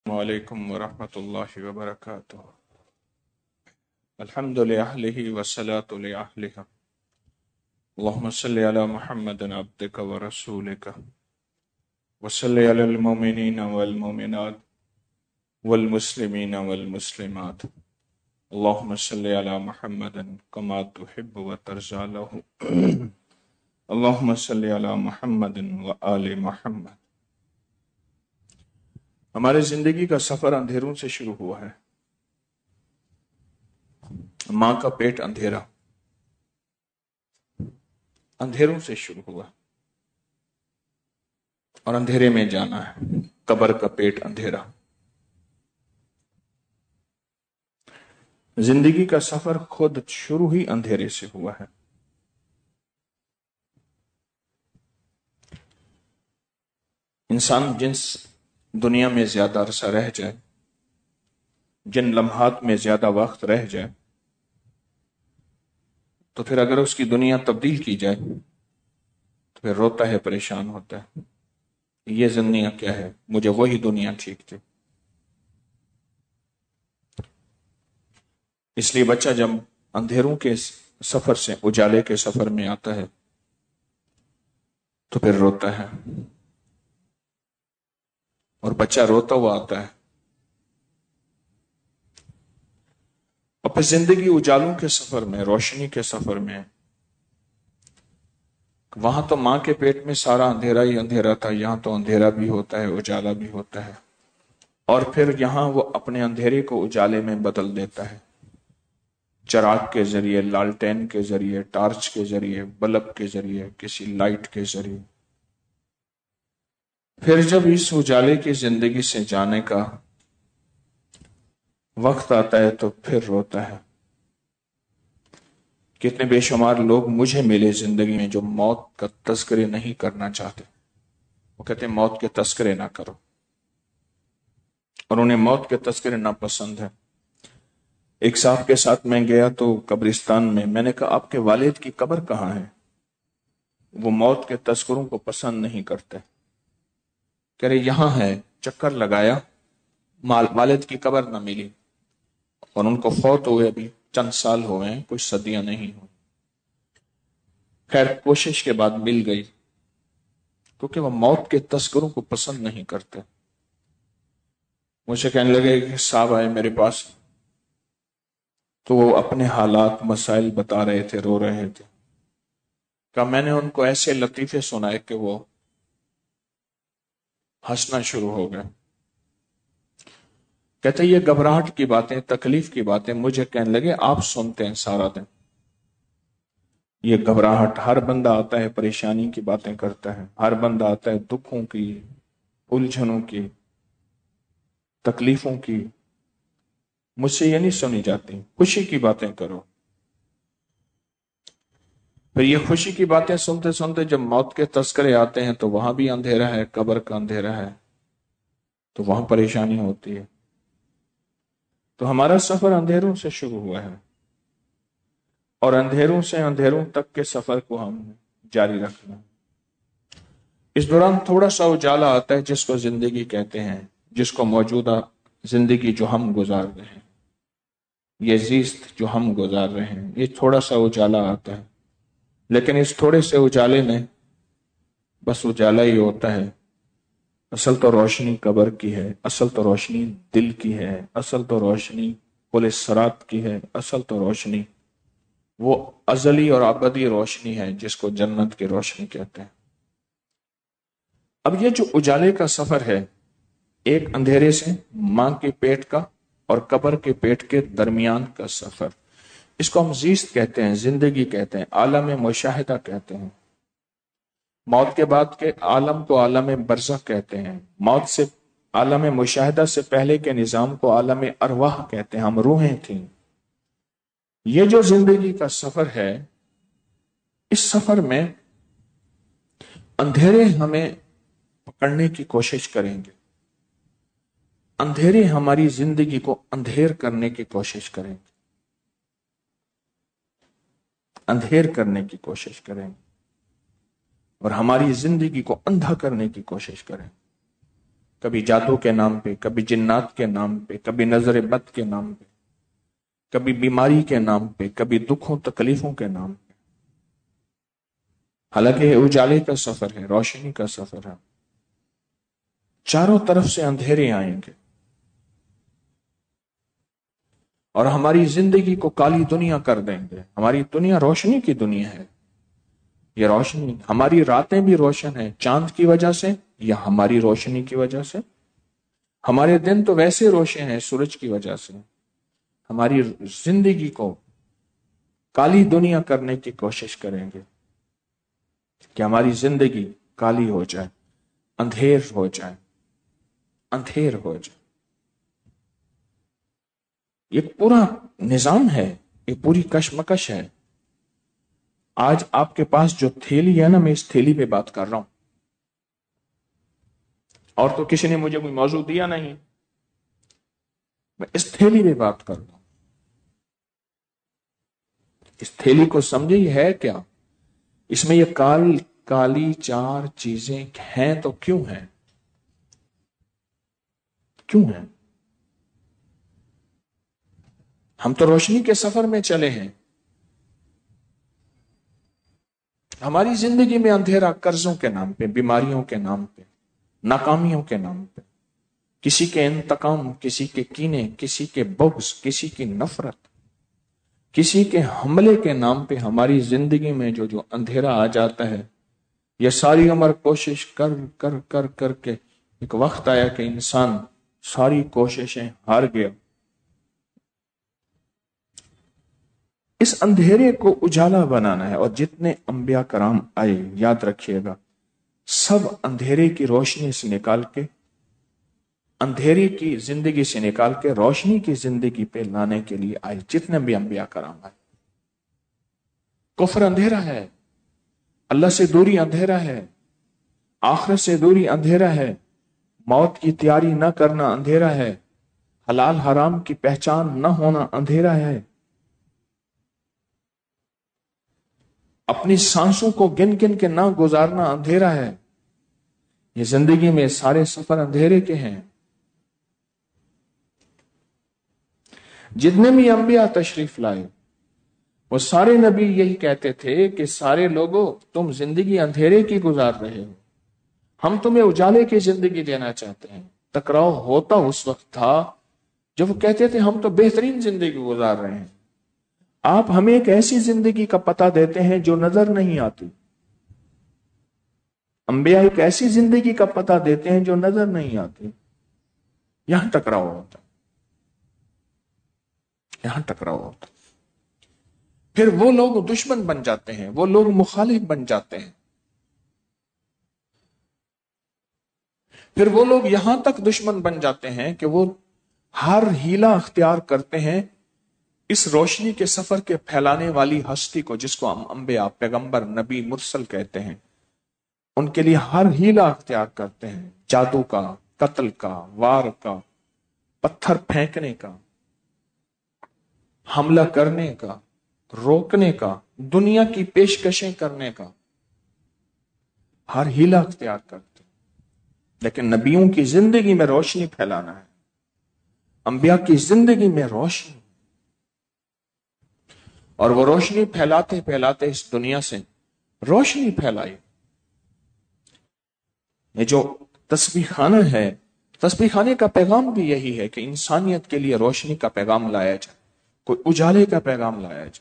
وعلیکم ورحمۃ اللہ وبرکاتہ۔ الحمد للہ والصلاة لأہلہ، اللہم صلی علی محمد عبدک ورسولک، وصلی علی المؤمنین والمؤمنات والمسلمین والمسلمات، اللہم صلی علی محمد کما تحب وترضی لہ، اللہم صلی علی محمد وآل محمد۔ ہمارے زندگی کا سفر اندھیروں سے شروع ہوا ہے۔ ماں کا پیٹ اندھیرا، اندھیروں سے شروع ہوا اور اندھیرے میں جانا ہے۔ قبر کا پیٹ اندھیرا۔ زندگی کا سفر خود شروع ہی اندھیرے سے ہوا ہے۔ انسان جس دنیا میں زیادہ عرصہ رہ جائے، جن لمحات میں زیادہ وقت رہ جائے، تو پھر اگر اس کی دنیا تبدیل کی جائے تو پھر روتا ہے، پریشان ہوتا ہے، یہ دنیا کیا ہے، مجھے وہی دنیا ٹھیک تھی۔ اس لیے بچہ جب اندھیروں کے سفر سے اجالے کے سفر میں آتا ہے تو پھر روتا ہے، اور بچہ روتا ہوا آتا ہے۔ اور پھر زندگی اجالوں کے سفر میں، روشنی کے سفر میں، وہاں تو ماں کے پیٹ میں سارا اندھیرا ہی اندھیرا تھا، یہاں تو اندھیرا بھی ہوتا ہے، اجالا بھی ہوتا ہے، اور پھر یہاں وہ اپنے اندھیرے کو اجالے میں بدل دیتا ہے، چراغ کے ذریعے، لالٹین کے ذریعے، ٹارچ کے ذریعے، بلب کے ذریعے، کسی لائٹ کے ذریعے۔ پھر جب اس اجالے کی زندگی سے جانے کا وقت آتا ہے تو پھر روتا ہے۔ کتنے بے شمار لوگ مجھے ملے زندگی میں جو موت کا تذکرے نہیں کرنا چاہتے، وہ کہتے ہیں موت کے تذکرے نہ کرو، اور انہیں موت کے تذکرے ناپسند ہے۔ ایک صاحب کے ساتھ میں گیا تو قبرستان میں نے کہا آپ کے والد کی قبر کہاں ہے؟ وہ موت کے تذکروں کو پسند نہیں کرتے، کہہ رہے یہاں ہے، چکر لگایا، والد کی قبر نہ ملی، اور ان کو فوت ہوئے ابھی چند سال ہوئے ہیں، کچھ صدیاں نہیں ہوئی۔ خیر کوشش کے بعد مل گئی، کیونکہ وہ موت کے تذکروں کو پسند نہیں کرتے۔ مجھے کہنے لگے کہ صاحب آئے میرے پاس تو وہ اپنے حالات مسائل بتا رہے تھے، رو رہے تھے۔ کہ میں نے ان کو ایسے لطیفے سنائے کہ وہ ہنسنا شروع ہو گئے۔ کہتے یہ گھبراہٹ کی باتیں، تکلیف کی باتیں مجھے کہنے لگے آپ سنتے ہیں سارا دن۔ یہ گھبراہٹ، ہر بندہ آتا ہے پریشانی کی باتیں کرتا ہے، ہر بندہ آتا ہے دکھوں کی، الجھنوں کی، تکلیفوں کی، مجھ سے یہ نہیں سنی جاتی، خوشی کی باتیں کرو۔ پھر یہ خوشی کی باتیں سنتے سنتے جب موت کے تذکرے آتے ہیں تو وہاں بھی اندھیرا ہے، قبر کا اندھیرا ہے، تو وہاں پریشانی ہوتی ہے۔ تو ہمارا سفر اندھیروں سے شروع ہوا ہے، اور اندھیروں سے اندھیروں تک کے سفر کو ہم جاری رکھنا۔ اس دوران تھوڑا سا اجالا آتا ہے جس کو زندگی کہتے ہیں، جس کو موجودہ زندگی جو ہم گزار رہے ہیں، یہ زیست جو ہم گزار رہے ہیں، یہ تھوڑا سا اجالا آتا ہے، لیکن اس تھوڑے سے اجالے میں بس اجالا ہی ہوتا ہے۔ اصل تو روشنی قبر کی ہے، اصل تو روشنی دل کی ہے، اصل تو روشنی پل صراط کی ہے، اصل تو روشنی وہ ازلی اور ابدی روشنی ہے جس کو جنت کی روشنی کہتے ہیں۔ اب یہ جو اجالے کا سفر ہے، ایک اندھیرے سے ماں کے پیٹ کا اور قبر کے پیٹ کے درمیان کا سفر، اس کو ہم زیست کہتے ہیں، زندگی کہتے ہیں، عالم مشاہدہ کہتے ہیں۔ موت کے بعد کے عالم کو عالم برزخ کہتے ہیں۔ موت سے عالم مشاہدہ سے پہلے کے نظام کو عالم ارواح کہتے ہیں، ہم روحیں تھیں۔ یہ جو زندگی کا سفر ہے، اس سفر میں اندھیرے ہمیں پکڑنے کی کوشش کریں گے، اندھیرے ہماری زندگی کو اندھیر کرنے کی کوشش کریں گے، اندھیر کرنے کی کوشش کریں گے، اور ہماری زندگی کو اندھا کرنے کی کوشش کریں۔ کبھی جادو کے نام پہ، کبھی جنات کے نام پہ، کبھی نظر بد کے نام پہ، کبھی بیماری کے نام پہ، کبھی دکھوں تکلیفوں کے نام پہ۔ حالانکہ یہ اجالے کا سفر ہے، روشنی کا سفر ہے۔ چاروں طرف سے اندھیرے آئیں گے اور ہماری زندگی کو کالی دنیا کر دیں گے۔ ہماری دنیا روشنی کی دنیا ہے۔ یہ روشنی، ہماری راتیں بھی روشن ہیں چاند کی وجہ سے یا ہماری روشنی کی وجہ سے۔ ہمارے دن تو ویسے روشن ہیں سورج کی وجہ سے۔ ہماری زندگی کو کالی دنیا کرنے کی کوشش کریں گے کہ ہماری زندگی کالی ہو جائے، اندھیر ہو جائے، اندھیر ہو جائے۔ یہ پورا نظام ہے، یہ پوری کشمکش ہے۔ آج آپ کے پاس جو تھیلی ہے نا، میں اس تھیلی پہ بات کر رہا ہوں، اور تو کسی نے مجھے کوئی موضوع دیا نہیں، میں اس تھیلی پہ بات کر رہا ہوں۔ اس تھیلی کو سمجھے یہ ہے کیا؟ اس میں یہ کالی چار چیزیں ہیں تو کیوں ہیں؟ کیوں ہیں؟ ہم تو روشنی کے سفر میں چلے ہیں۔ ہماری زندگی میں اندھیرا قرضوں کے نام پہ، بیماریوں کے نام پہ، ناکامیوں کے نام پہ، کسی کے انتقام، کسی کے کینے، کسی کے بغض، کسی کی نفرت، کسی کے حملے کے نام پہ ہماری زندگی میں جو اندھیرا آ جاتا ہے۔ یہ ساری عمر کوشش کر کر کر کر کے ایک وقت آیا کہ انسان ساری کوششیں ہار گیا۔ اس اندھیرے کو اجالا بنانا ہے، اور جتنے انبیاء کرام آئے، یاد رکھیے گا، سب اندھیرے کی روشنی سے نکال کے، اندھیرے کی زندگی سے نکال کے روشنی کی زندگی پہ لانے کے لیے آئے۔ جتنے بھی انبیاء کرام آئے، کفر اندھیرا ہے، اللہ سے دوری اندھیرا ہے، آخرت سے دوری اندھیرا ہے، موت کی تیاری نہ کرنا اندھیرا ہے، حلال حرام کی پہچان نہ ہونا اندھیرا ہے، اپنی سانسوں کو گن گن کے نہ گزارنا اندھیرا ہے۔ یہ زندگی میں سارے سفر اندھیرے کے ہیں۔ جتنے بھی انبیاء تشریف لائے، وہ سارے نبی یہی کہتے تھے کہ سارے لوگوں، تم زندگی اندھیرے کی گزار رہے ہو، ہم تمہیں اجالے کی زندگی دینا چاہتے ہیں۔ ٹکراؤ ہوتا اس وقت تھا جب وہ کہتے تھے ہم تو بہترین زندگی گزار رہے ہیں، آپ ہمیں ایک ایسی زندگی کا پتہ دیتے ہیں جو نظر نہیں آتی۔ انبیاء ایک ایسی زندگی کا پتہ دیتے ہیں جو نظر نہیں آتی۔ یہاں ٹکراؤ ہوتا، یہاں ٹکراؤ ہوتا۔ پھر وہ لوگ دشمن بن جاتے ہیں، وہ لوگ مخالف بن جاتے ہیں، پھر وہ لوگ یہاں تک دشمن بن جاتے ہیں کہ وہ ہر ہیلا اختیار کرتے ہیں اس روشنی کے سفر کے پھیلانے والی ہستی کو، جس کو ہم انبیاء، پیغمبر، نبی، مرسل کہتے ہیں، ان کے لیے ہر ہیلا اختیار کرتے ہیں، جادو کا، قتل کا، وار کا، پتھر پھینکنے کا، حملہ کرنے کا، روکنے کا، دنیا کی پیشکشیں کرنے کا، ہر ہیلا اختیار کرتے ہیں۔ لیکن نبیوں کی زندگی میں روشنی پھیلانا ہے، انبیاء کی زندگی میں روشنی، اور وہ روشنی پھیلاتے پھیلاتے اس دنیا سے روشنی پھیلائی۔ یہ جو تسبیح خانہ ہے، تسبیح خانے کا پیغام بھی یہی ہے کہ انسانیت کے لیے روشنی کا پیغام لایا جائے، کوئی اجالے کا پیغام لایا جائے۔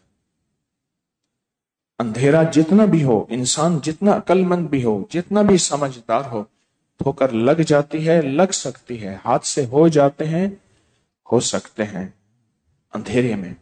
اندھیرا جتنا بھی ہو، انسان جتنا عقل مند بھی ہو، جتنا بھی سمجھدار ہو، ٹھوکر لگ جاتی ہے، لگ سکتی ہے، حادثے ہو جاتے ہیں، ہو سکتے ہیں اندھیرے میں۔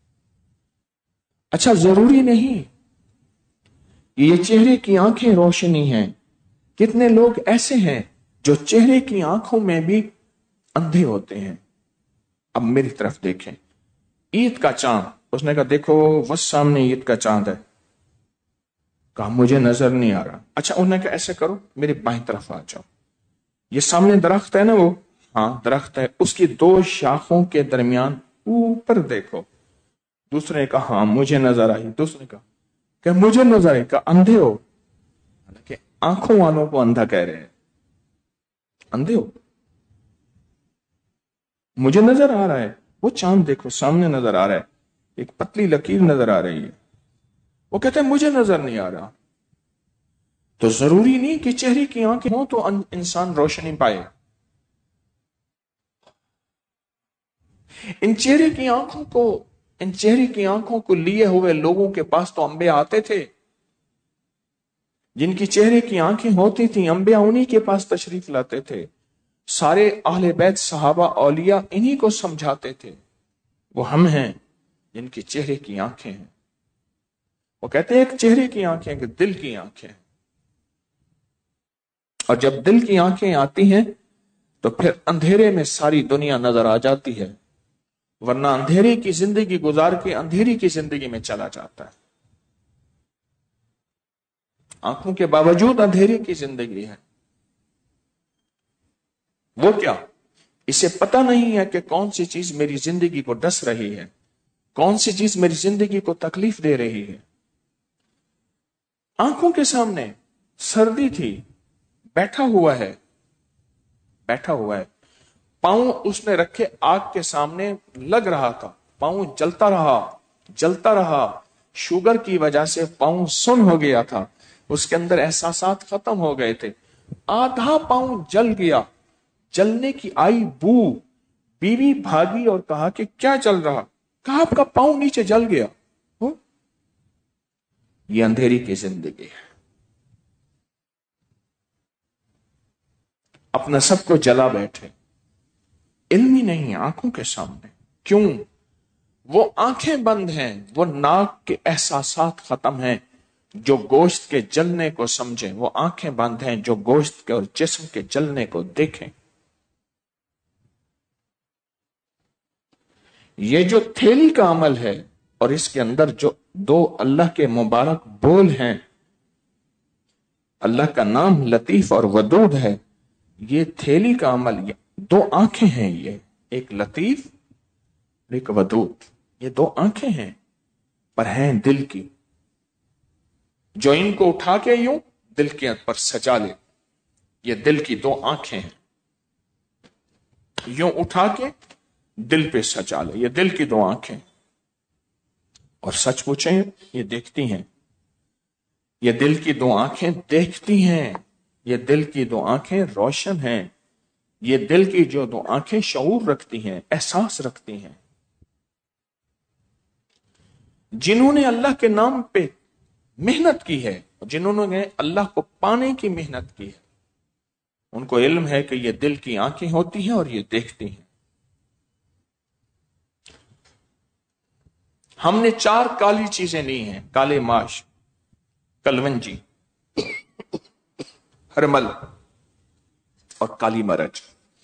اچھا، ضروری نہیں کہ یہ چہرے کی آنکھیں روشنی ہیں۔ کتنے لوگ ایسے ہیں جو چہرے کی آنکھوں میں بھی اندھے ہوتے ہیں۔ اب میری طرف دیکھیں، عید کا چاند، اس نے کہا دیکھو وہ سامنے عید کا چاند ہے، کہا مجھے نظر نہیں آ رہا۔ اچھا، انہوں نے کہا ایسے کرو، میری بائیں طرف آ جاؤ، یہ سامنے درخت ہے نا، وہ ہاں درخت ہے، اس کی دو شاخوں کے درمیان اوپر دیکھو۔ دوسرے نے کہا ہاں مجھے نظر آئی، دوسرے نے کہا کہ مجھے نظر آئی، کہا اندھے ہو، حالانکہ آنکھوں والوں کو اندھا کہہ رہے ہیں، اندھے ہو۔ مجھے نظر آ رہا ہے، وہ چاند دیکھو سامنے نظر آ رہا ہے، ایک پتلی لکیر نظر آ رہی ہے، وہ کہتے ہیں مجھے نظر نہیں آ رہا۔ تو ضروری نہیں کہ چہرے کی آنکھیں ہوں تو انسان روشنی پائے۔ ان چہرے کی آنکھوں کو لیے ہوئے لوگوں کے پاس تو انبیاء آتے تھے، جن کی چہرے کی آنکھیں ہوتی تھیں انبیاء انہی کے پاس تشریف لاتے تھے، سارے اہل بیت صحابہ اولیاء انہی کو سمجھاتے تھے۔ وہ ہم ہیں جن کی چہرے کی آنکھیں ہیں۔ وہ کہتے ہیں ایک چہرے کی آنکھیں کہ دل کی آنکھیں، اور جب دل کی آنکھیں آتی ہیں تو پھر اندھیرے میں ساری دنیا نظر آ جاتی ہے، ورنہ اندھیرے کی زندگی گزار کے اندھیری کی زندگی میں چلا جاتا ہے۔ آنکھوں کے باوجود اندھیرے کی زندگی ہے۔ وہ کیا؟ اسے پتہ نہیں ہے کہ کون سی چیز میری زندگی کو ڈس رہی ہے، کون سی چیز میری زندگی کو تکلیف دے رہی ہے۔ آنکھوں کے سامنے سردی تھی، بیٹھا ہوا ہے، پاؤں اس نے رکھے آگ کے سامنے، لگ رہا تھا، پاؤں جلتا رہا، شوگر کی وجہ سے پاؤں سن ہو گیا تھا، اس کے اندر احساسات ختم ہو گئے تھے، آدھا پاؤں جل گیا، جلنے کی آئی بو، بیوی بھاگی اور کہا کہ کیا چل رہا؟ کہا آپ کا پاؤں نیچے جل گیا۔ یہ اندھیری کی زندگی ہے، اپنا سب کو جلا بیٹھے، علم ہی نہیں آنکھوں کے سامنے۔ کیوں؟ وہ آنکھیں بند ہیں، وہ ناک کے احساسات ختم ہیں جو گوشت کے جلنے کو سمجھیں، وہ آنکھیں بند ہیں جو گوشت کے اور جسم کے جلنے کو دیکھیں۔ یہ جو تھیلی کا عمل ہے اور اس کے اندر جو دو اللہ کے مبارک بول ہیں، اللہ کا نام لطیف اور ودود ہے، یہ تھیلی کا عمل، یہ دو آنکھیں ہیں، یہ ایک لطیف ایک ودود، یہ دو آنکھیں ہیں پر ہیں دل کی، جو ان کو اٹھا کے یوں دل کے پر سجا لے، یہ دل کی دو آنکھیں ہیں، یوں اٹھا کے دل پہ سجا لے، یہ دل کی دو آنکھیں، اور سچ پوچھیں یہ دیکھتی ہیں، یہ دل کی دو آنکھیں دیکھتی ہیں، یہ دل کی دو آنکھیں روشن ہیں، یہ دل کی جو دو آنکھیں شعور رکھتی ہیں، احساس رکھتی ہیں۔ جنہوں نے اللہ کے نام پہ محنت کی ہے، جنہوں نے اللہ کو پانے کی محنت کی ہے، ان کو علم ہے کہ یہ دل کی آنکھیں ہوتی ہیں اور یہ دیکھتی ہیں۔ ہم نے 4 کالی چیزیں لی ہیں، کالے ماش، کلونجی، ہرمل اور کالی مرچ،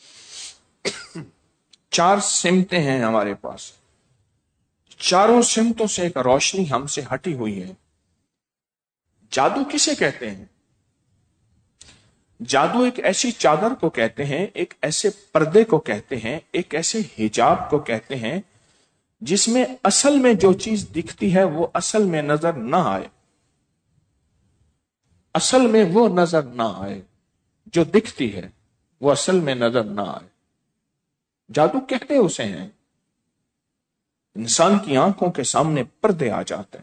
4 سمتیں ہیں ہمارے پاس، چاروں سمتوں سے ایک روشنی ہم سے ہٹی ہوئی ہے۔ جادو کسے کہتے ہیں؟ جادو ایک ایسی چادر کو کہتے ہیں، ایک ایسے پردے کو کہتے ہیں، ایک ایسے حجاب کو کہتے ہیں جس میں اصل میں جو چیز دکھتی ہے وہ اصل میں نظر نہ آئے، اصل میں وہ نظر نہ آئے، جو دکھتی ہے وہ اصل میں نظر نہ آئے، جادو کہتے اسے ہیں۔ انسان کی آنکھوں کے سامنے پردے آ جاتے ہیں۔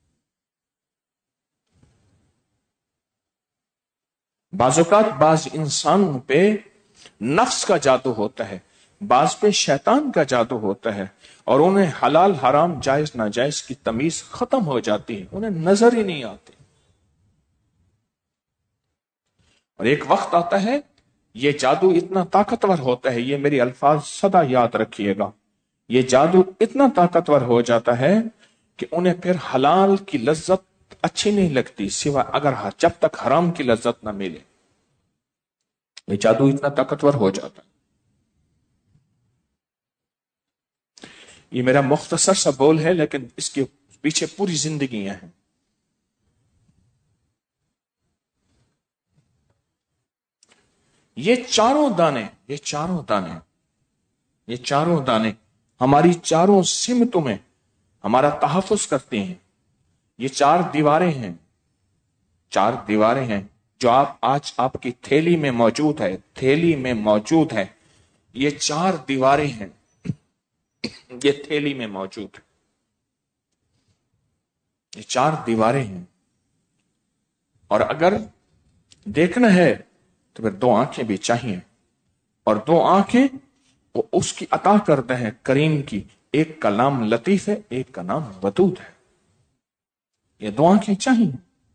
بعض اوقات بعض انسانوں پہ نفس کا جادو ہوتا ہے، بعض پہ شیطان کا جادو ہوتا ہے، اور انہیں حلال حرام جائز ناجائز کی تمیز ختم ہو جاتی ہے، انہیں نظر ہی نہیں آتی۔ اور ایک وقت آتا ہے یہ جادو اتنا طاقتور ہوتا ہے، یہ میری الفاظ سدا یاد رکھیے گا، یہ جادو اتنا طاقتور ہو جاتا ہے کہ انہیں پھر حلال کی لذت اچھی نہیں لگتی، سوائے اگر جب تک حرام کی لذت نہ ملے، یہ جادو اتنا طاقتور ہو جاتا ہے۔ یہ میرا مختصر سا بول ہے لیکن اس کے پیچھے پوری زندگیاں ہیں۔ یہ چاروں دانے ہماری چاروں سمتوں میں ہمارا تحفظ کرتے ہیں۔ یہ 4 دیواریں ہیں جو آج آپ کی تھیلی میں موجود ہے، یہ 4 دیواریں ہیں یہ تھیلی میں موجود ہے. یہ 4 دیواریں ہیں، اور اگر دیکھنا ہے تو پھر 2 آنکھیں بھی چاہیے، اور 2 آنکھیں وہ اس کی عطا کرتا ہے کریم کی. ایک کا نام لطیف ہے، ایک کا نام ودود ہے. یہ 2 آنکھیں چاہیے.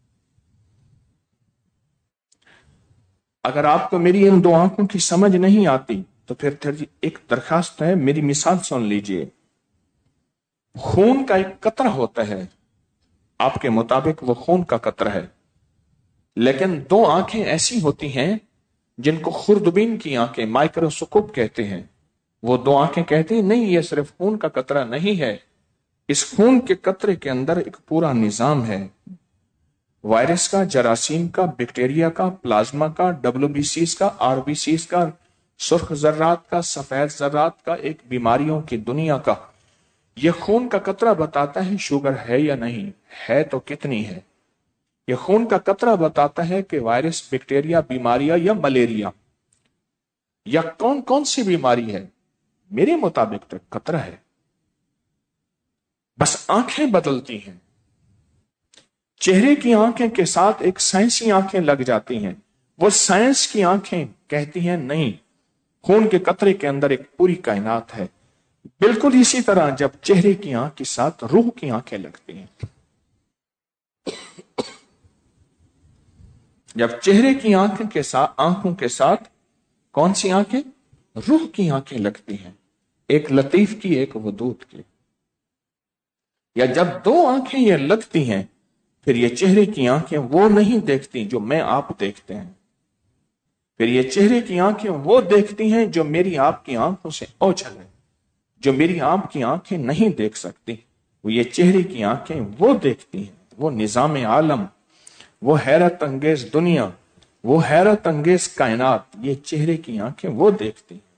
اگر آپ کو میری ان 2 آنکھوں کی سمجھ نہیں آتی تو پھر ایک درخواست ہے، میری مثال سن لیجئے. خون کا ایک قطرہ ہوتا ہے، آپ کے مطابق وہ خون کا قطرہ ہے، لیکن 2 آنکھیں ایسی ہوتی ہیں جن کو خوردبین کی آنکھیں، مائکروسکوپ کہتے ہیں. وہ 2 آنکھیں کہتے ہیں نہیں، یہ صرف خون کا قطرہ نہیں ہے، اس خون کے قطرے کے اندر ایک پورا نظام ہے. وائرس کا، جراثیم کا، بیکٹیریا کا، پلازما کا، WBCs کا، RBCs کا، سرخ ذرات کا، سفید ذرات کا، ایک بیماریوں کی دنیا کا. یہ خون کا قطرہ بتاتا ہے شوگر ہے یا نہیں ہے، تو کتنی ہے. یہ خون کا قطرہ بتاتا ہے کہ وائرس، بیکٹیریا، بیماریاں یا ملیریا یا کون کون سی بیماری ہے. میرے مطابق تو قطرہ ہے. بس آنکھیں بدلتی ہیں. چہرے کی آنکھیں کے ساتھ ایک سائنسی آنکھیں لگ جاتی ہیں. وہ سائنس کی آنکھیں کہتی ہیں نہیں، خون کے قطرے کے اندر ایک پوری کائنات ہے. بالکل اسی طرح جب چہرے کی آنکھ کے ساتھ روح کی آنکھیں لگتی ہیں، جب چہرے کی آنکھوں کے ساتھ کون سی آنکھیں؟ روح کی آنکھیں لگتی ہیں، ایک لطیف کی، ایک ودود کی. یا جب 2 آنکھیں یہ لگتی ہیں، پھر یہ چہرے کی آنکھیں وہ نہیں دیکھتی جو میں آپ دیکھتے ہیں. پھر یہ چہرے کی آنکھیں وہ دیکھتی ہیں جو میری آپ کی آنکھوں سے اوجھل ہے، جو میری آپ کی آنکھیں نہیں دیکھ سکتی. وہ یہ چہرے کی آنکھیں وہ دیکھتی ہیں، وہ نظام عالم، وہ حیرت انگیز دنیا، وہ حیرت انگیز کائنات. یہ چہرے کی آنکھیں وہ دیکھتی ہیں.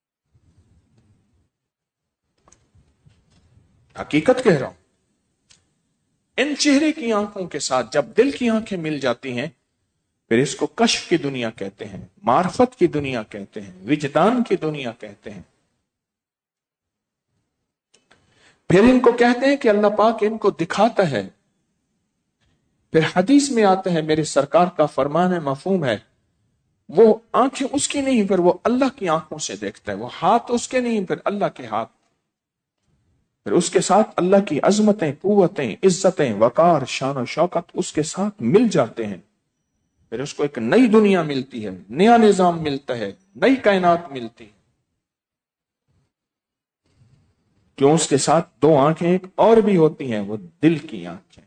حقیقت کہہ رہا ہوں. ان چہرے کی آنکھوں کے ساتھ جب دل کی آنکھیں مل جاتی ہیں، پھر اس کو کشف کی دنیا کہتے ہیں، معرفت کی دنیا کہتے ہیں، وجدان کی دنیا کہتے ہیں. پھر ان کو کہتے ہیں کہ اللہ پاک ان کو دکھاتا ہے. پھر حدیث میں آتا ہے، میرے سرکار کا فرمان ہے، مفہوم ہے، وہ آنکھیں اس کی نہیں، پھر وہ اللہ کی آنکھوں سے دیکھتا ہے. وہ ہاتھ اس کے نہیں، پھر اللہ کے ہاتھ. پھر اس کے ساتھ اللہ کی عظمتیں، قوتیں، عزتیں، وقار، شان و شوکت اس کے ساتھ مل جاتے ہیں. پھر اس کو ایک نئی دنیا ملتی ہے، نیا نظام ملتا ہے، نئی کائنات ملتی ہے. کیوں؟ اس کے ساتھ 2 آنکھیں ایک اور بھی ہوتی ہیں، وہ دل کی آنکھیں.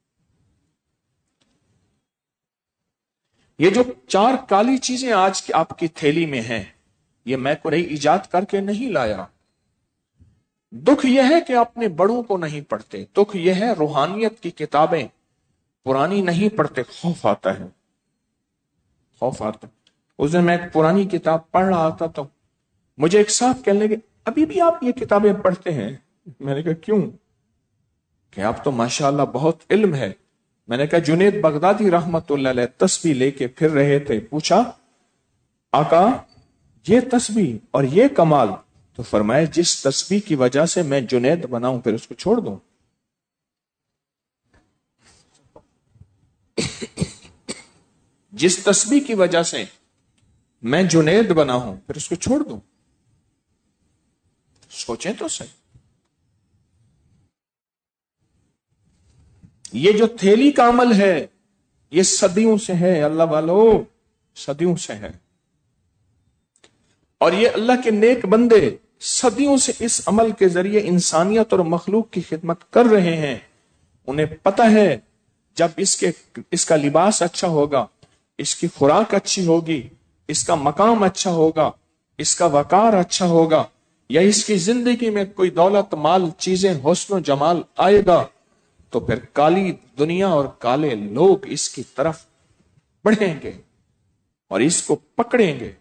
یہ جو 4 کالی چیزیں آج کی آپ کی تھیلی میں ہیں، یہ میں کو نئی ایجاد کر کے نہیں لایا. دکھ یہ ہے کہ اپنے بڑوں کو نہیں پڑھتے. دکھ یہ ہے روحانیت کی کتابیں پرانی نہیں پڑھتے. خوف آتا ہے، خوف آتا ہے. اس دن میں ایک پرانی کتاب پڑھ رہا تھا تو مجھے ایک صاحب کہنے لگے، ابھی بھی آپ یہ کتابیں پڑھتے ہیں؟ میں نے کہا کیوں؟ کہ آپ تو ماشاءاللہ بہت علم ہے. میں نے کہا جنید بغدادی رحمت اللہ علیہ تسبیح لے کے پھر رہے تھے، پوچھا آقا یہ تسبیح اور یہ کمال؟ تو فرمایا جس تسبیح کی وجہ سے میں جنید بناؤں پھر اس کو چھوڑ دوں؟ جس تسبیح کی وجہ سے میں جنید بنا ہوں پھر اس کو چھوڑ دوں؟ سوچیں تو صحیح. یہ جو تھیلی کا عمل ہے یہ صدیوں سے ہے اللہ والو، صدیوں سے ہے. اور یہ اللہ کے نیک بندے صدیوں سے اس عمل کے ذریعے انسانیت اور مخلوق کی خدمت کر رہے ہیں. انہیں پتہ ہے جب اس کا لباس اچھا ہوگا، اس کی خوراک اچھی ہوگی، اس کا مقام اچھا ہوگا، اس کا وقار اچھا ہوگا، یا اس کی زندگی میں کوئی دولت، مال، چیزیں، حسن و جمال آئے گا، تو پھر کالی دنیا اور کالے لوگ اس کی طرف بڑھیں گے اور اس کو پکڑیں گے.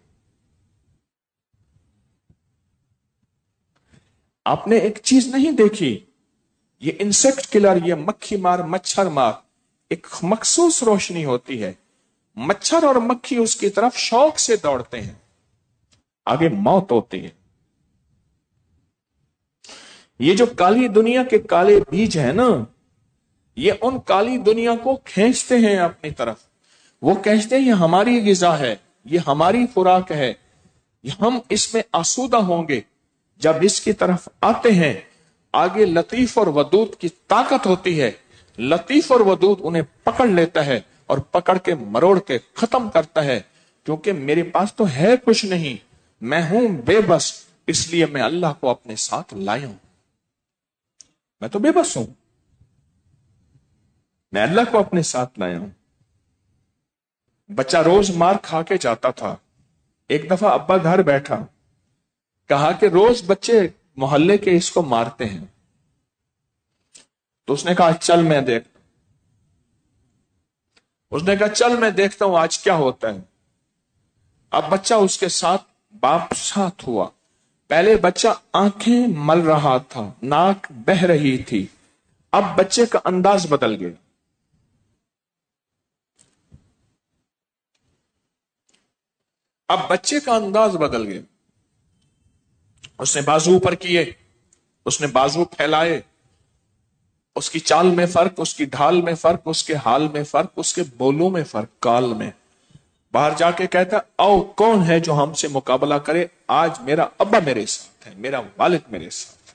آپ نے ایک چیز نہیں دیکھی، یہ انسیکٹ کلر، یہ مکھی مار، مچھر مار، ایک مخصوص روشنی ہوتی ہے. مچھر اور مکھی اس کی طرف شوق سے دوڑتے ہیں، آگے موت ہوتی ہے. یہ جو کالی دنیا کے کالے بیج ہیں نا، یہ ان کالی دنیا کو کھینچتے ہیں اپنی طرف. وہ کہتے ہیں یہ ہماری غذا ہے، یہ ہماری خوراک ہے، ہم اس میں آسودہ ہوں گے. جب اس کی طرف آتے ہیں، آگے لطیف اور ودود کی طاقت ہوتی ہے. لطیف اور ودود انہیں پکڑ لیتا ہے اور پکڑ کے مروڑ کے ختم کرتا ہے. کیونکہ میرے پاس تو ہے کچھ نہیں، میں ہوں بے بس، اس لیے میں اللہ کو اپنے ساتھ لایا ہوں. میں تو بے بس ہوں، میں اللہ کو اپنے ساتھ لایا ہوں. بچہ روز مار کھا کے جاتا تھا. ایک دفعہ ابا گھر بیٹھا، کہا کہ روز بچے محلے کے اس کو مارتے ہیں. تو اس نے کہا چل میں دیکھتا ہوں آج کیا ہوتا ہے. اب بچہ اس کے ساتھ باپ ساتھ ہوا. پہلے بچہ آنکھیں مل رہا تھا، ناک بہ رہی تھی. اب بچے کا انداز بدل گیا. اس نے بازو اوپر کیے، اس نے بازو پھیلائے. اس کی چال میں فرق، اس کی ڈھال میں فرق، اس کے حال میں فرق، اس کے بولوں میں فرق، کال میں. باہر جا کے کہتا او کون ہے جو ہم سے مقابلہ کرے؟ آج میرا ابا میرے ساتھ ہے، میرا والد میرے ساتھ ہے.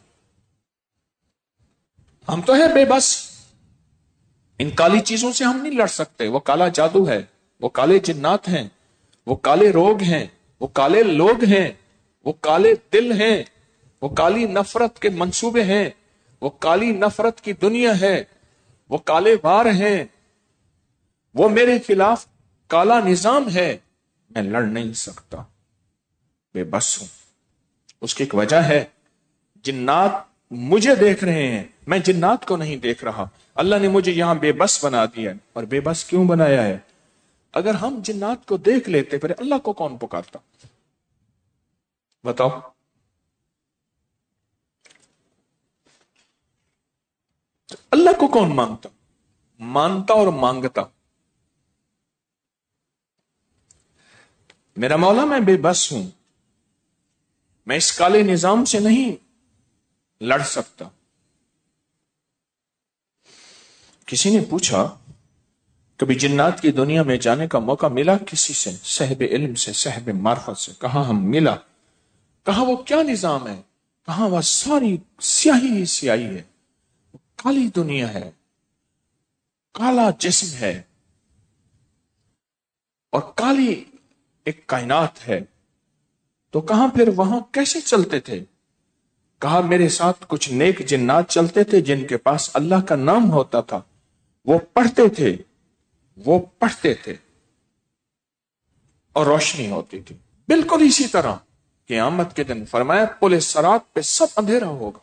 ہم تو ہیں بے بس، ان کالی چیزوں سے ہم نہیں لڑ سکتے. وہ کالا جادو ہے، وہ کالے جنات ہیں، وہ کالے روگ ہیں، وہ کالے لوگ ہیں، وہ کالے دل ہیں، وہ کالی نفرت کے منصوبے ہیں، وہ کالی نفرت کی دنیا ہے، وہ کالے وار ہیں، وہ میرے خلاف کالا نظام ہے. میں لڑ نہیں سکتا، بے بس ہوں. اس کی ایک وجہ ہے، جنات مجھے دیکھ رہے ہیں، میں جنات کو نہیں دیکھ رہا. اللہ نے مجھے یہاں بے بس بنا دیا. اور بے بس کیوں بنایا ہے؟ اگر ہم جنات کو دیکھ لیتے پھر اللہ کو کون پکارتا؟ بتاؤ. اللہ کو کون مانتا اور مانگتا؟ میرا مولا میں بے بس ہوں، میں اس کالے نظام سے نہیں لڑ سکتا. کسی نے پوچھا کبھی جنات کی دنیا میں جانے کا موقع ملا کسی سے، صاحب علم سے، صاحب معرفت سے؟ کہا ہم ملا. کہا وہ کیا نظام ہے؟ کہا وہ ساری سیاہی ہی سیاہی ہے، کالی دنیا ہے، کالا جسم ہے اور کالی ایک کائنات ہے. تو کہاں پھر وہاں کیسے چلتے تھے؟ کہا میرے ساتھ کچھ نیک جنات چلتے تھے جن کے پاس اللہ کا نام ہوتا تھا، وہ پڑھتے تھے اور روشنی ہوتی تھی. بالکل اسی طرح قیامت کے دن فرمایا پل صراط پہ سب اندھیرا ہوگا،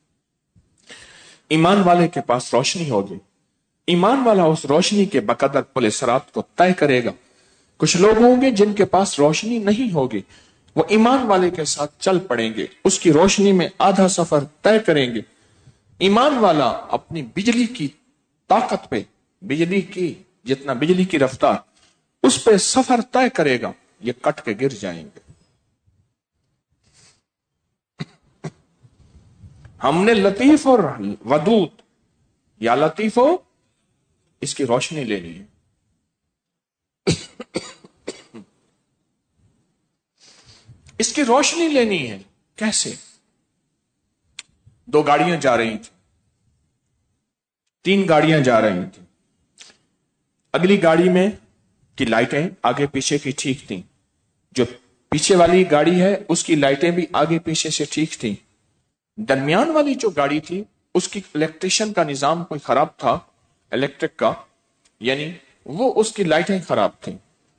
ایمان والے کے پاس روشنی ہوگی، ایمان والا اس روشنی کے بقدر پل صراط کو طے کرے گا. کچھ لوگ ہوں گے جن کے پاس روشنی نہیں ہوگی، وہ ایمان والے کے ساتھ چل پڑیں گے، اس کی روشنی میں آدھا سفر طے کریں گے. ایمان والا اپنی بجلی کی طاقت پہ، بجلی کی جتنا بجلی کی رفتار، اس پہ سفر طے کرے گا. یہ کٹ کے گر جائیں گے. ہم نے لطیف اور ودود، یا لطیف ہو اس کی روشنی لینی ہے. اس کی روشنی لینی ہے. کیسے؟ 2 گاڑیاں جا رہی تھیں، 3 گاڑیاں جا رہی تھیں. اگلی گاڑی میں کی لائٹیں آگے پیچھے کی ٹھیک تھیں، جو پیچھے والی گاڑی ہے اس کی لائٹیں بھی آگے پیچھے سے ٹھیک تھیں. درمیان والی جو گاڑی تھی اس کی الیکٹریشن کا نظام کوئی خراب تھا، الیکٹرک کا، یعنی وہ اس کی لائٹیں خراب تھیں.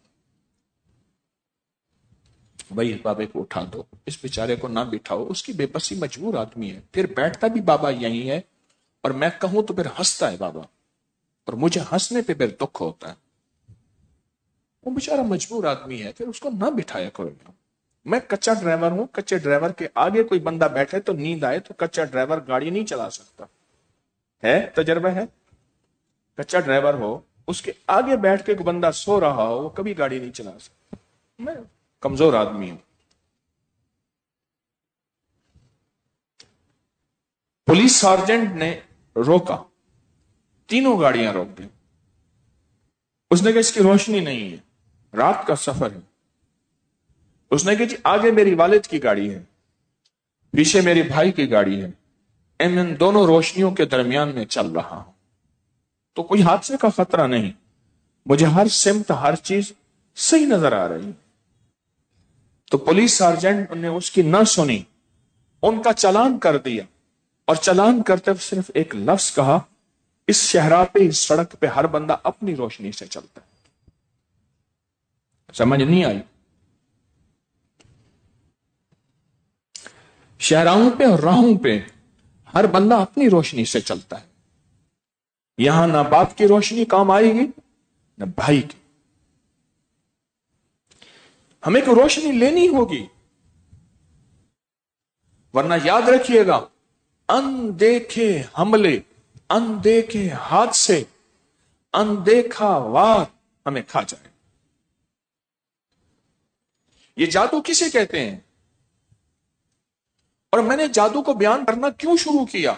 بھائی بابے کو اٹھا دو، اس بیچارے کو نہ بٹھاؤ، اس کی بے بسی، مجبور آدمی ہے. پھر بیٹھتا بھی بابا یہی ہے اور میں کہوں تو پھر ہنستا ہے بابا، اور مجھے ہنسنے پہ پھر دکھ ہوتا ہے. وہ بیچارہ مجبور آدمی ہے، پھر اس کو نہ بٹھایا کرو. میں کچا ڈرائیور ہوں، کچے ڈرائیور کے آگے کوئی بندہ بیٹھے تو نیند آئے تو کچا ڈرائیور گاڑی نہیں چلا سکتا. ہے تجربہ ہے، کچا ڈرائیور ہو اس کے آگے بیٹھ کے کوئی بندہ سو رہا ہو وہ کبھی گاڑی نہیں چلا سکتا. میں کمزور آدمی ہوں. पुलिस सार्जेंट ने रोका, तीनों गाड़ियां रोक दी। उसने कहा इसकी रोशनी नहीं है, रात का सफर है। उसने कहा जी आगे मेरी वालिद की गाड़ी है, पीछे मेरे भाई की गाड़ी है, मैं इन दोनों रोशनियों के दरमियान में चल रहा हूं, तो कोई हादसे का खतरा नहीं, मुझे हर सिमत हर चीज सही नजर आ रही। तो पुलिस सार्जेंट ने उसकी न सुनी, उनका चालान कर दिया, और चालान करते हुए सिर्फ एक लफ्ज कहा, इस शहरा पे, इस सड़क पे हर बंदा अपनी रोशनी से चलता है। समझ नहीं आई? शहराओं पे और राहों पे हर बंदा अपनी रोशनी से चलता है। यहां ना बाप की रोशनी काम आएगी ना भाई की। हमें को रोशनी लेनी होगी, वरना याद रखिएगा अनदेखे हमले, अनदेखे हादसे, अनदेखा वार हमें खा जाए। ये जादू किसे कहते हैं? और मैंने जादू को बयान करना क्यों शुरू किया?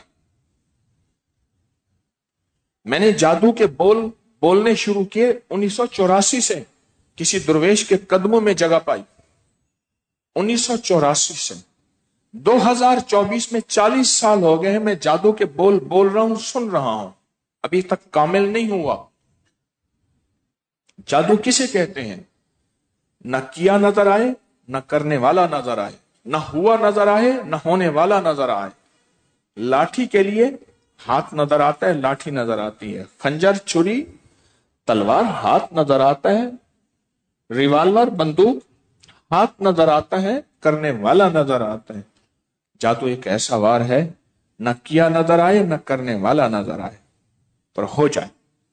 मैंने जादू के बोलने शुरू किए 1984 से। किसी दुर्वेश के कदमों में जगह पाई 1984 से। 2024 में 40 साल हो गए हैं मैं जादू के बोल रहा हूं, सुन रहा हूं, अभी तक कामिल नहीं हुआ। जादू किसे कहते हैं? न किया नजर आए, न करने वाला नजर आए, न हुआ नजर आए, न होने वाला नजर आए। लाठी के लिए हाथ नजर आता है, लाठी नजर आती है। खंजर, छुरी, तलवार हाथ नजर आता है। रिवाल्वर, बंदूक हाथ नजर आता है, करने वाला नजर आता है। जादू एक ऐसा वार है, न किया नजर आए, न करने वाला नजर आए, पर हो जाए,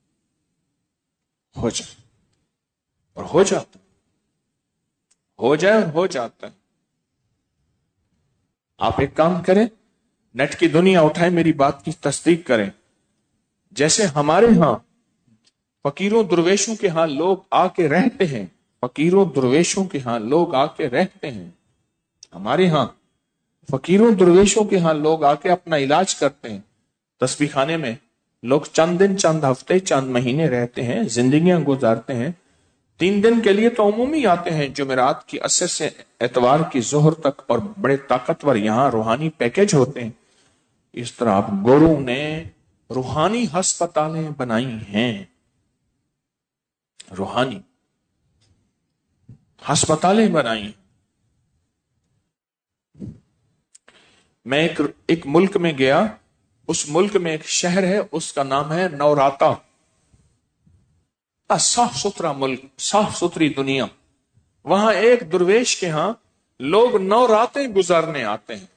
हो जाए और हो जाता है, हो जाए और हो जाता है। आप एक काम करें, नेट की दुनिया उठाए, मेरी बात की तस्दीक करें। जैसे हमारे यहां फकीरों दुर्वेशों के यहां लोग आके रहते हैं, फकीरों दुर्वेशों के यहां लोग आके रहते हैं, हमारे यहां फकीरों दुर्वेशों के यहां लोग आके अपना इलाज करते हैं। तस्बीह खाने में लोग चंद दिन, चंद हफ्ते, चंद महीने रहते हैं, जिंदगियां गुजारते हैं। 3 दिन के लिए तो अमूमी आते हैं, जुमेरात की असर से एतवार की जोहर तक, और बड़े ताकतवर यहां रूहानी पैकेज होते हैं। इस तरह आप गोरों ने रूहानी अस्पतालें बनाई हैं, रूहानी अस्पतालें बनाई। मैं एक मुल्क में गया, उस मुल्क में एक शहर है, उसका नाम है नौराता। साफ सुथरा मुल्क, साफ सुथरी दुनिया। वहां एक दुर्वेश के यहां लोग 9 रातें गुजारने आते हैं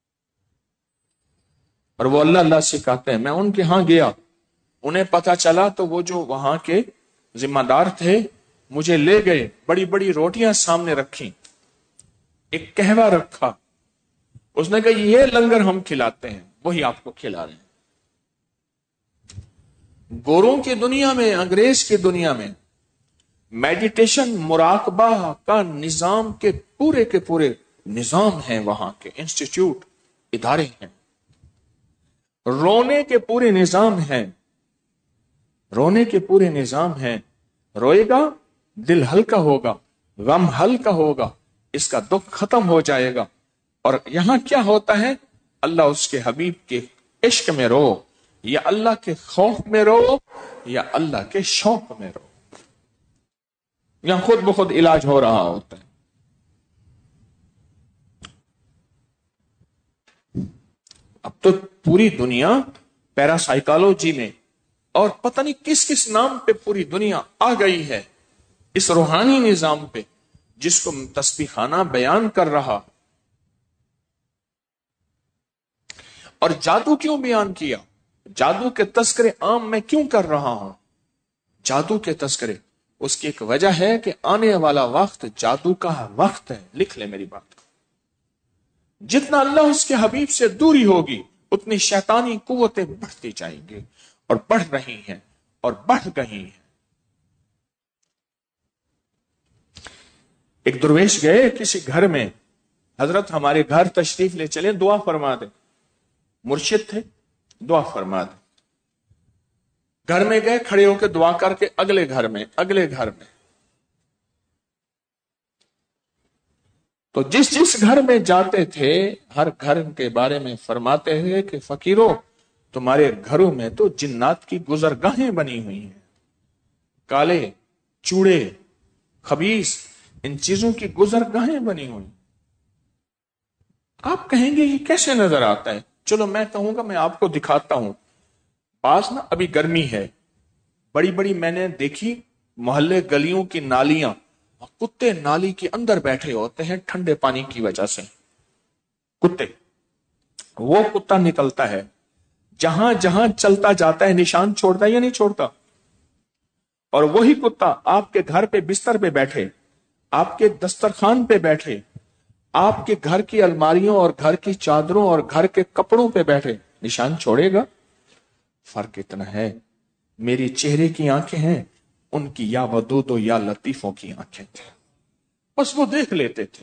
और वो अल्लाह अल्लाह सिखाते हैं। मैं उनके यहां गया, उन्हें पता चला तो वो जो वहां के जिम्मेदार थे मुझे ले गए, बड़ी बड़ी रोटियां सामने रखी, एक कहवा रखा, उसने कहा ये लंगर हम खिलाते हैं, वही आपको खिला रहे हैं। गोरों की दुनिया में, अंग्रेज की दुनिया में मेडिटेशन, मुराकबा का निजाम के पूरे निजाम है, वहां के इंस्टीट्यूट, इदारे हैं। रोने के पूरे निजाम हैं, रोने के पूरे निजाम हैं। रोएगा दिल हल्का होगा, गम हल्का होगा, इसका दुख खत्म हो जाएगा। और यहां क्या होता है? अल्लाह उसके हबीब के इश्क में रो, या अल्लाह के खौफ में रो, या अल्लाह के शौक में रो। यहां खुद ब खुद इलाज हो रहा होता है। अब तो पूरी दुनिया पैरासाइकोलॉजी में और पता नहीं किस किस नाम पे पूरी दुनिया आ गई है, इस रूहानी निजाम पे, जिसको तस्बीह खाना बयान कर रहा। और जादू क्यों बयान किया? जादू के तस्करे आम मैं क्यों कर रहा हूं? जादू के तस्करे, उसकी एक वजह है कि आने वाला वक्त जादू का वक्त है। लिख ले मेरी बात को। जितना अल्लाह उसके हबीब से दूरी होगी, उतनी शैतानी कुव्वतें बढ़ती जाएंगी, और बढ़ रही हैं और बढ़ गई हैं। एक दुर्वेश गए किसी घर में, हजरत हमारे घर तशरीफ ले चले, दुआ फरमा दे। मुर्शिद थे, दुआ फरमा दे। घर में गए, खड़े होकर दुआ करके अगले घर में, अगले घर में। तो जिस जिस घर में जाते थे हर घर के बारे में फरमाते हुए कि फकीरों, तुम्हारे घरों में तो जिन्नात की गुजरगाहें बनी हुई हैं, काले चूड़े खबीस इन चीजों की गुजरगाहें बनी हुई। आप कहेंगे ये कैसे नजर आता है? चलो मैं कहूंगा, मैं आपको दिखाता हूं। पास ना अभी गर्मी है, बड़ी बड़ी मैंने देखी मोहल्ले गलियों की नालियां, कुत्ते नाली के अंदर बैठे होते हैं ठंडे पानी की वजह से। कुत्ते, वो कुत्ता निकलता है, जहां जहां चलता जाता है निशान छोड़ता है या नहीं छोड़ता? और वही कुत्ता आपके घर पे बिस्तर पे बैठे, आपके दस्तरखान पे बैठे, आपके घर की अलमारियों और घर की चादरों और घर के कपड़ों पे बैठे निशान छोड़ेगा? फर्क इतना है, मेरे चेहरे की आंखें हैं, उनकी या वदूदो या लतीफों की आंखें थी, बस वो देख लेते थे।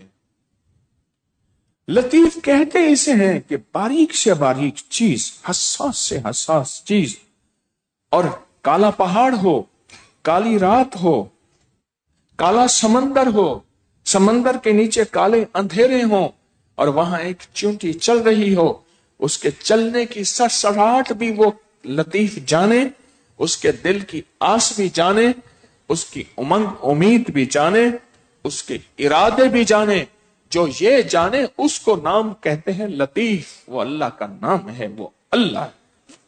लतीफ कहते इसे हैं कि बारीक से बारीक चीज, हसास से हसास चीज, और काला पहाड़ हो, काली रात हो, काला समंदर हो, समंदर के नीचे काले अंधेरे हो, और वहां एक चींटी चल रही हो, उसके चलने की सड़सड़ाहट भी वो लतीफ जाने, उसके दिल की आस भी जाने, उसकी उमंग उम्मीद भी जाने, उसके इरादे भी जाने। जो ये जाने उसको नाम कहते हैं लतीफ। वो अल्लाह का नाम है, वो अल्लाह है।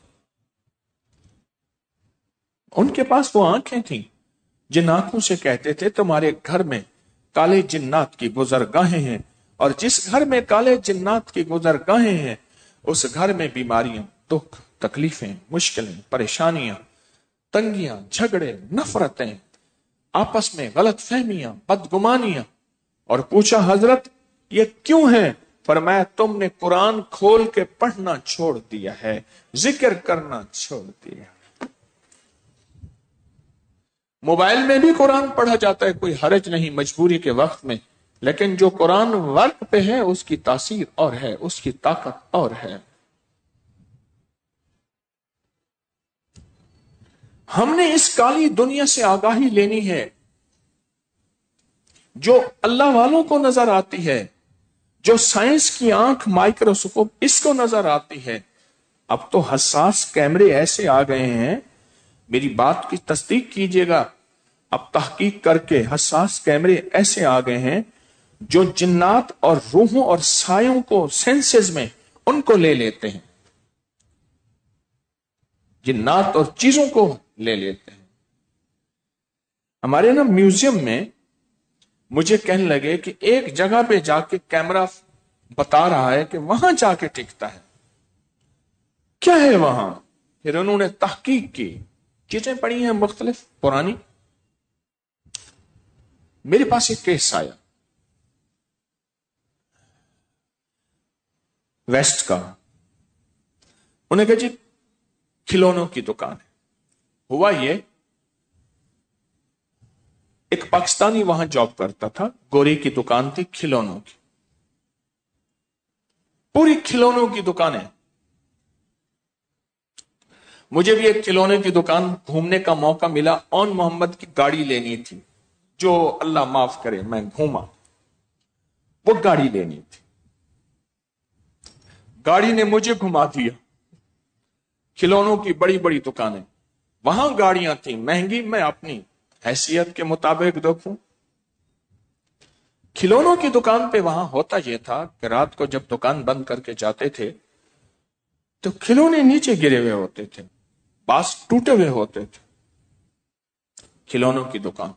उनके पास वो आंखें थी जिन आंखों से कहते थे तुम्हारे घर में काले जिन्नात की गुजरगाहें हैं, और जिस घर में काले जिन्नात की गुजरगाहें हैं उस घर में बीमारियां, दुख, तकलीफें, मुश्किलें, परेशानियां, तंगियां, झगड़े, नफरतें, आपस में गलत फहमियां, बदगुमानियां। और पूछा हजरत ये क्यों है? फरमाया तुमने कुरान खोल के पढ़ना छोड़ दिया है, जिक्र करना छोड़ दिया। मोबाइल में भी कुरान पढ़ा जाता है, कोई हरज नहीं मजबूरी के वक्त में, लेकिन जो कुरान वर्क पे है उसकी तासीर और है, उसकी ताकत और है। हमने इस काली दुनिया से आगाही लेनी है जो अल्लाह वालों को नजर आती है, जो साइंस की आंख माइक्रोस्कोप इसको नजर आती है। अब तो हसास कैमरे ऐसे आ गए हैं, मेरी बात की तस्दीक कीजिएगा, अब तहकीक करके हसास कैमरे ऐसे आ गए हैं जो जिन्नात और रूहों और सायों को सेंसेस में उनको ले लेते हैं, जिन्नात और चीजों को ले लेते हैं। हमारे ना म्यूजियम में मुझे कहने लगे कि एक जगह पे जाके कैमरा बता रहा है कि वहां जाके टिकता है, क्या है वहां? फिर उन्होंने तहकीक की, चीजें पड़ी हैं मुख्तलिफ पुरानी। मेरे पास एक केस आया वेस्ट का, उन्हें कहा जी खिलौनों की दुकान है। हुआ ये, एक पाकिस्तानी वहां जॉब करता था, गोरी की दुकान थी खिलौनों की, पूरी खिलौनों की दुकान है। मुझे भी एक खिलौने की दुकान घूमने का मौका मिला, ऑन मोहम्मद की गाड़ी लेनी थी, जो अल्लाह माफ करे मैं घूमा, वो गाड़ी लेनी थी। गाड़ी ने मुझे घुमा दिया, खिलौनों की बड़ी बड़ी दुकानें, वहां गाड़ियां थी महंगी, मैं अपनी हैसियत के मुताबिक देखूं। खिलौनों की दुकान पे वहां होता यह था कि रात को जब दुकान बंद करके जाते थे तो खिलौने नीचे गिरे हुए होते थे, बांस टूटे हुए होते थे। खिलौनों की दुकान,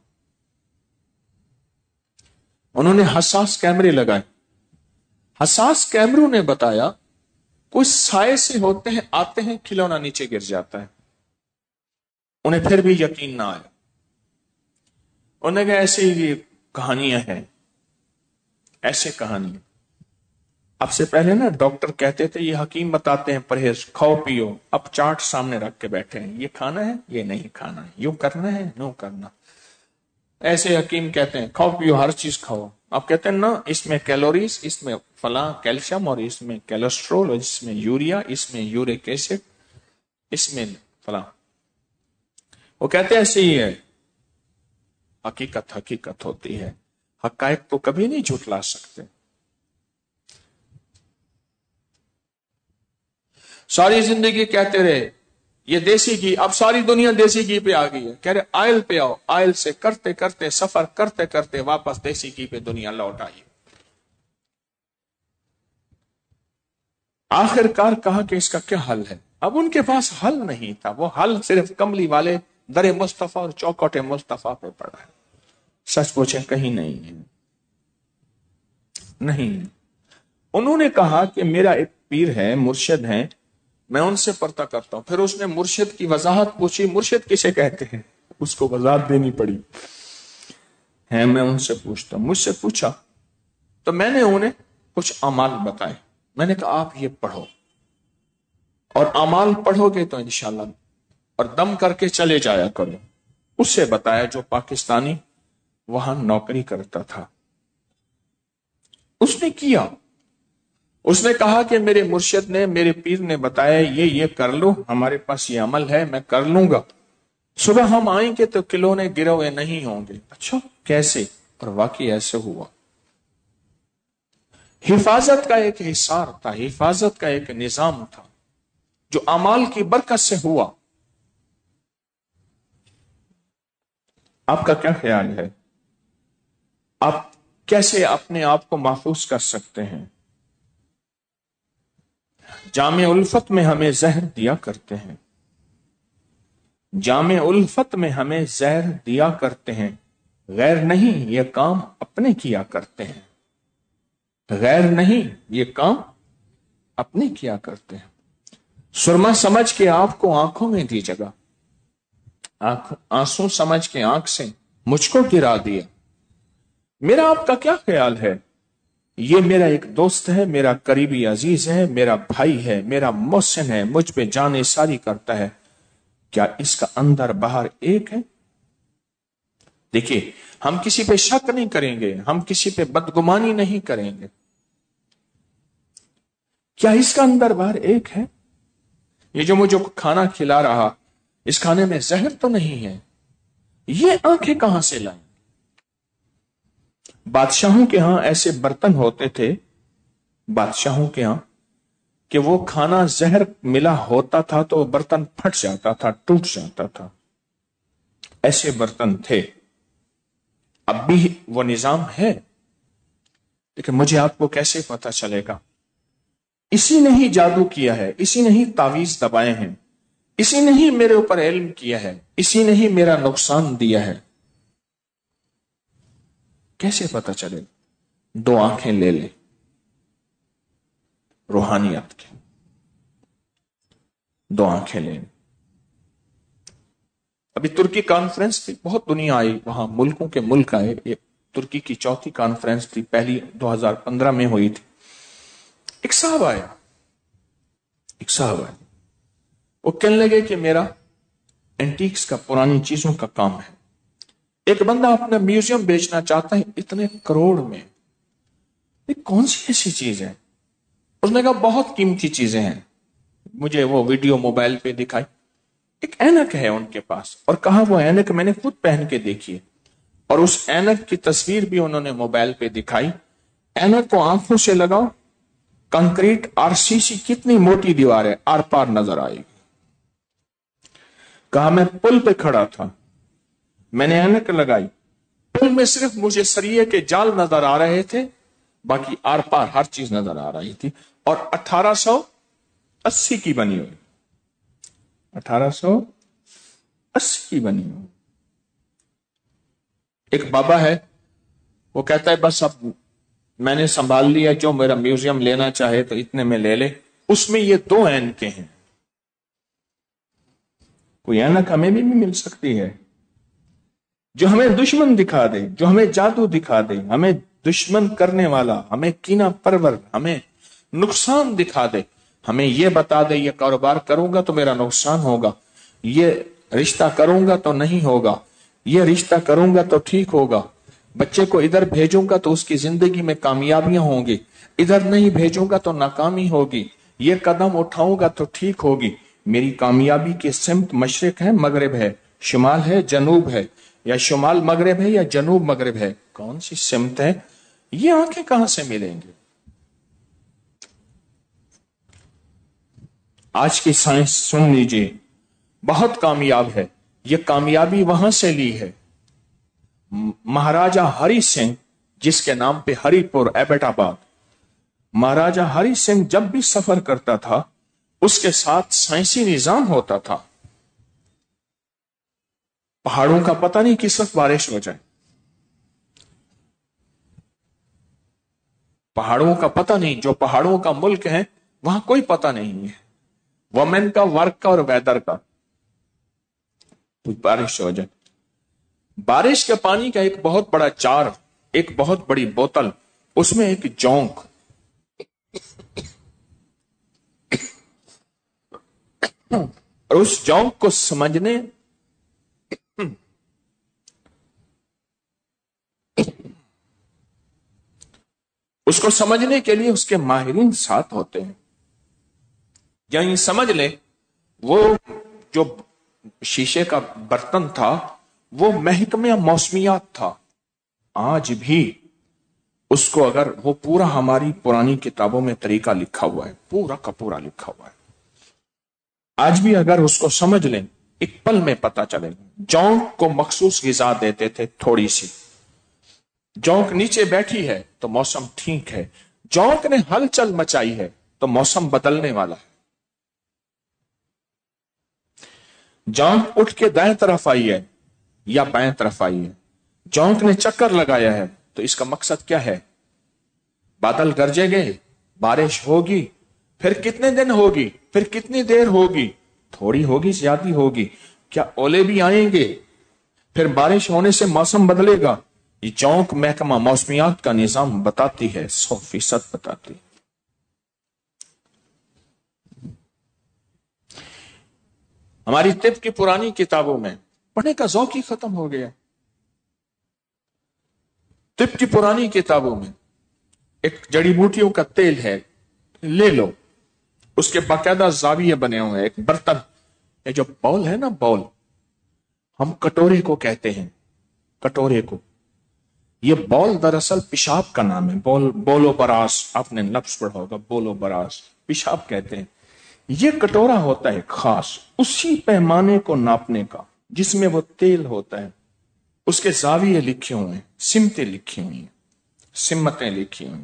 उन्होंने हसास कैमरे लगाए। हसास कैमरों ने बताया कुछ साए से होते हैं, आते हैं, खिलौना नीचे गिर जाता है। उन्हें फिर भी यकीन ना आया। उन्होंने कहा ऐसी ये कहानियां हैं, ऐसे कहानियां। अब से पहले ना डॉक्टर कहते थे, ये हकीम बताते हैं परहेज, खाओ पियो, अब चार्ट सामने रख के बैठे हैं, ये खाना है, ये नहीं खाना है, यूं करना है, नो करना। ایسے حکیم کہتے ہیں کھاؤ پیو ہر چیز کھاؤ، آپ کہتے ہیں نا اس میں کیلوریز، اس میں فلاں کیلشیم، اور اس میں کیلسٹرول، اور اس میں یوریا، اس میں یورک ایسڈ، اس میں فلاں، وہ کہتے ہیں ایسے ہی ہے۔ حقیقت حقیقت ہوتی ہے، حقائق کو کبھی نہیں جھٹلا سکتے۔ ساری زندگی کہتے رہے یہ دیسی گھی، اب ساری دنیا دیسی گھی پہ آ گئی ہے، کہہ رہے آئل پہ آؤ، آئل سے کرتے کرتے سفر کرتے کرتے واپس دیسی گھی پہ دنیا لوٹ آئی۔ آخر کار کہا کہ اس کا کیا حل ہے؟ اب ان کے پاس حل نہیں تھا، وہ حل صرف کملی والے در مصطفیٰ اور چوکٹ مصطفیٰ پہ پڑا ہے۔ سچ پوچھیں کہیں نہیں ہے، نہیں۔ انہوں نے کہا کہ میرا ایک پیر ہے، مرشد ہیں، میں ان سے پرتا کرتا ہوں۔ پھر اس نے مرشد کی وضاحت پوچھی، مرشد کسے کہتے ہیں، اس کو وضاحت دینی پڑی ہے۔ میں ان سے پوچھتا ہوں، مجھ سے پوچھا تو میں نے انہیں کچھ اعمال بتائے، میں نے کہا آپ یہ پڑھو، اور اعمال پڑھو گے تو انشاءاللہ، اور دم کر کے چلے جایا کرو۔ اس سے بتایا جو پاکستانی وہاں نوکری کرتا تھا، اس نے کیا، اس نے کہا کہ میرے مرشد نے، میرے پیر نے بتایا یہ کر لو، ہمارے پاس یہ عمل ہے، میں کر لوں گا، صبح ہم آئیں گے تو کھلونے گرے ہوئے نہیں ہوں گے۔ اچھا کیسے؟ اور واقعی ایسے ہوا۔ حفاظت کا ایک حصار تھا، حفاظت کا ایک نظام تھا جو اعمال کی برکت سے ہوا۔ آپ کا کیا خیال ہے؟ آپ کیسے اپنے آپ کو محفوظ کر سکتے ہیں؟ جامع الفت میں ہمیں زہر دیا کرتے ہیں، جامع الفت میں ہمیں زہر دیا کرتے ہیں، غیر نہیں یہ کام اپنے کیا کرتے ہیں، غیر نہیں یہ کام اپنے کیا کرتے ہیں۔ سرما سمجھ کے آپ کو آنکھوں میں دی جگہ، آنسو سمجھ کے آنکھ سے مجھ کو گرا دیا۔ میرا آپ کا کیا خیال ہے؟ یہ میرا ایک دوست ہے، میرا قریبی عزیز ہے، میرا بھائی ہے، میرا محسن ہے، مجھ پہ جان ساری کرتا ہے، کیا اس کا اندر باہر ایک ہے؟ دیکھیے ہم کسی پہ شک نہیں کریں گے، ہم کسی پہ بدگمانی نہیں کریں گے، کیا اس کا اندر باہر ایک ہے؟ یہ جو مجھے کھانا کھلا رہا، اس کھانے میں زہر تو نہیں ہے؟ یہ آنکھیں کہاں سے لائیں؟ بادشاہوں کے ہاں ایسے برتن ہوتے تھے، بادشاہوں کے ہاں، کہ وہ کھانا زہر ملا ہوتا تھا تو وہ برتن پھٹ جاتا تھا، ٹوٹ جاتا تھا، ایسے برتن تھے۔ اب بھی وہ نظام ہے، لیکن مجھے آپ کو کیسے پتا چلے گا؟ اسی نے ہی جادو کیا ہے، اسی نے ہی تعویذ دبائے ہیں، اسی نے ہی میرے اوپر علم کیا ہے، اسی نے ہی میرا نقصان دیا ہے، کیسے پتا چلے؟ دو آنکھیں لے لے روحانیت کی، دو آنکھیں لے لے۔ ابھی ترکی کانفرنس تھی، بہت دنیا آئی وہاں، ملکوں کے ملک آئے، یہ ترکی کی چوتھی کانفرنس تھی، پہلی 2015 میں ہوئی تھی۔ ایک صاحب آیا، وہ کہنے لگے کہ میرا اینٹیکس کا، پرانی چیزوں کا کام ہے، ایک بندہ اپنا میوزیم بیچنا چاہتا ہے اتنے کروڑ میں، یہ کون سی ایسی چیز ہے؟ اس نے کہا بہت قیمتی چیزیں ہیں، مجھے وہ ویڈیو موبائل پہ دکھائی، ایک اینک ہے ان کے پاس، اور کہا وہ اینک میں نے خود پہن کے دیکھی ہے، اور اس اینک کی تصویر بھی انہوں نے موبائل پہ دکھائی۔ اینک کو آنکھوں سے لگاؤ، کنکریٹ RCC کتنی موٹی دیوار ہے، آر پار نظر آئے گی۔ کہا میں پل پہ کھڑا تھا، میں نے اینک لگائی، پل میں صرف مجھے سریے کے جال نظر آ رہے تھے، باقی آر پار ہر چیز نظر آ رہی تھی، اور 1880 کی بنی ہوئی، 1880 کی بنی ہوئی۔ ایک بابا ہے، وہ کہتا ہے بس اب میں نے سنبھال لیا، جو میرا میوزیم لینا چاہے تو اتنے میں لے لے۔ اس میں یہ دو اینکیں ہیں، کوئی اینک ہمیں بھی مل سکتی ہے جو ہمیں دشمن دکھا دے، جو ہمیں جادو دکھا دے، ہمیں دشمن کرنے والا، ہمیں کینہ پرور، ہمیں نقصان دکھا دے، ہمیں یہ بتا دے یہ کاروبار کروں گا تو میرا نقصان ہوگا، یہ رشتہ کروں گا تو نہیں ہوگا، یہ رشتہ کروں گا تو ٹھیک ہوگا، بچے کو ادھر بھیجوں گا تو اس کی زندگی میں کامیابیاں ہوں گی، ادھر نہیں بھیجوں گا تو ناکامی ہوگی، یہ قدم اٹھاؤں گا تو ٹھیک ہوگی، میری کامیابی کی سمت مشرق ہے مغرب ہے، شمال ہے جنوب ہے، یا شمال مغرب ہے یا جنوب مغرب ہے، کون سی سمت ہے؟ یہ آنکھیں کہاں سے ملیں گی؟ آج کی سائنس سن لیجئے بہت کامیاب ہے، یہ کامیابی وہاں سے لی ہے۔ مہاراجہ ہری سنگھ، جس کے نام پہ ہری پور ایبٹ آباد، مہاراجہ ہری سنگھ جب بھی سفر کرتا تھا اس کے ساتھ سائنسی نظام ہوتا تھا۔ پہاڑوں کا پتہ نہیں کس وقت بارش ہو جائے، پہاڑوں کا پتہ نہیں، جو پہاڑوں کا ملک ہے وہاں کوئی پتہ نہیں ہے وومن کا، ورک کا اور ویدر کا، بارش ہو جائے۔ بارش کے پانی کا ایک بہت بڑا جار، ایک بہت بڑی بوتل، اس میں ایک جونک، اور اس جونک کو سمجھنے کے لیے اس کے ماہرین ساتھ ہوتے ہیں۔ یعنی سمجھ لے وہ جو شیشے کا برتن تھا وہ محکمہ موسمیات تھا، آج بھی اس کو اگر وہ پورا ہماری پرانی کتابوں میں طریقہ لکھا ہوا ہے، پورا کا پورا لکھا ہوا ہے، آج بھی اگر اس کو سمجھ لیں ایک پل میں پتا چلے گا۔ جونک کو مخصوص غذا دیتے تھے تھوڑی سی، جونک نیچے بیٹھی ہے تو موسم ٹھیک ہے، جونک نے ہلچل مچائی ہے تو موسم بدلنے والا ہے، جونک اٹھ کے دائیں طرف آئی ہے یا بائیں طرف آئی ہے، جونک نے چکر لگایا ہے تو اس کا مقصد کیا ہے؟ بادل گرجے گے، بارش ہوگی، پھر کتنے دن ہوگی، پھر کتنی دیر ہوگی، تھوڑی ہوگی زیادہ ہوگی، کیا اولے بھی آئیں گے، پھر بارش ہونے سے موسم بدلے گا۔ یہ جونک محکمہ موسمیات کا نظام بتاتی ہے، 100% بتاتی۔ ہماری طب کی پرانی کتابوں میں پڑھنے کا ذوق ہی ختم ہو گیا۔ طب کی پرانی کتابوں میں ایک جڑی بوٹیوں کا تیل ہے، لے لو، اس کے باقاعدہ زاویے بنے ہوئے ہیں، ایک برتن، یہ جو باؤل ہے نا، باؤل ہم کٹورے کو کہتے ہیں، کٹورے کو، یہ باؤل دراصل پیشاب کا نام ہے، بولو براس، آپ نے لفظ پڑھا ہوگا، بولو براس، پیشاب کہتے ہیں۔ یہ کٹورا ہوتا ہے خاص اسی پیمانے کو ناپنے کا جس میں وہ تیل ہوتا ہے، اس کے زاویے لکھے ہوئے ہیں، سمتیں لکھی ہوئی ہیں، سمتیں لکھی ہوئی ہیں،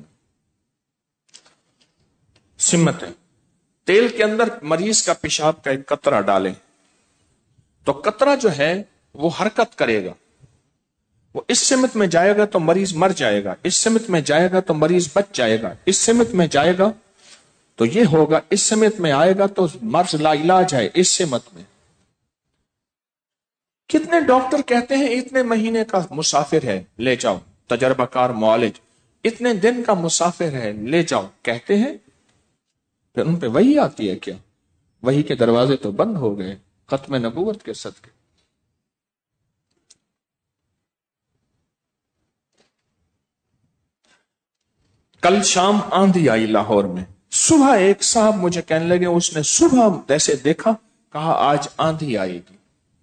سمتیں۔ تیل کے اندر مریض کا پیشاب کا ایک قطرہ ڈالیں تو قطرہ جو ہے وہ حرکت کرے گا، وہ اس سمت میں جائے گا تو مریض مر جائے گا، اس سمت میں جائے گا تو مریض بچ جائے گا، اس سمت میں جائے گا تو یہ ہوگا، اس سمت میں آئے گا تو مرض لا علاج ہے، اس سمت میں۔ کتنے ڈاکٹر کہتے ہیں اتنے مہینے کا مسافر ہے لے جاؤ، تجربہ کار معالج اتنے دن کا مسافر ہے لے جاؤ، کہتے ہیں، پھر ان پہ وحی آتی ہے کیا؟ وحی کے دروازے تو بند ہو گئے ختم نبوت کے صدقے۔ کل شام آندھی آئی لاہور میں، صبح ایک صاحب مجھے کہنے لگے اس نے صبح جیسے دیکھا، کہا آج آندھی آئے گی۔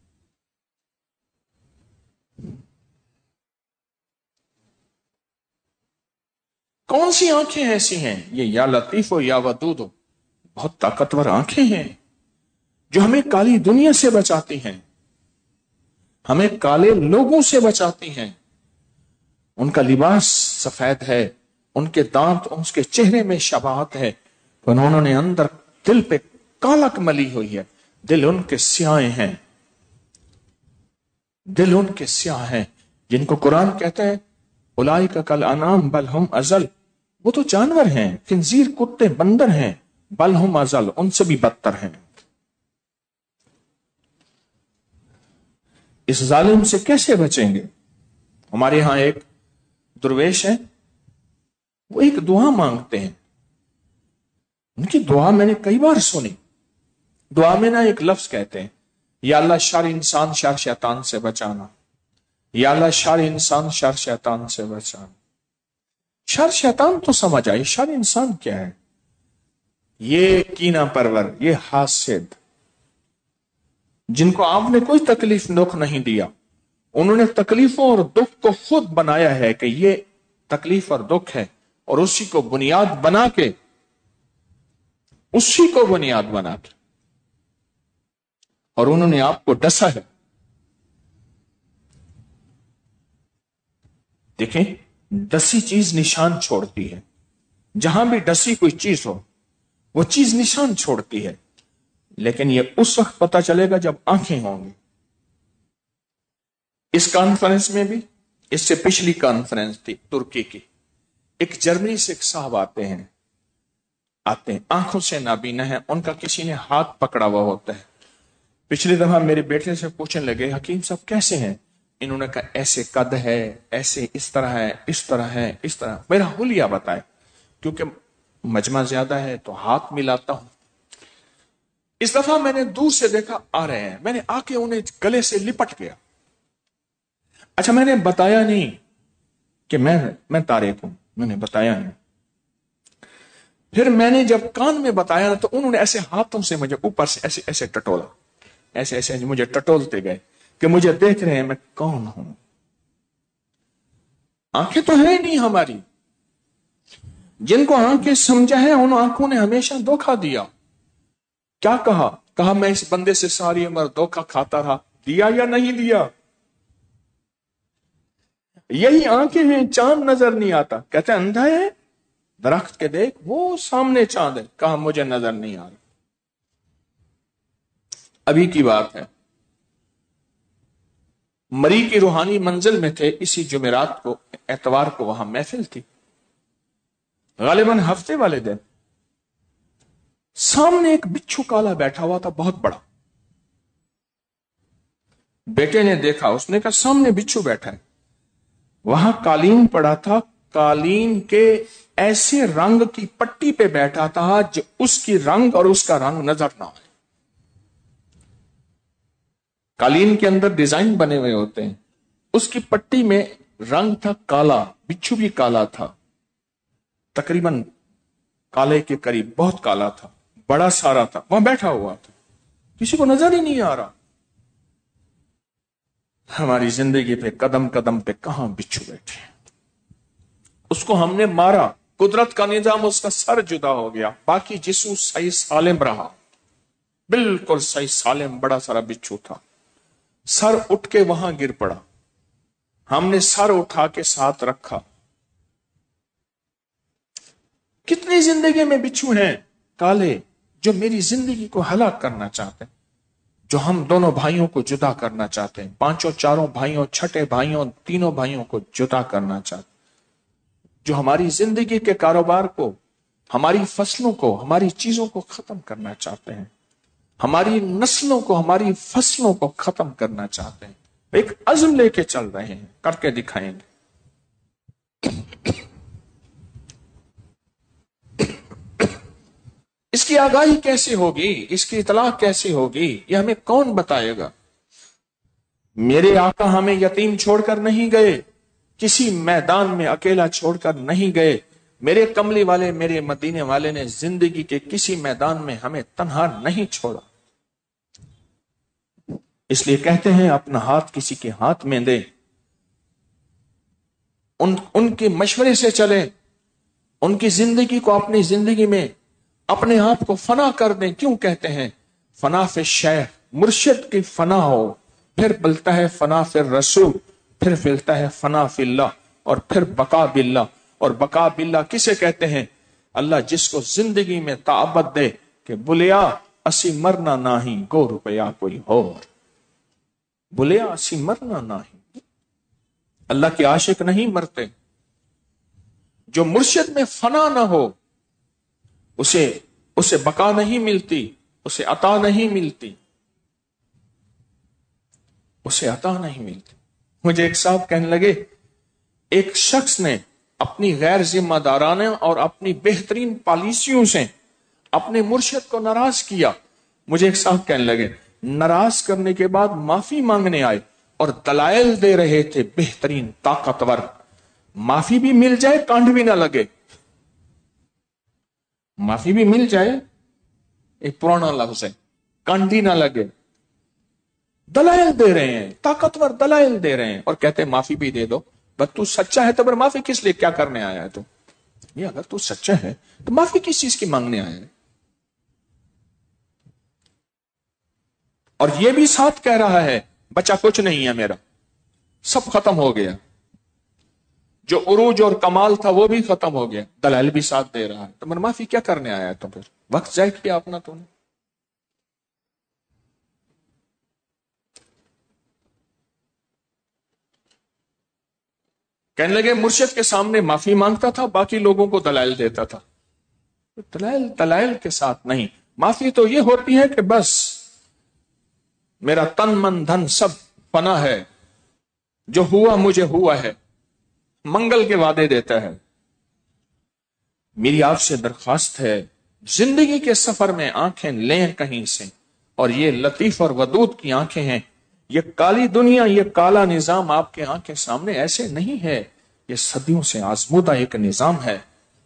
کون سی آنکھیں ایسی ہیں یہ، یا لطیف ہو یا ودود ہو، بہت طاقتور آنکھیں ہیں جو ہمیں کالی دنیا سے بچاتی ہیں، ہمیں کالے لوگوں سے بچاتی ہیں۔ ان کا لباس سفید ہے، ان کے دانت، ان کے چہرے میں شباہت ہے، انہوں نے اندر دل پہ کالک ملی ہوئی ہے، دل ان کے سیاہ ہیں، دل ان کے سیاہ ہیں، جن کو قرآن کہتا ہے اولئک کالانعام بل ہم اضل، وہ تو جانور ہیں، خنزیر، کتے، بندر ہیں، بل ہم اضل، ان سے بھی بدتر ہیں۔ اس ظالم سے کیسے بچیں گے؟ ہمارے ہاں ایک درویش ہے، وہ ایک دعا مانگتے ہیں، ان کی دعا میں نے کئی بار سنی، دعا میں نا ایک لفظ کہتے ہیں، یا اللہ شر انسان شر شیطان سے بچانا، یا اللہ شر انسان شر شیطان سے بچا. شر شیطان تو سمجھ آئی، شر انسان کیا ہے؟ یہ کینہ پرور، یہ حاسد، جن کو آپ نے کوئی تکلیف دکھ نہیں دیا، انہوں نے تکلیفوں اور دکھ کو خود بنایا ہے کہ یہ تکلیف اور دکھ ہے، اور اسی کو بنیاد بنا کے اور انہوں نے آپ کو ڈسا ہے. دیکھیں، ڈسی چیز نشان چھوڑتی ہے. جہاں بھی ڈسی کوئی چیز ہو وہ چیز نشان چھوڑتی ہے، لیکن یہ اس وقت پتہ چلے گا جب آنکھیں ہوں گی. اس کانفرنس میں بھی، اس سے پچھلی کانفرنس تھی ترکی کی، ایک جرمنی سے ایک صاحب آتے ہیں آنکھوں سے نابینا ہے، ان کا کسی نے ہاتھ پکڑا ہوا ہوتا ہے. پچھلی دفعہ میرے بیٹے سے پوچھنے لگے حکیم صاحب کیسے ہیں؟ انہوں نے کہا ایسے قد ہے، ایسے اس طرح ہے، اس طرح ہے، اس طرح. میرا حلیہ بتائے، کیونکہ مجمع زیادہ ہے تو ہاتھ ملاتا ہوں. اس دفعہ میں نے دور سے دیکھا آ رہے ہیں، میں نے آ کے انہیں گلے سے لپٹ گیا. اچھا میں نے بتایا نہیں کہ میں تارک ہوں، میں نے بتایا نہیں. پھر میں نے جب کان میں بتایا تو انہوں نے ایسے ہاتھوں سے مجھے اوپر سے ایسے ایسے ٹٹولا، ایسے ایسے مجھے ٹٹولتے گئے کہ مجھے دیکھ رہے ہیں میں کون ہوں. آنکھیں تو ہیں نہیں ہماری. جن کو آنکھیں سمجھا ہے ان آنکھوں نے ہمیشہ دھوکہ دیا. کیا کہا میں اس بندے سے ساری عمر دھوکہ کھاتا رہا. دیا یا نہیں دیا؟ یہی آنکھیں ہیں، چاند نظر نہیں آتا، کہتے ہیں اندھا ہے، درخت کے دیکھ وہ سامنے چاند ہے، کہا مجھے نظر نہیں آ رہا. ابھی کی بات ہے، مری کی روحانی منزل میں تھے، اسی جمعرات کو، اتوار کو وہاں محفل تھی، غالباً ہفتے والے دن. سامنے ایک بچھو کالا بیٹھا ہوا تھا، بہت بڑا. بیٹے نے دیکھا، اس نے کہا سامنے بچھو بیٹھا ہے. وہاں قالین پڑا تھا، قالین کے ایسے رنگ کی پٹی پہ بیٹھا تھا جو اس کی رنگ اور اس کا رنگ نظر نہ آئے. قالین کے اندر ڈیزائن بنے ہوئے ہوتے ہیں، اس کی پٹی میں رنگ تھا کالا، بچھو بھی کالا تھا، تقریباً کالے کے قریب، بہت کالا تھا، بڑا سارا تھا، وہاں بیٹھا ہوا تھا، کسی کو نظر ہی نہیں آ رہا. ہماری زندگی پہ قدم قدم پہ کہاں بچھو بیٹھے. اس کو ہم نے مارا، قدرت کا نظام، اس کا سر جدا ہو گیا، باقی جسم صحیح سالم رہا، بالکل صحیح سالم. بڑا سارا بچھو تھا، سر اٹھ کے وہاں گر پڑا. ہم نے سر اٹھا کے ساتھ رکھا. کتنی زندگی میں بچھو ہیں کالے جو میری زندگی کو ہلاک کرنا چاہتے ہیں، جو ہم دونوں بھائیوں کو جدا کرنا چاہتے ہیں، پانچوں چاروں بھائیوں، چھٹے بھائیوں، تینوں بھائیوں کو جدا کرنا چاہتے ہیں، جو ہماری زندگی کے کاروبار کو، ہماری فصلوں کو، ہماری چیزوں کو ختم کرنا چاہتے ہیں، ہماری نسلوں کو، ہماری فصلوں کو ختم کرنا چاہتے ہیں. ایک عزم لے کے چل رہے ہیں، کر کے دکھائیں گے. اس کی آگاہی کیسے ہوگی، اس کی اطلاع کیسے ہوگی، یہ ہمیں کون بتائے گا؟ میرے آقا ہمیں یتیم چھوڑ کر نہیں گئے، کسی میدان میں اکیلا چھوڑ کر نہیں گئے. میرے کملی والے، میرے مدینے والے نے زندگی کے کسی میدان میں ہمیں تنہا نہیں چھوڑا. اس لیے کہتے ہیں اپنا ہاتھ کسی کے ہاتھ میں دے، ان کے مشورے سے چلے، ان کی زندگی کو اپنی زندگی میں اپنے آپ کو فنا کر دیں. کیوں کہتے ہیں فنا فی شیخ، مرشد کی فنا ہو، پھر ملتا ہے فنا فی رسول، پھر ملتا ہے فنا فی اللہ، اور پھر بقا باللہ. اور بقا باللہ کسے کہتے ہیں؟ اللہ جس کو زندگی میں تعبد دے کہ بلیا اسی مرنا نہیں، گو روپیہ کوئی اور، بلیا اسی مرنا نہیں. اللہ کے عاشق نہیں مرتے. جو مرشد میں فنا نہ ہو اسے بقا نہیں ملتی، اسے عطا نہیں ملتی، اسے عطا نہیں ملتی. مجھے ایک صاحب کہنے لگے ایک شخص نے اپنی غیر ذمہ دارانہ اور اپنی بہترین پالیسیوں سے اپنے مرشد کو ناراض کیا. مجھے ایک صاحب کہنے لگے ناراض کرنے کے بعد معافی مانگنے آئے اور دلائل دے رہے تھے بہترین طاقتور. معافی بھی مل جائے کانڈ بھی نہ لگے. معافی بھی مل جائے، ایک پرانا لفظ ہے، کانڈی نہ لگے. دلائل دے رہے ہیں، طاقتور دلائل دے رہے ہیں، اور کہتے ہیں معافی بھی دے دو. بس تو سچا ہے تو پھر معافی کس لیے، کیا کرنے آیا ہے تو؟ یہ اگر تو سچا ہے تو معافی کس چیز کی مانگنے آیا ہے؟ اور یہ بھی ساتھ کہہ رہا ہے بچا کچھ نہیں ہے میرا، سب ختم ہو گیا، جو عروج اور کمال تھا وہ بھی ختم ہو گیا. دلائل بھی ساتھ دے رہا ہے، تو میں معافی کیا کرنے آیا ہے تو؟ پھر وقت ضائع کیا اپنا تو نے. کہنے لگے مرشد کے سامنے معافی مانگتا تھا، باقی لوگوں کو دلائل دیتا تھا. دلائل کے ساتھ نہیں. معافی تو یہ ہوتی ہے کہ بس میرا تن من دھن سب فنا ہے، جو ہوا مجھے ہوا ہے، منگل کے وعدے دیتا ہے. میری آپ سے درخواست ہے زندگی کے سفر میں آنکھیں لیں کہیں سے، اور یہ لطیف اور ودود کی آنکھیں ہیں. یہ کالی دنیا، یہ کالا نظام آپ کے آنکھیں سامنے ایسے نہیں ہے، یہ صدیوں سے آزمودہ ایک نظام ہے.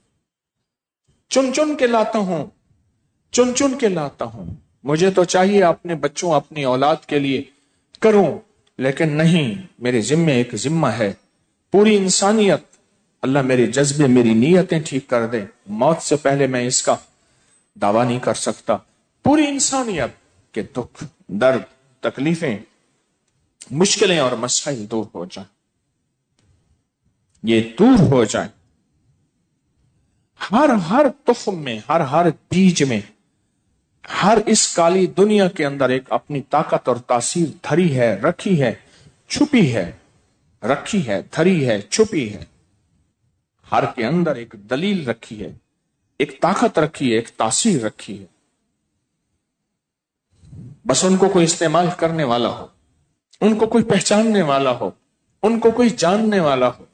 چن چن کے لاتا ہوں، چن چن کے لاتا ہوں. مجھے تو چاہیے اپنے بچوں، اپنی اولاد کے لیے کروں، لیکن نہیں، میرے ذمے ایک ذمہ ہے. پوری انسانیت، اللہ میرے جذبے، میری نیتیں ٹھیک کر دے. موت سے پہلے میں اس کا دعویٰ نہیں کر سکتا. پوری انسانیت کے دکھ، درد، تکلیفیں، مشکلیں اور مسائل دور ہو جائیں، یہ دور ہو جائیں. ہر تخم میں، ہر بیج میں، ہر اس کالی دنیا کے اندر ایک اپنی طاقت اور تاثیر دھری ہے، رکھی ہے، چھپی ہے. رکھی ہے، دھری ہے، چھپی ہے. ہر کے اندر ایک دلیل رکھی ہے، ایک طاقت رکھی ہے، ایک تاثیر رکھی ہے. بس ان کو کوئی استعمال کرنے والا ہو، ان کو کوئی پہچاننے والا ہو، ان کو کوئی جاننے والا ہو.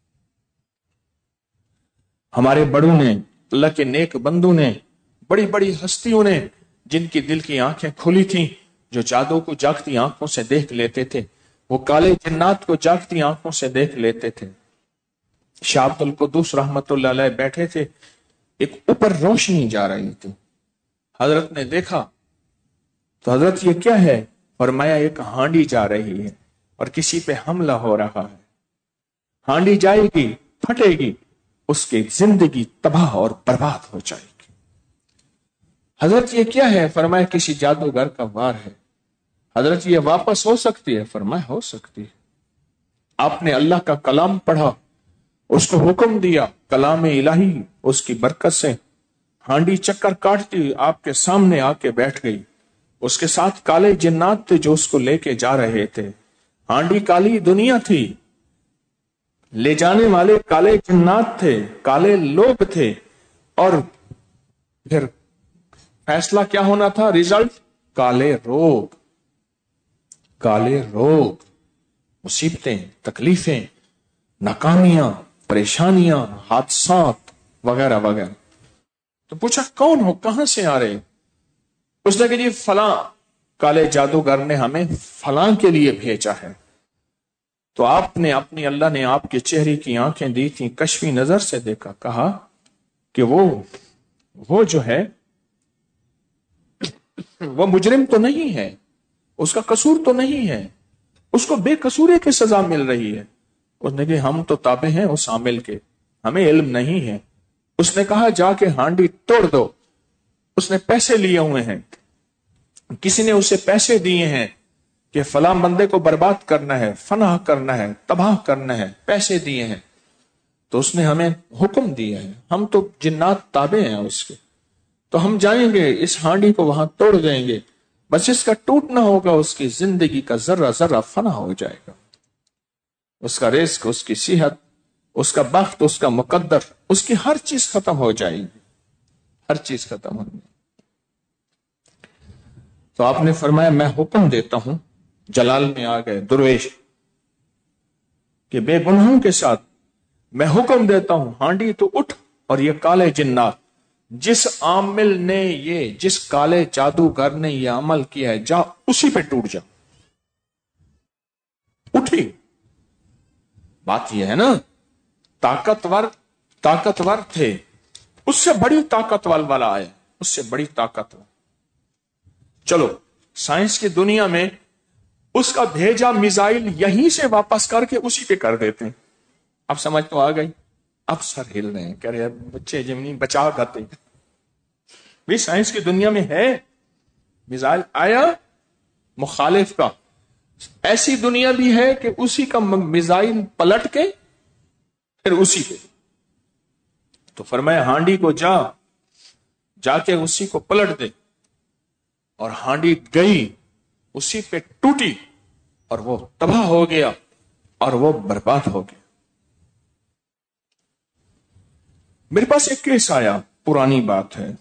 ہمارے بڑوں نے، اللہ کے نیک بندوں نے، بڑی بڑی ہستیوں نے، جن کی دل کی آنکھیں کھلی تھیں، جو جادو کو جاگتی آنکھوں سے دیکھ لیتے تھے، وہ کالے جنات کو جاگتی آنکھوں سے دیکھ لیتے تھے. شاہ عبد القدوس رحمت اللہ علیہ بیٹھے تھے، ایک اوپر روشنی جا رہی تھی. حضرت نے دیکھا تو حضرت یہ کیا ہے؟ فرمایا ایک ہانڈی جا رہی ہے اور کسی پہ حملہ ہو رہا ہے. ہانڈی جائے گی، پھٹے گی، اس کی زندگی تباہ اور برباد ہو جائے گی. حضرت یہ کیا ہے؟ فرمایا کسی جادوگر کا وار ہے. حضرت یہ واپس ہو سکتی ہے؟ فرمایا ہو سکتی ہے. آپ نے اللہ کا کلام پڑھا، اس کو حکم دیا، کلام الہی اس کی برکت سے ہانڈی چکر کاٹتی آپ کے سامنے آ کے بیٹھ گئی. اس کے ساتھ کالے جنات تھے جو اس کو لے کے جا رہے تھے. ہانڈی کالی دنیا تھی، لے جانے والے کالے جنات تھے، کالے لوگ تھے. اور پھر فیصلہ کیا ہونا تھا؟ ریزلٹ کالے روگ، کالے روگ، مصیبتیں، تکلیفیں، ناکامیاں، پریشانیاں، حادثات وغیرہ وغیرہ. تو پوچھا کون ہو، کہاں سے آ رہے؟ اس نے کہ جی فلاں کالے جادوگر نے ہمیں فلاں کے لیے بھیجا ہے. تو آپ نے اپنی، اللہ نے آپ کے چہرے کی آنکھیں دی تھی، کشفی نظر سے دیکھا، کہا کہ وہ جو ہے وہ مجرم تو نہیں ہے، اس کا قصور تو نہیں ہے، اس کو بے قصورے کی سزا مل رہی ہے. اس نے کہ ہم تو تابع ہیں اس عامل کے، ہمیں علم نہیں ہے. اس نے کہا جا کے ہانڈی توڑ دو. اس نے پیسے لیے ہوئے ہیں، کسی نے اسے پیسے دیے ہیں کہ فلاں بندے کو برباد کرنا ہے، فنا کرنا ہے، تباہ کرنا ہے، پیسے دیے ہیں. تو اس نے ہمیں حکم دیا ہے، ہم تو جنات تابع ہیں اس کے، تو ہم جائیں گے، اس ہانڈی کو وہاں توڑ دیں گے، بس اس کا ٹوٹنا ہوگا، اس کی زندگی کا ذرہ ذرہ فنا ہو جائے گا. اس کا رزق، اس کی صحت، اس کا بخت، اس کا مقدر، اس کی ہر چیز ختم ہو جائے گی، ہر چیز ختم ہو جائے گی. تو آپ نے فرمایا میں حکم دیتا ہوں، جلال میں آ گئے درویش، کہ بے گناہوں کے ساتھ میں حکم دیتا ہوں ہانڈی تو اٹھ، اور یہ کالے جنات، جس عامل نے جس کالے جادوگر نے یہ عمل کیا ہے، جا اسی پہ ٹوٹ جا. उठी। बात यह है ना, ताकतवर थे, उससे बड़ी ताकतवर वाला आया, उससे बड़ी ताकतवर। चलो साइंस की दुनिया में उसका भेजा मिसाइल यहीं से वापस करके उसी पे कर देते हैं। अब समझ तो आ गई? अब सर हिल रहे हैं, कह रहे बच्चे जमीनी बचा गाते। भाई साइंस की दुनिया में है, मिसाइल आया मुखालिफ का, ऐसी दुनिया भी है कि उसी का मिसाइल पलट के फिर उसी पे। तो फरमाया हांडी को जाके उसी को पलट दे, और हांडी गई उसी पे टूटी और वो तबाह हो गया और वो बर्बाद हो गया। मेरे पास एक केस आया, पुरानी बात है।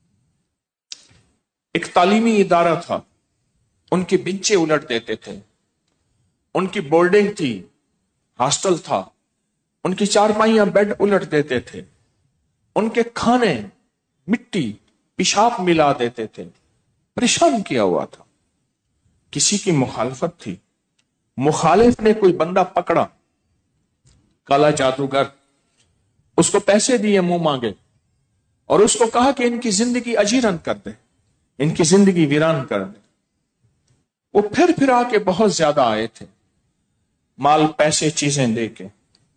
एक तालीमी इदारा था, उनके बेंचे उलट देते थे, उनकी बोर्डिंग थी, हॉस्टल था, उनकी चारपाइयां बेड उलट देते थे, उनके खाने मिट्टी पेशाब मिला देते थे, परेशान किया हुआ था। किसी की मुखालफत थी, मुखालिफ ने कोई बंदा पकड़ा, काला जादूगर, उसको पैसे दिए मुंह मांगे और उसको कहा कि इनकी जिंदगी अजीरन कर दे, इनकी जिंदगी वीरान कर दे। वो फिर आके बहुत ज्यादा आए थे, माल पैसे चीजें दे के।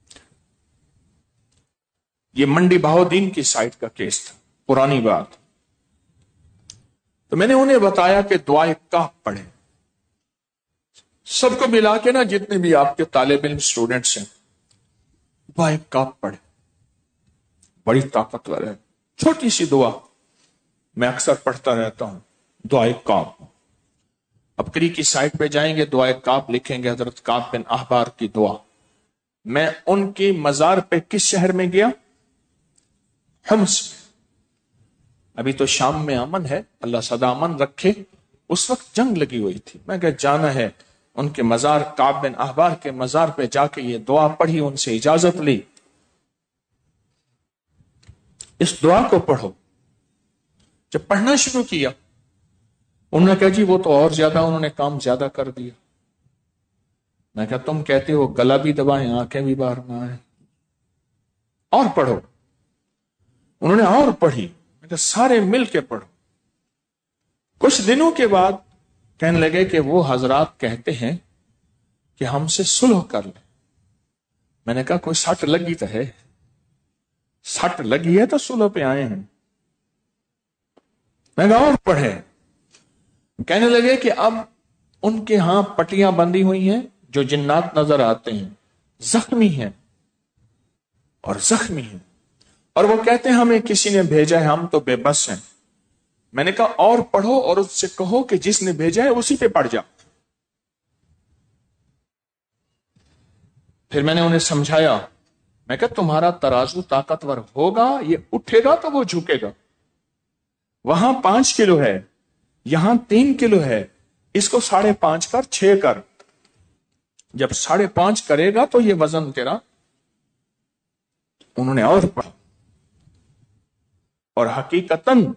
ये मंडी बहाउद्दीन की साइड का केस था, पुरानी बात। तो मैंने उन्हें बताया कि दुआए काफ पढ़े, सबको मिला के ना, जितने भी आपके तालिब इल्म स्टूडेंट्स हैं, दुआए काफ पढ़े, बड़ी ताकतवर है। छोटी सी दुआ मैं अक्सर पढ़ता रहता हूं, दुआए काफ। अब करी की साइट पे जाएंगे, दुआए काफ लिखेंगे, हजरत काब बिन अहबार की दुआ। मैं उनकी मजार पे किस शहर में गया? हम्स। अभी तो शाम में अमन है, अल्लाह सदा अमन रखे। उस वक्त जंग लगी हुई थी। मैं कहा जाना है उनके मजार, काब बिन अहबार के मजार पे जाके ये दुआ पढ़ी, उनसे इजाजत ली, इस दुआ को पढ़ो। जब पढ़ना शुरू किया, उन्होंने कहा जी वो तो और ज्यादा, उन्होंने काम ज्यादा कर दिया। मैं कहा तुम कहते हो गला भी दबाएं, आंखें भी बाहर ना आए, और पढ़ो। उन्होंने और पढ़ी। मैं कहा सारे मिल के पढ़ो। कुछ दिनों के बाद कहने लगे कि वो हजरात कहते हैं कि हमसे सुलह कर ले। मैंने कहा कोई सट लगी तो है, सट लगी है तो सुलह पे आए हैं। मैं कहा और पढ़े। कहने लगे कि अब उनके यहां पट्टियां बंधी हुई हैं, जो जिन्नात नजर आते हैं, जख्मी हैं और जख्मी हैं, और वो कहते हैं हमें किसी ने भेजा है, हम तो बेबस हैं। मैंने कहा और पढ़ो और उससे कहो कि जिसने भेजा है उसी पे पढ़ जा। फिर मैंने उन्हें समझाया, मैं कहा तुम्हारा तराजू ताकतवर होगा, ये उठेगा तो वो झुकेगा। वहां 5 किलो है, यहां 3 किलो है, इसको 5.5 कर, 6 कर। जब 5.5 करेगा तो ये वजन तेरा। उन्होंने और पढ़ा, और हकीकतन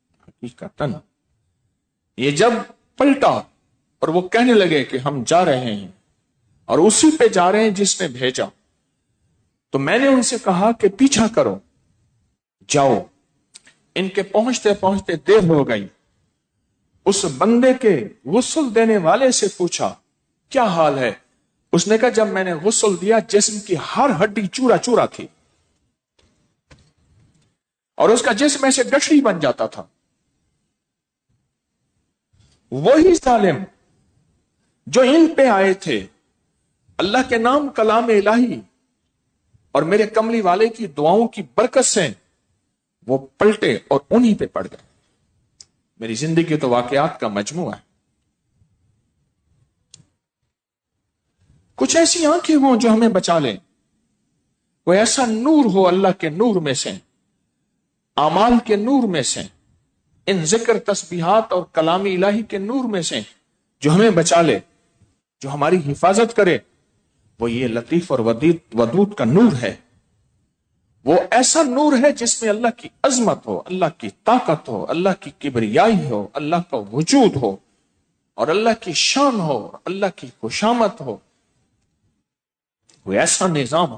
ये जब पलटा और वो कहने लगे कि हम जा रहे हैं और उसी पे जा रहे हैं जिसने भेजा, तो मैंने उनसे कहा कि पीछा करो, जाओ। इनके पहुंचते पहुंचते देर हो गई। उस बंदे के गुस्ल देने वाले से पूछा क्या हाल है? उसने कहा जब मैंने गुस्ल दिया जिस्म की हर हड्डी चूरा चूरा थी और उसका जिस्म ऐसे गठरी बन जाता था। वही जालिम जो इन पे आए थे, अल्लाह के नाम कलाम इलाही और मेरे कमली वाले की दुआओं की बरकत से वो पलटे और उन्हीं पे पड़ गए। मेरी जिंदगी तो वाकयात का मजमूआ है। कुछ ऐसी आंखें हों जो हमें बचा लें, कोई ऐसा नूर हो अल्लाह के नूर में से, आमाल के नूर में से, इन जिक्र तस्बीहात और कलामी इलाही के नूर में से जो हमें बचा ले, जो हमारी हिफाजत करे। वो ये लतीफ और वदूद का नूर है। वो ऐसा नूर है जिसमें अल्लाह की अजमत हो, अल्लाह की ताकत हो, अल्लाह की किबरियाई हो, अल्लाह का वजूद हो और अल्लाह की शान हो, अल्लाह की खुशामत हो। کوئی ایسا نظام،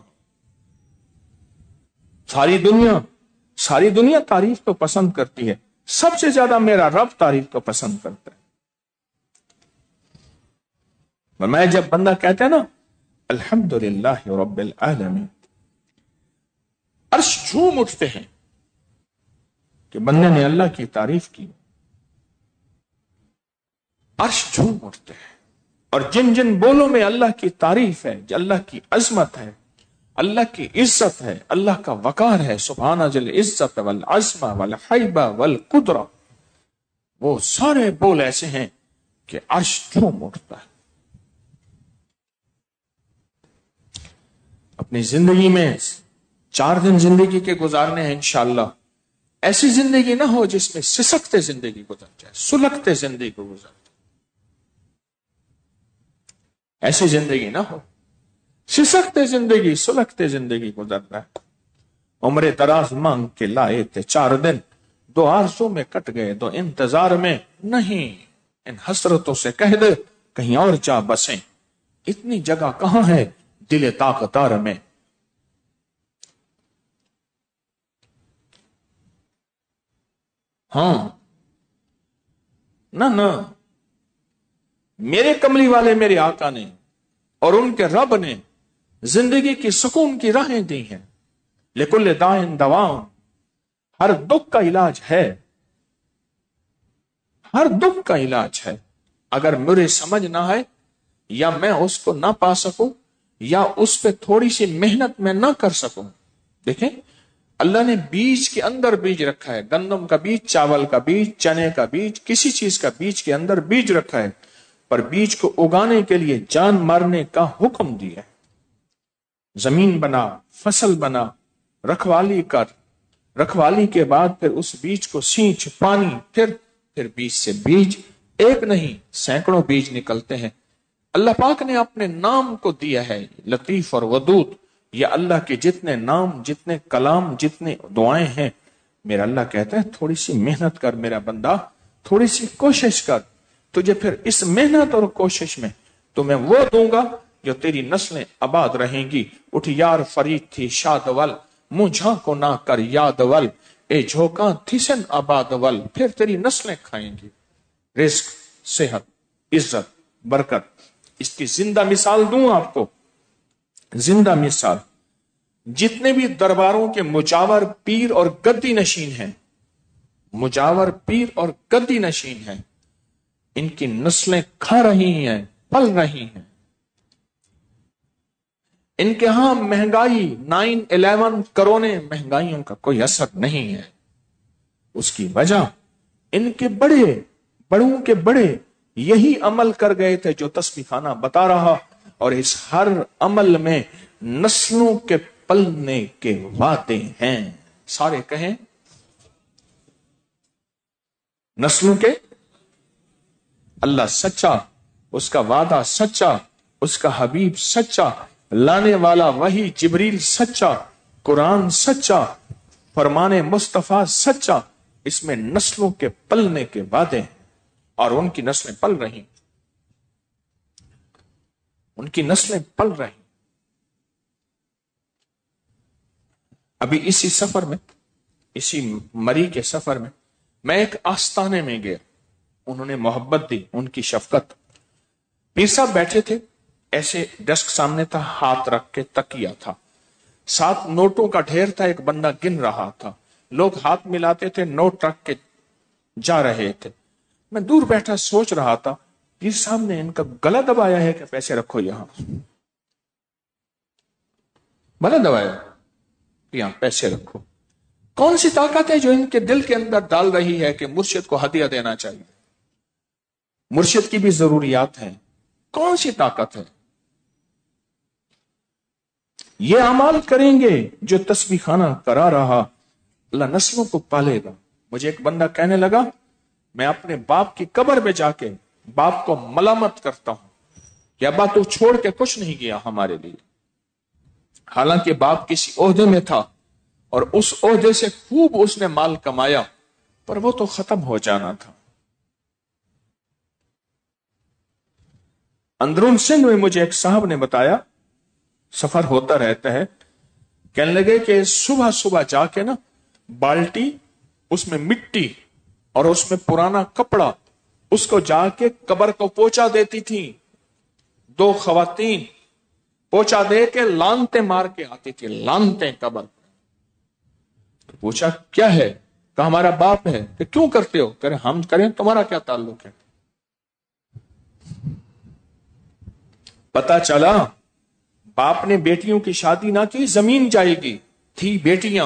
ساری دنیا تعریف کو پسند کرتی ہے، سب سے زیادہ میرا رب تعریف کو پسند کرتا ہے۔ میں جب بندہ کہتا ہے نا الحمدللہ رب العالمین، عرش جھوم اٹھتے ہیں کہ بندے نے اللہ کی تعریف کی، عرش جھوم اٹھتے ہیں۔ اور جن جن بولوں میں اللہ کی تعریف ہے، اللہ کی عظمت ہے، اللہ کی عزت ہے، اللہ کا وقار ہے، سبحان ذی العزت والعظمہ والحیبہ والقدرہ، وہ سارے بول ایسے ہیں کہ عرش جھوم اٹھتا ہے۔ اپنی زندگی میں 4 دن زندگی کے گزارنے ہیں انشاءاللہ، ایسی زندگی نہ ہو جس میں سسکتے زندگی گزر جائے، سلگتے زندگی کو گزر جائے، ایسی زندگی نہ ہو، سسکتے زندگی سلگتے زندگی گزر رہا ہے۔ عمر دراز مانگ کے لائے تھے 4 دن، 2 آرزوں میں کٹ گئے، 2 انتظار میں، نہیں ان حسرتوں سے کہہ دے کہیں اور جا بسیں، اتنی جگہ کہاں ہے دل طاقتار میں۔ ہاں نہ میرے کملی والے میرے آقا نے اور ان کے رب نے زندگی کی سکون کی راہیں دی ہیں۔ لکل دائن دواؤں، ہر دکھ کا علاج ہے، ہر دکھ کا علاج ہے۔ اگر میرے سمجھ نہ آئے، یا میں اس کو نہ پا سکوں، یا اس پہ تھوڑی سی محنت میں نہ کر سکوں، دیکھیں اللہ نے بیج کے اندر بیج رکھا ہے، گندم کا بیج، چاول کا بیج، چنے کا بیج، کسی چیز کا بیج کے اندر بیج رکھا ہے، پر بیج کو اگانے کے لیے جان مارنے کا حکم دیا ہے۔ زمین بنا، فصل بنا، رکھوالی کر، رکھوالی کے بعد پھر اس بیج کو سینچ، پانی، پھر بیج سے بیج ایک نہیں سینکڑوں بیج نکلتے ہیں۔ اللہ پاک نے اپنے نام کو دیا ہے لطیف اور ودود، یا اللہ کے جتنے نام، جتنے کلام، جتنے دعائیں ہیں، میرا اللہ کہتا ہے تھوڑی سی محنت کر میرا بندہ، تھوڑی سی کوشش کر، تجھے پھر اس محنت اور کوشش میں تو میں وہ دوں گا جو تیری نسلیں آباد رہیں گی۔ اٹھ یار فرید تھی شاد ول، منہ جھانکو نہ کر یاد ول، اے جھوکاں تھسن آباد ول، پھر تیری نسلیں کھائیں گی۔ رزق، صحت، عزت، برکت، اس کی زندہ مثال دوں آپ کو، زندہ مثال۔ جتنے بھی درباروں کے مجاور پیر اور گدی نشین ہیں، مجاور پیر اور گدی نشین ہیں، ان کی نسلیں کھا رہی ہیں، پل رہی ہیں۔ ان کے ہاں مہنگائی 9/11 کرونے مہنگائیوں کا کوئی اثر نہیں ہے۔ اس کی وجہ ان کے بڑوں کے بڑے یہی عمل کر گئے تھے جو تسبیح خانہ بتا رہا، اور اس ہر عمل میں نسلوں کے پلنے کے وعدے ہیں۔ سارے کہیں نسلوں کے، اللہ سچا، اس کا وعدہ سچا، اس کا حبیب سچا، لانے والا وحی جبریل سچا، قرآن سچا، فرمان مصطفیٰ سچا، اس میں نسلوں کے پلنے کے وعدے ہیں، اور ان کی نسلیں پل رہی، ان کی نسلیں پل رہی۔ ابھی اسی سفر میں، اسی مری کے سفر میں، میں ایک آستانے میں گیا، انہوں نے محبت دی، ان کی شفقت۔ پیر صاحب بیٹھے تھے، ایسے ڈسک سامنے تھا، ہاتھ رکھ کے تکیہ تھا، 7 نوٹوں کا ڈھیر تھا، ایک بندہ گن رہا تھا، لوگ ہاتھ ملاتے تھے، نوٹ رکھ کے جا رہے تھے۔ میں دور بیٹھا سوچ رہا تھا پیر صاحب نے ان کا گلا دبایا ہے کہ پیسے رکھو یہاں، گلا دبایا یہاں پیسے رکھو۔ کون سی طاقت ہے جو ان کے دل کے اندر ڈال رہی ہے کہ مرشد کو ہدیہ دینا چاہیے، مرشد کی بھی ضروریات ہیں؟ کون سی طاقت ہے؟ یہ اعمال کریں گے جو تسبیح خانہ کرا رہا، اللہ نسلوں کو پالے گا۔ مجھے ایک بندہ کہنے لگا میں اپنے باپ کی قبر پہ جا کے باپ کو ملامت کرتا ہوں کہ ابا تو چھوڑ کے کچھ نہیں کیا ہمارے لیے، حالانکہ باپ کسی عہدے میں تھا اور اس عہدے سے خوب اس نے مال کمایا، پر وہ تو ختم ہو جانا تھا۔ اندرون سندھ میں مجھے ایک صاحب نے بتایا سفر ہوتا رہتا ہے. کہنے لگے کہ صبح صبح جا کے نا بالٹی، اس میں مٹی اور اس میں پرانا کپڑا، اس کو جا کے قبر کو پوچھا دیتی تھی. 2 خواتین پوچھا دے کے لانتے مار کے آتی تھی، لانتے قبر. تو پوچھا کیا ہے؟ کہ ہمارا باپ ہے. کہ کیوں کرتے ہو؟ کہ ہم کریں، تمہارا کیا تعلق ہے؟ پتا چلا باپ نے بیٹیوں کی شادی نہ کی، زمین جائے گی. تھی بیٹیاں،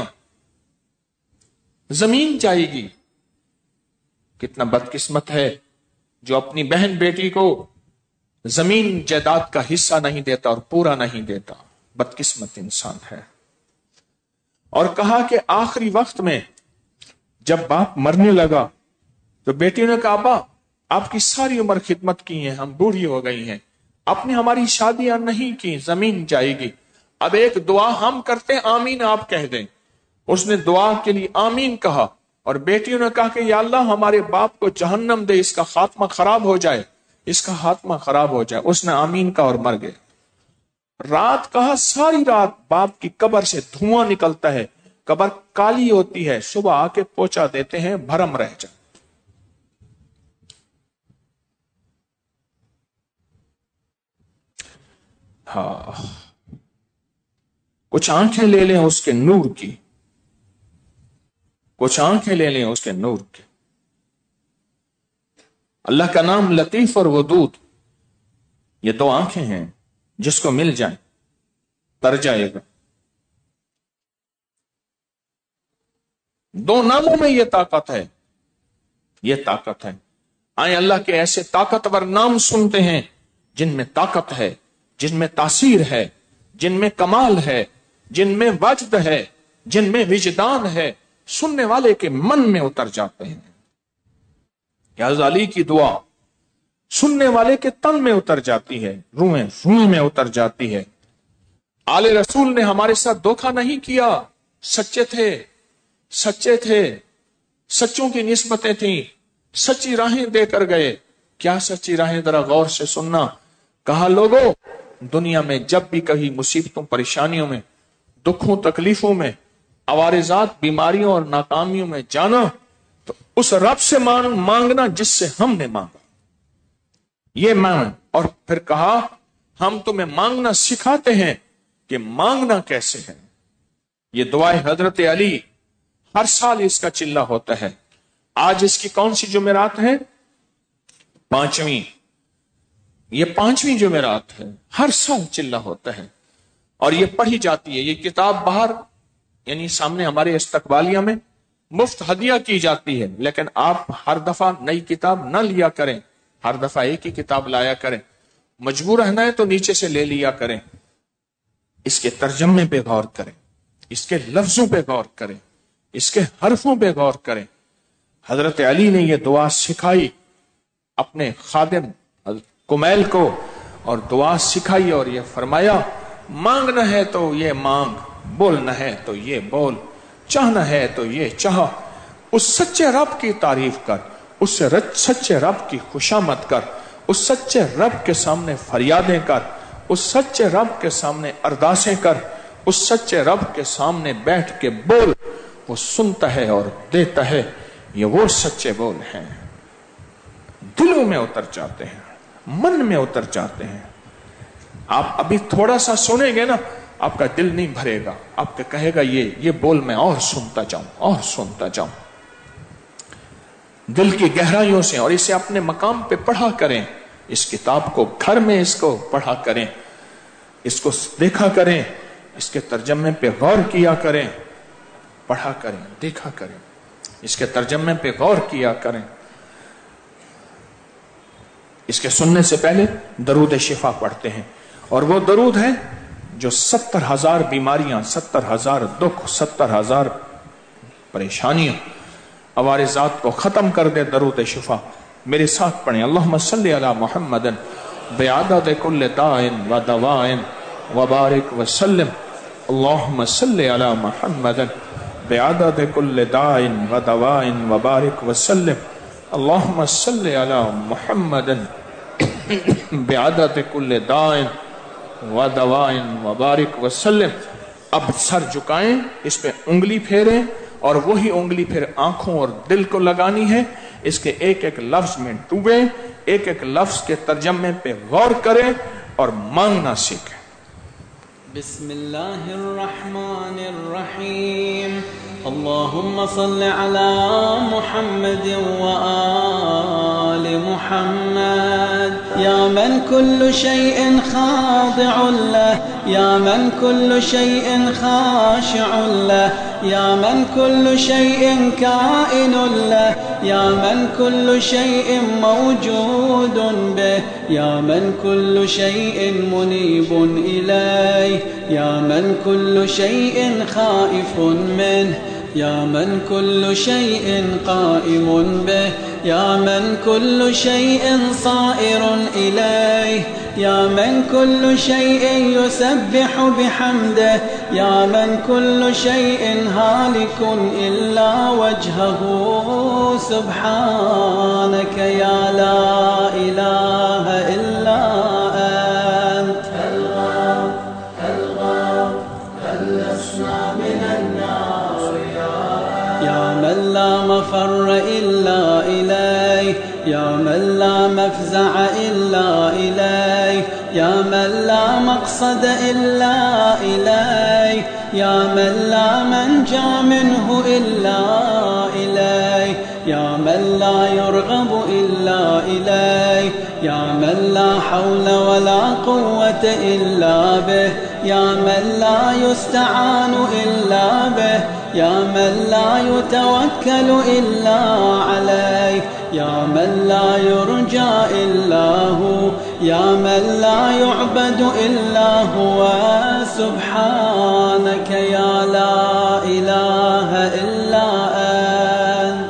زمین جائے گی. کتنا بدقسمت ہے جو اپنی بہن بیٹی کو زمین جائیداد کا حصہ نہیں دیتا اور پورا نہیں دیتا. بدقسمت انسان ہے. اور کہا کہ آخری وقت میں جب باپ مرنے لگا تو بیٹی نے کہا ابا آپ کی ساری عمر خدمت کی ہے، ہم بوڑھی ہو گئی ہیں، آپ نے ہماری شادیاں نہیں کی، زمین جائے گی. اب ایک دعا ہم کرتے ہیں، آمین آپ کہہ دیں. اس نے دعا کے لیے آمین کہا اور بیٹیوں نے کہا کہ یا اللہ ہمارے باپ کو جہنم دے، اس کا خاتمہ خراب ہو جائے، اس کا خاتمہ خراب ہو جائے. اس نے آمین کہا اور مر گئے. رات کہا ساری رات باپ کی قبر سے دھواں نکلتا ہے، قبر کالی ہوتی ہے، صبح آ کے پوچھا دیتے ہیں، بھرم رہ جائے. ہاں، کچھ آنکھیں لے لیں اس کے نور کی، کچھ آنکھیں لے لیں اس کے نور کی. اللہ کا نام لطیف اور ودود، یہ 2 آنکھیں ہیں جس کو مل جائیں تر جائے گا. 2 ناموں میں یہ طاقت ہے، یہ طاقت ہے. آئیں اللہ کے ایسے طاقتور نام سنتے ہیں جن میں طاقت ہے، جن میں تاثیر ہے، جن میں کمال ہے، جن میں وجد ہے، جن میں وجدان ہے، سننے والے کے من میں اتر جاتے ہیں. یا علی کی دعا سننے والے کے تن میں اتر جاتی ہے، روح میں اتر جاتی ہے. آل رسول نے ہمارے ساتھ دھوکہ نہیں کیا، سچے تھے، سچے تھے، سچوں کی نسبتیں تھیں، سچی راہیں دے کر گئے. کیا سچی راہیں؟ ذرا غور سے سننا. کہا لوگوں دنیا میں جب بھی کہیں مصیبتوں پریشانیوں میں، دکھوں تکلیفوں میں، عوارضات بیماریوں اور ناکامیوں میں جانا تو اس رب سے مانگنا جس سے ہم نے مانگا، یہ مانگ. اور پھر کہا ہم تمہیں مانگنا سکھاتے ہیں کہ مانگنا کیسے ہے. یہ دعائے حضرت علی ہر سال اس کا چلہ ہوتا ہے. آج اس کی کون سی جمعرات ہے؟ 5ویں. یہ 5ویں جمعرات ہے، ہر سال چلہ ہوتا ہے اور یہ پڑھی جاتی ہے. یہ کتاب باہر یعنی سامنے ہمارے استقبالیہ میں مفت ہدیہ کی جاتی ہے، لیکن آپ ہر دفعہ نئی کتاب نہ لیا کریں، ہر دفعہ ایک ہی کتاب لایا کریں. مجبور رہنا ہے تو نیچے سے لے لیا کریں. اس کے ترجمے پہ غور کریں، اس کے لفظوں پہ غور کریں، اس کے حرفوں پہ غور کریں. حضرت علی نے یہ دعا سکھائی اپنے خادم کمیل کو، اور دعا سکھائی اور یہ فرمایا مانگنا ہے تو یہ مانگ، بولنا ہے تو یہ بول، چاہنا ہے تو یہ چاہ. اس سچے رب کی تعریف کر، اس سچے رب کی خوشامد کر، اس سچے رب کے سامنے فریادیں کر، اس سچے رب کے سامنے ارداسیں کر، اس سچے رب کے سامنے بیٹھ کے بول. وہ سنتا ہے اور دیتا ہے. یہ وہ سچے بول ہیں، دلوں میں اتر جاتے ہیں، من میں اتر جاتے ہیں. آپ ابھی تھوڑا سا سنیں گے نا، آپ کا دل نہیں بھرے گا، آپ کا کہے گا یہ بول میں اور سنتا جاؤں اور سنتا جاؤں. دل کی گہرائیوں سے. اور اسے اپنے مقام پہ پڑھا کریں، اس کتاب کو گھر میں اس کو پڑھا کریں، اس کو دیکھا کریں، اس کے ترجمے پہ غور کیا کریں، پڑھا کریں، دیکھا کریں، اس کے ترجمے پہ غور کیا کریں. اس کے سننے سے پہلے درود شفا پڑھتے ہیں، اور وہ درود ہے جو 70,000 بیماریاں، 70,000 دکھ، 70,000 پریشانیاں، عوارضات کو ختم کر دے. درود شفا میرے ساتھ پڑھیں. اللہم صلی علی محمد بعدد کل داء و دواء وبارک وسلم. اللہم صلی علی محمد بعدد کل داء و دواء وبارک وسلم. اللہم صلی علی محمد بعدد کل داء व दवाइन व बारिक वसल्लम। अब सर झुकाएं, इस पे उंगली फेरें और वही उंगली फिर आंखों और दिल को लगानी है। इसके एक एक लफ्ज में डूबे, एक एक लफ्ज के तर्जमे पे गौर करें और मांगना सीखें। बिस्मिल्लाहिर्रहमानिर्रहीम। अल्लाहुम्मा सल्लि अला मुहम्मद व आलि मुहम्मद। या मन कुल्लु शैइन खादिउन लह, या मन कुल्लु शैइन खाशिउन लह, या मन कुल्लु शैइन काइनुन लह, या मन कुल्लु शैइन मौजूदुन बिह, या मन कुल्लु शैइन मुनीबुन इलैह, या मन कुल्लु शैइन खाइफुन मिन्ह, या मन कुल्लु शैइन काइमुन बिह, या मन कुल्लु शैइन साइरुन इलैह, या मन कुल्लु शैइन युसब्बिहु बिहम्दिह, या मन कुल्लु शैइन हालिकुन इल्ला वजहहु सुब्हानक या ला इलाहा इल्ला अंत। या मन ला मफर इल्ला इलैह, या मन ला मफज़अ इल्ला इलैह, या मन ला मक़सद इल्ला इलैह, या मन ला मंजा मिन्हु इल्ला इलैह, या मन ला युरग़ब इल्ला इलैह, या मन ला हौल वला क़ुव्वत इल्ला बिह, या मन ला युस्तआन इल्ला बिह, या मन ला युतवक्कल इल्ला अलैह, या मन ला युरजा इल्ला हु, या मन ला युअबद इल्ला हुवा सुब्हानक या ला इलाहा इल्ला अंत।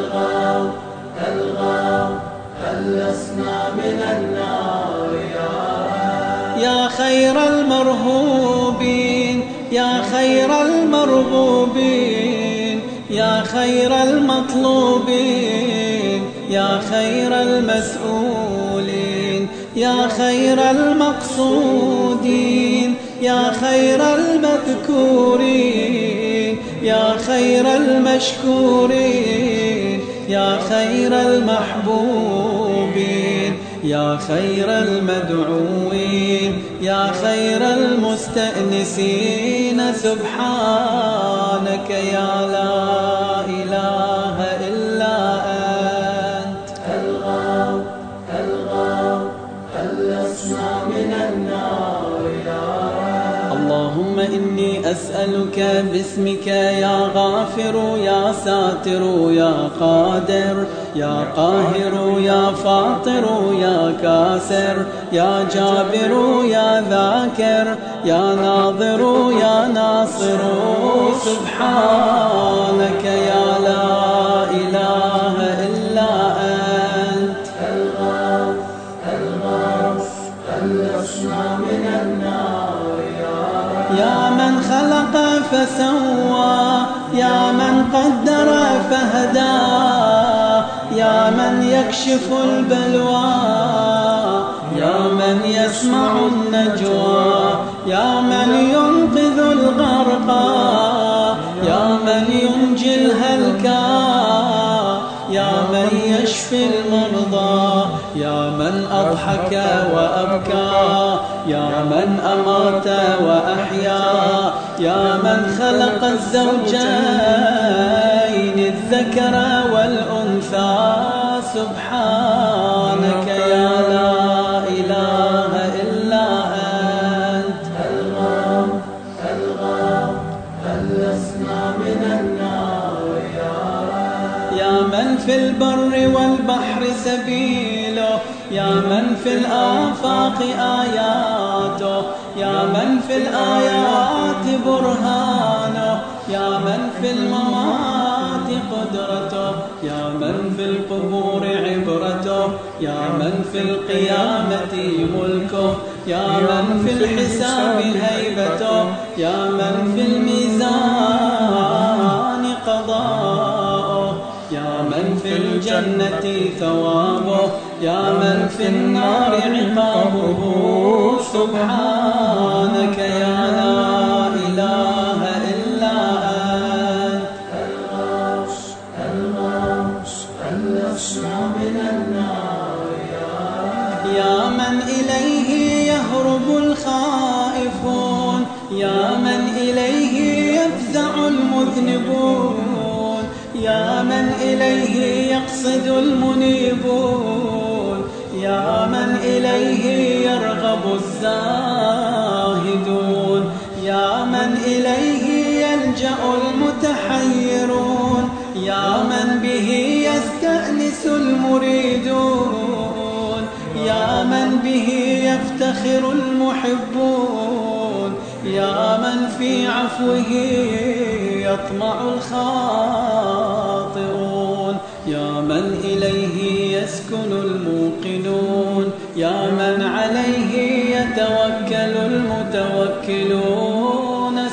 या खैरल मरहूबीन, या खैरल मरगूबीन, या खैरल मतलूबीन, या खैरल मसऊलीन, या खैरल मक़सूदीन, या खैरल मज़कूरीन, या खैरल मशकूरीन, या खैरल महबूबीन, या खैरल मदऊईन, या खैरल मुस्तअनिसीन सुब्हानक या ला इलाहा इल्ला अंत। اللهم إني أسألك باسمك يا غافر يا ساتر يا قادر يا قاهر يا فاطر يا كاسر يا جابر يا ذاكر يا ناظر يا ناصر سبحانك يا لا إله إلا أنت الغاث الأسمى من النار يا من خلق فسوى يا من قدر فهدى يا من يكشف البلوى يا من يسمع النجوى يا من ينقذ الغرقى يا من ينجي الهلكى يا من يشفي المرضى يا من أضحك وأبكى يا من أمات وأحيا يا من خلق الزوجين الذكر والأنثى سبحانك يا لا إله إلا أنت الغام الأسمى من النار يا من في البر والبحر سبيله يا من في الآفاق آياته يا من في الآيات برهانه يا من في الممات قدرته يا من في القبور عبرته يا من في القيامة ملكه يا من في الحساب هيبته يا من في الميزان قضاؤه يا من في الجنة ثوابه يا من في النار عقابه سبحانه يا من إليه يهرب الخائفون يا من إليه يفزع المذنبون يا من إليه يقصد المنيبون يا من إليه يرغب الزاهدون يا من إليه يلجأ المتحيرون يا من به يستأنس المريدون يا من به يفتخر المحبون يا من في عفوه يطمع الخاطئون يا من إليه يسكن الموقنون يا من عليه يتوكل المتوكلون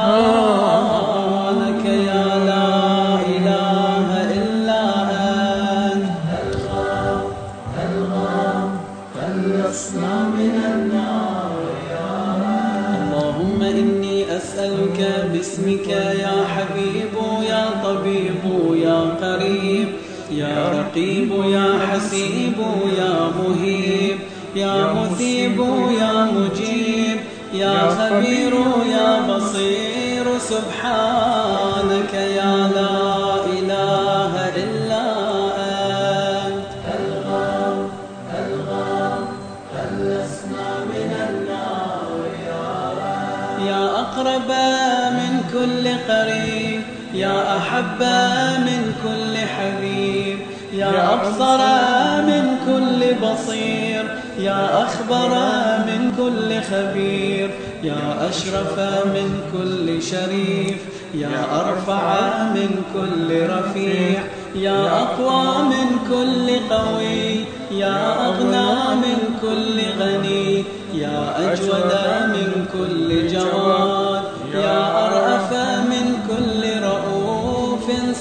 سبحانك يا لا إله إلا أنت الغام خلصنا من النار يا اللهم إني أسألك باسمك يا حبيب يا طبيب يا قريب يا رقيب يا حسيب يا مهيب يا مثيب يا مجيب يا خبير يا بصير سبحانك يا لا إله إلا أنت الغام خلصنا من النار يا أقرب من كل قريب يا أحب من كل حبيب يا أبصر من كل بصير يا أخبر من كل خبير يا أشرف من كل شريف يا أرفع من كل رفيع يا أقوى من كل قوي يا أغنى من كل غني يا أجود من كل جواد يا أرأف من كل رؤوف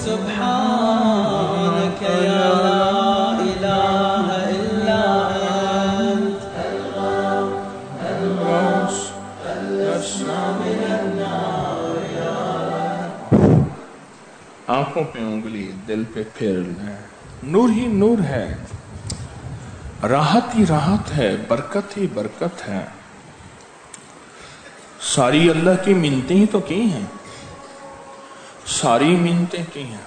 سبحانك يا لا إله إلا أنت الغام خلصنا من النار يا آنکھوں پہ انگلی دل پہ پھر لیں نور ہی نور ہے راحت ہی راحت ہے برکت ہی برکت ہے ساری اللہ کی منتیں ہی تو کی ہیں ساری منتیں کی ہیں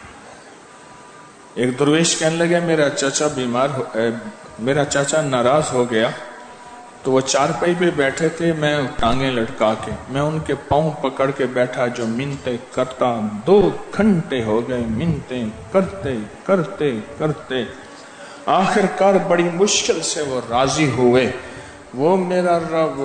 ایک درویش کہنے لگا میرا چاچا بیمار میرا چاچا ناراض ہو گیا تو وہ چارپائی پہ بیٹھے تھے میں ٹانگیں لٹکا کے میں ان کے پاؤں پکڑ کے بیٹھا جو منتیں کرتا 2 گھنٹے ہو گئے منتیں کرتے کرتے کرتے آخر کار بڑی مشکل سے وہ راضی ہوئے وہ میرا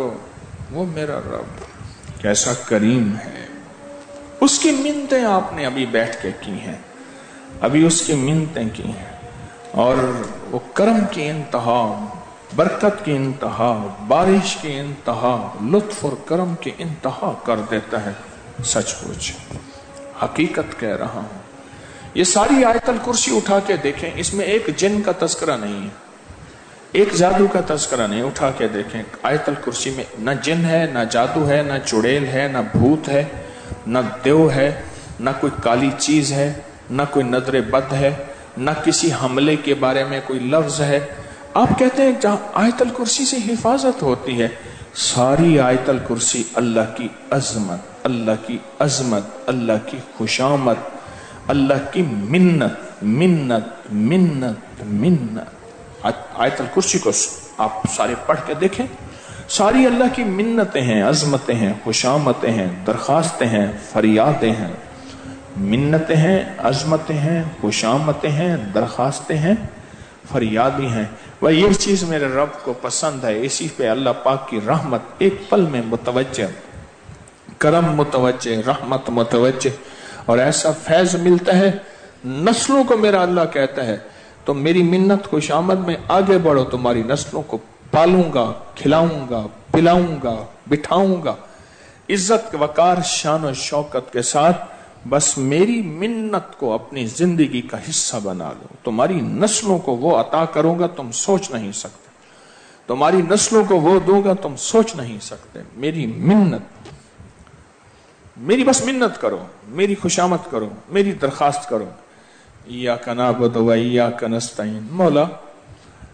رب کیسا کریم ہے اس کی منتیں آپ نے ابھی بیٹھ کے کی ہیں ابھی اس کی منتیں کی ہیں اور وہ کرم کی انتہا برکت کی انتہا بارش کی انتہا لطف اور کرم کی انتہا کر دیتا ہے سچ پوچھ حقیقت کہہ رہا ہوں یہ ساری آیت الکرسی اٹھا کے دیکھیں اس میں ایک جن کا تذکرہ نہیں ہے ایک جادو کا تذکرہ نہیں اٹھا کے دیکھیں آیت الکرسی میں نہ جن ہے نہ جادو ہے نہ چڑیل ہے نہ بھوت ہے نہ دیو ہے نہ کوئی کالی چیز ہے نہ کوئی نظر بد ہے نہ کسی حملے کے بارے میں کوئی لفظ ہے آپ کہتے ہیں جہاں آیت الکرسی سے حفاظت ہوتی ہے ساری آیت الکرسی اللہ کی عظمت اللہ کی عظمت اللہ کی خوشامد اللہ کی منت منت منت منت آیت الکرسی کو آپ سارے پڑھ کے دیکھیں ساری اللہ کی منتیں ہیں عظمتیں ہیں خوشامتیں ہیں درخواستیں ہیں فریادیں ہیں منتیں ہیں عظمتیں ہیں خوشامتیں ہیں درخواستیں ہیں فریادی ہیں وہ یہ چیز میرے رب کو پسند ہے اسی پہ اللہ پاک کی رحمت ایک پل میں متوجہ کرم متوجہ رحمت متوجہ اور ایسا فیض ملتا ہے نسلوں کو میرا اللہ کہتا ہے تو میری منت خوشامد میں آگے بڑھو تمہاری نسلوں کو پالوں گا کھلاؤں گا پلاؤں گا بٹھاؤں گا عزت وقار شان و شوکت کے ساتھ بس میری منت کو اپنی زندگی کا حصہ بنا لو تمہاری نسلوں کو وہ عطا کروں گا تم سوچ نہیں سکتے تمہاری نسلوں کو وہ دوں گا تم سوچ نہیں سکتے میری منت میری بس منت کرو میری خوشامد کرو میری درخواست کرو ایاک نعبد و ایاک نستعین مولا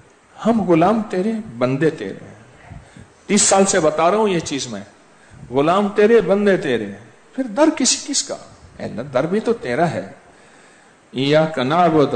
ہم غلام تیرے بندے تیرے. 30 سال سے بتا رہا ہوں یہ چیز میں. غلام تیرے بندے تیرے. پھر در کس کا؟ در بھی تو تیرا ہے. ایاک نعبد،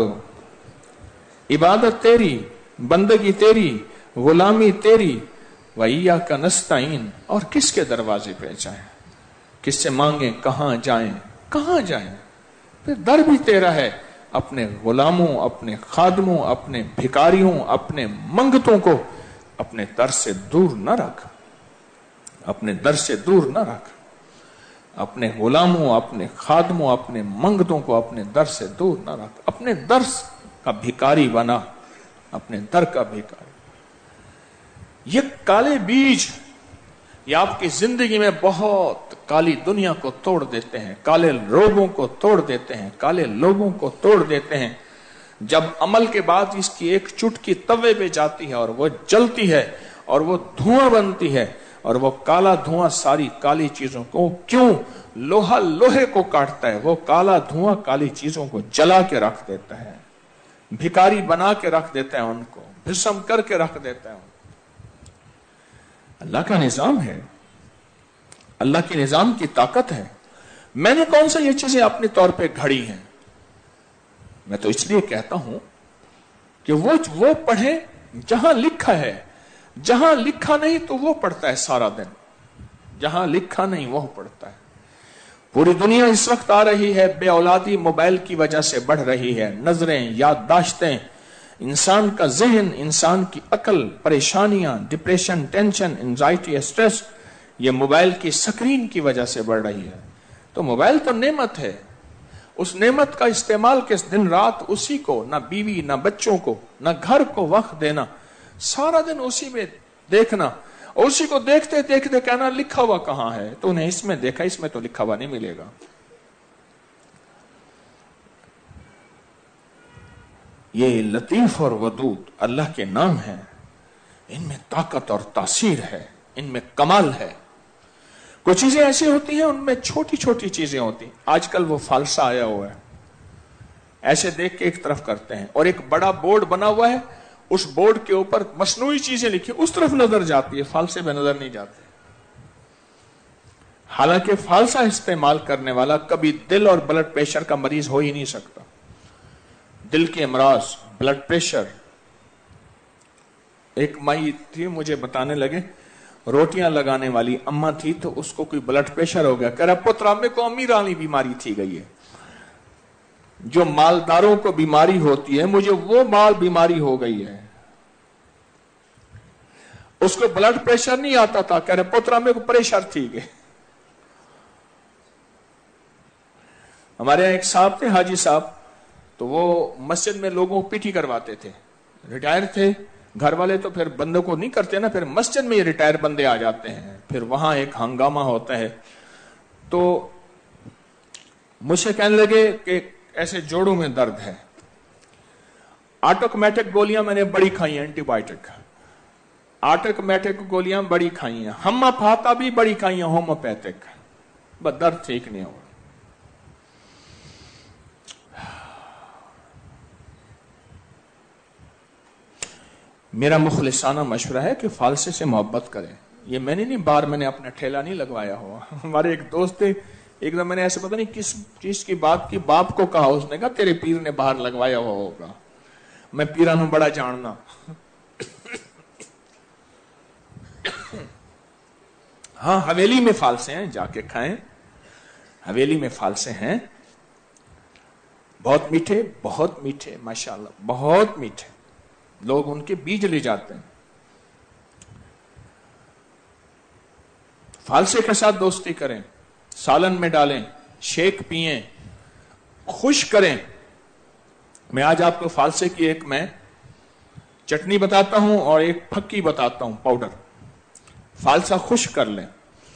عبادت تیری، بندگی تیری، غلامی تیری. وَإِيَّاكَ نَسْتَعِينُ، اور کس کے دروازے پہ جائیں، کس سے مانگیں، کہاں جائیں، کہاں جائیں. پھر در بھی تیرا ہے. اپنے غلاموں، اپنے خادموں، اپنے بھکاریوں، اپنے منگتوں کو اپنے در سے دور نہ رکھ، اپنے در سے دور نہ رکھ. اپنے غلاموں، اپنے خادموں، اپنے منگتوں کو اپنے در سے دور نہ رکھ. اپنے در کا بھکاری بنا، اپنے در کا بھکاری. یہ کالے بیج یہ آپ کی زندگی میں بہت کالی دنیا کو توڑ دیتے ہیں، کالے روگوں کو توڑ دیتے ہیں، کالے لوگوں کو توڑ دیتے ہیں. جب عمل کے بعد اس کی ایک چٹکی توے پہ جاتی ہے اور وہ جلتی ہے اور وہ دھواں بنتی ہے، اور وہ کالا دھواں ساری کالی چیزوں کو، کیوں؟ لوہا لوہے کو کاٹتا ہے، وہ کالا دھواں کالی چیزوں کو جلا کے رکھ دیتا ہے، بھکاری بنا کے رکھ دیتا ہے، ان کو بھسم کر کے رکھ دیتا ہے. اللہ کا نظام ہے، اللہ کے نظام کی طاقت ہے. میں نے کون سا یہ چیزیں اپنے طور پہ گھڑی ہیں؟ میں تو اس لیے کہتا ہوں کہ وہ پڑھیں جہاں لکھا ہے. جہاں لکھا نہیں تو وہ پڑھتا ہے سارا دن، جہاں لکھا نہیں وہ پڑھتا ہے. پوری دنیا اس وقت آ رہی ہے، بے اولادی موبائل کی وجہ سے بڑھ رہی ہے. نظریں، یادداشتیں، انسان کا ذہن، انسان کی عقل، پریشانیاں، ڈپریشن، ٹینشن، انزائٹی، اسٹریس، یہ موبائل کی سکرین کی وجہ سے بڑھ رہی ہے. تو موبائل تو نعمت ہے، اس نعمت کا استعمال کس دن رات اسی کو، نہ بیوی نہ بچوں کو نہ گھر کو وقت دینا، سارا دن اسی میں دیکھنا، اسی کو دیکھتے دیکھتے کہنا لکھا ہوا کہاں ہے؟ تو انہیں اس میں دیکھا، اس میں تو لکھا ہوا نہیں ملے گا. یہ لطیف اور ودود اللہ کے نام ہیں، ان میں طاقت اور تاثیر ہے، ان میں کمال ہے. کچھ چیزیں ایسی ہوتی ہیں ان میں چھوٹی چھوٹی چیزیں ہوتی ہیں. آج کل وہ فالسا آیا ہوا ہے، ایسے دیکھ کے ایک طرف کرتے ہیں، اور ایک بڑا بورڈ بنا ہوا ہے، اس بورڈ کے اوپر مصنوعی چیزیں لکھی، اس طرف نظر جاتی ہے، فالسے پہ نظر نہیں جاتے. حالانکہ فالسا استعمال کرنے والا کبھی دل اور بلڈ پریشر کا مریض ہو ہی نہیں سکتا. دل کے امراض، بلڈ پریشر. ایک مائی تھی، مجھے بتانے لگے، روٹیاں لگانے والی اماں تھی، تو اس کو کوئی بلڈ پریشر ہو گیا. کہہ رہا پترا میں کو امیر والی بیماری تھی گئی ہے، جو مالداروں کو بیماری ہوتی ہے، مجھے وہ مال بیماری ہو گئی ہے. اس کو بلڈ پریشر نہیں آتا تھا، کہہ رہے پترا میں کو پریشر تھی گئے. ہمارے یہاں ایک صاحب تھے، حاجی صاحب، تو وہ مسجد میں لوگوں کو پیٹی کرواتے تھے. ریٹائر تھے، گھر والے تو پھر بندوں کو نہیں کرتے نا، پھر مسجد میں یہ ریٹائر بندے آ جاتے ہیں، پھر وہاں ایک ہنگامہ ہوتا ہے. تو مجھ سے کہنے لگے کہ ایسے جوڑوں میں درد ہے، آٹومیٹک گولیاں میں نے بڑی کھائی ہیں، اینٹی بائیوٹک، آٹومیٹک گولیاں بڑی کھائی ہیں، ہما پھاتا بھی بڑی کھائی ہیں، ہوموپیتھک، بس درد ٹھیک نہیں ہوا. میرا مخلصانہ مشورہ ہے کہ فالسے سے محبت کریں. یہ میں نے نہیں، بار میں نے اپنا ٹھیلا نہیں لگوایا ہوا. ہمارے ایک دوست تھے، ایک دم میں نے ایسے پتہ نہیں کس چیز کی بات کی، باپ کو کہا، اس نے کہا تیرے پیر نے باہر لگوایا ہوا ہوگا. میں پیرانوں بڑا جاننا. ہاں حویلی میں فالسے ہیں، جا کے کھائیں، حویلی میں فالسے ہیں، بہت میٹھے، بہت میٹھے، ماشاءاللہ بہت میٹھے. لوگ ان کے بیج لے جاتے ہیں. فالسے کے ساتھ دوستی کریں، سالن میں ڈالیں، شیک پئیں، خوش کریں. میں آج آپ کو فالسے کی ایک میں چٹنی بتاتا ہوں اور ایک پھکی بتاتا ہوں، پاؤڈر. فالسا خشک کر لیں،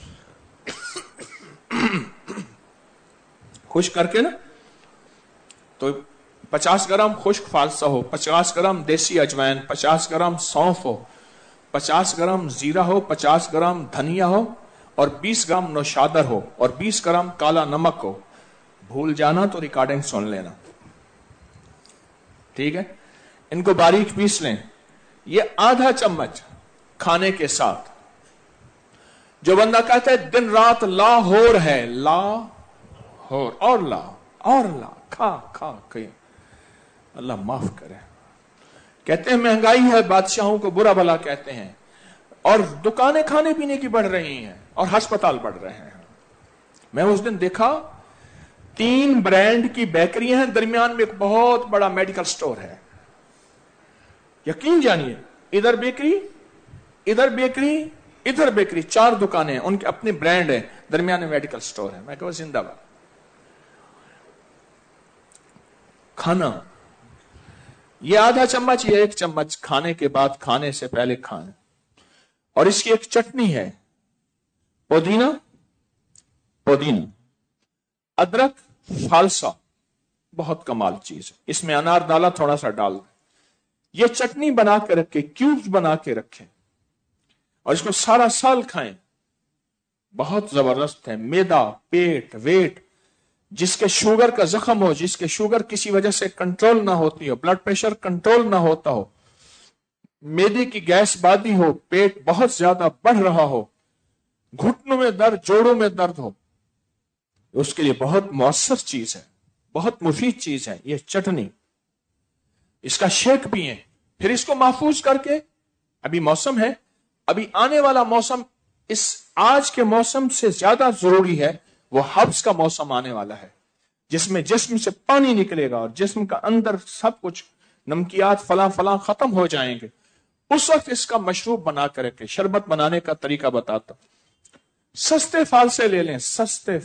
خشک کر کے نا، تو 50 گرام خشک فالسا ہو، 50 گرام دیسی اجوائن، 50 گرام سونف ہو، 50 گرام زیرہ ہو، 50 گرام دھنیا ہو، اور 20 گرام نوشادر ہو، اور 20 گرام کالا نمک ہو. بھول جانا تو ریکارڈنگ سن لینا، ٹھیک ہے؟ ان کو باریک پیس لیں، یہ آدھا چمچ کھانے کے ساتھ جو بندہ کہتا ہے دن رات لاہور ہے، لاہور اور لا کھا کہ اللہ معاف کرے، کہتے ہیں مہنگائی ہے، بادشاہوں کو برا بھلا کہتے ہیں، اور دکانیں کھانے پینے کی بڑھ رہی ہیں اور ہسپتال بڑھ رہے ہیں۔ میں اس دن دیکھا 3 برانڈ کی بیکریاں ہیں، درمیان میں ایک بہت بڑا میڈیکل سٹور ہے۔ یقین جانیے، ادھر بیکری ادھر بیکری ادھر بیکری، 4 دکانیں، ان کے اپنے برانڈ ہیں، درمیان میں میڈیکل سٹور ہے۔ میں کہوں زندہ باد۔ کھانا، یہ آدھا چمچ، یہ 1 چمچ کھانے کے بعد، کھانے سے پہلے کھائیں۔ اور اس کی ایک چٹنی ہے، پودینہ، ادرک، فالسا، بہت کمال چیز ہے۔ اس میں انار ڈالا، تھوڑا سا ڈال دیں، یہ چٹنی بنا کے رکھے، کیوبز بنا کے رکھیں اور اس کو سارا سال کھائیں، بہت زبردست ہے۔ میدا، پیٹ، ویٹ، جس کے شوگر کا زخم ہو، جس کے شوگر کسی وجہ سے کنٹرول نہ ہوتی ہو، بلڈ پریشر کنٹرول نہ ہوتا ہو، میدے کی گیس بادی ہو، پیٹ بہت زیادہ بڑھ رہا ہو، گھٹنوں میں درد، جوڑوں میں درد ہو، اس کے لیے بہت مؤثر چیز ہے، بہت مفید چیز ہے یہ چٹنی۔ اس کا شیک پیئیں، پھر اس کو محفوظ کر کے، ابھی موسم ہے، ابھی آنے والا موسم اس آج کے موسم سے زیادہ ضروری ہے، وہ حبس کا موسم آنے والا ہے، جس میں جسم سے پانی نکلے گا اور جسم کا اندر سب کچھ نمکیات فلاں ختم ہو جائیں گے۔ اس وقت اس کا مشروب بنا کر کے، شربت بنانے کا طریقہ بتاتا ہوں۔ سستے فالسے لے لیں، سستے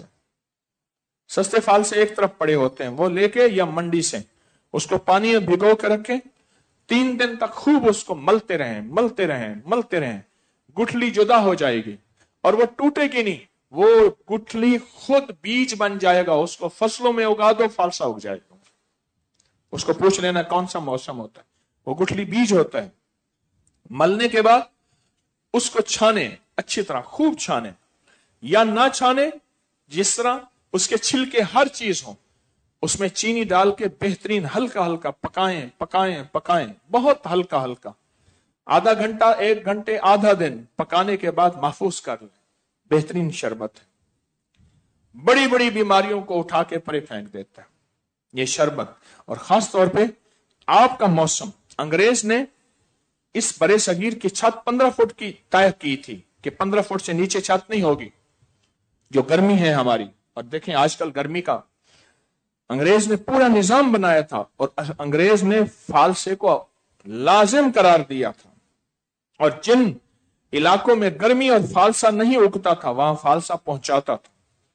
فالسے ایک طرف پڑے ہوتے ہیں، وہ لے کے یا منڈی سے اس کو پانی میں بھگو کے رکھیں، 3 دن تک خوب اس کو ملتے رہیں، گٹھلی جدا ہو جائے گی اور وہ ٹوٹے گی نہیں، وہ گٹھلی خود بیج بن جائے گا، اس کو فصلوں میں اگا دو، فالسا اگ جائے گا۔ اس کو پوچھ لینا کون سا موسم ہوتا ہے، وہ گٹھلی بیج ہوتا ہے۔ ملنے کے بعد اس کو چھانے، اچھی طرح خوب چھانے یا نہ چھانے، جس طرح اس کے چھلکے ہر چیز ہوں، اس میں چینی ڈال کے بہترین ہلکا پکائیں، بہت ہلکا، آدھا گھنٹہ، 1 گھنٹے، آدھا دن پکانے کے بعد محفوظ کر لیں، بہترین شربت ہے، بڑی بڑی بیماریوں کو اٹھا کے پرے پھینک دیتا ہے یہ شربت۔ اور خاص طور پہ آپ کا موسم، انگریز نے اس برے صغیر کی چھت 15 فٹ کی طے کی تھی کہ 15 فٹ سے نیچے چھت نہیں ہوگی، جو گرمی ہے ہماری۔ اور دیکھیں آج کل گرمی کا انگریز نے پورا نظام بنایا تھا، اور انگریز نے فالسے کو لازم قرار دیا تھا، اور جن علاقوں میں گرمی اور فالسا نہیں اگتا تھا وہاں فالسا پہنچاتا تھا۔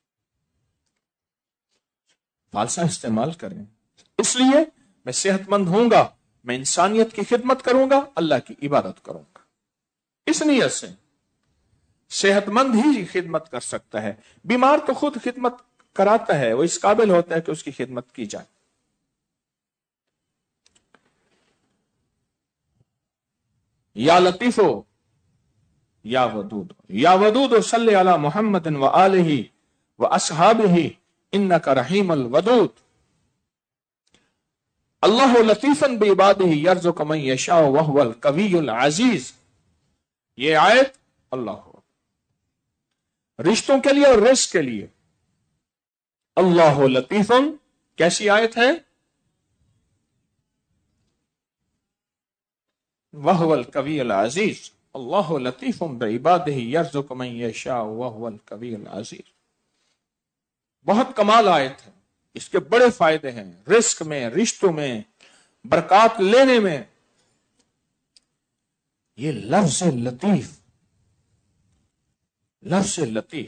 فالسا استعمال کریں، اس لیے میں صحت مند ہوں گا، میں انسانیت کی خدمت کروں گا، اللہ کی عبادت کروں گا، اس نیت سے۔ صحت مند ہی خدمت کر سکتا ہے، بیمار تو خود خدمت کراتا ہے، وہ اس قابل ہوتا ہے کہ اس کی خدمت کی جائے۔ یا لطیفو یا ودود صلی علی محمد و آلہ و اصحابہ انک رحیم الودود۔ اللہ لطیفا بعبادہ یرزق من یشاء وہو القوی العزیز۔ یہ آیت اللہ رشتوں کے لیے اور رزق کے لیے، اللہ لطیفا، کیسی آیت ہے؟ وہو القوی العزیز، اللہ لطیف بعبادہ یرزق من یشاء وہو القوی العزیز۔ بہت کمال آیت ہے، اس کے بڑے فائدے ہیں، رزق میں، رشتوں میں، برکات لینے میں۔ یہ لفظ لطیف،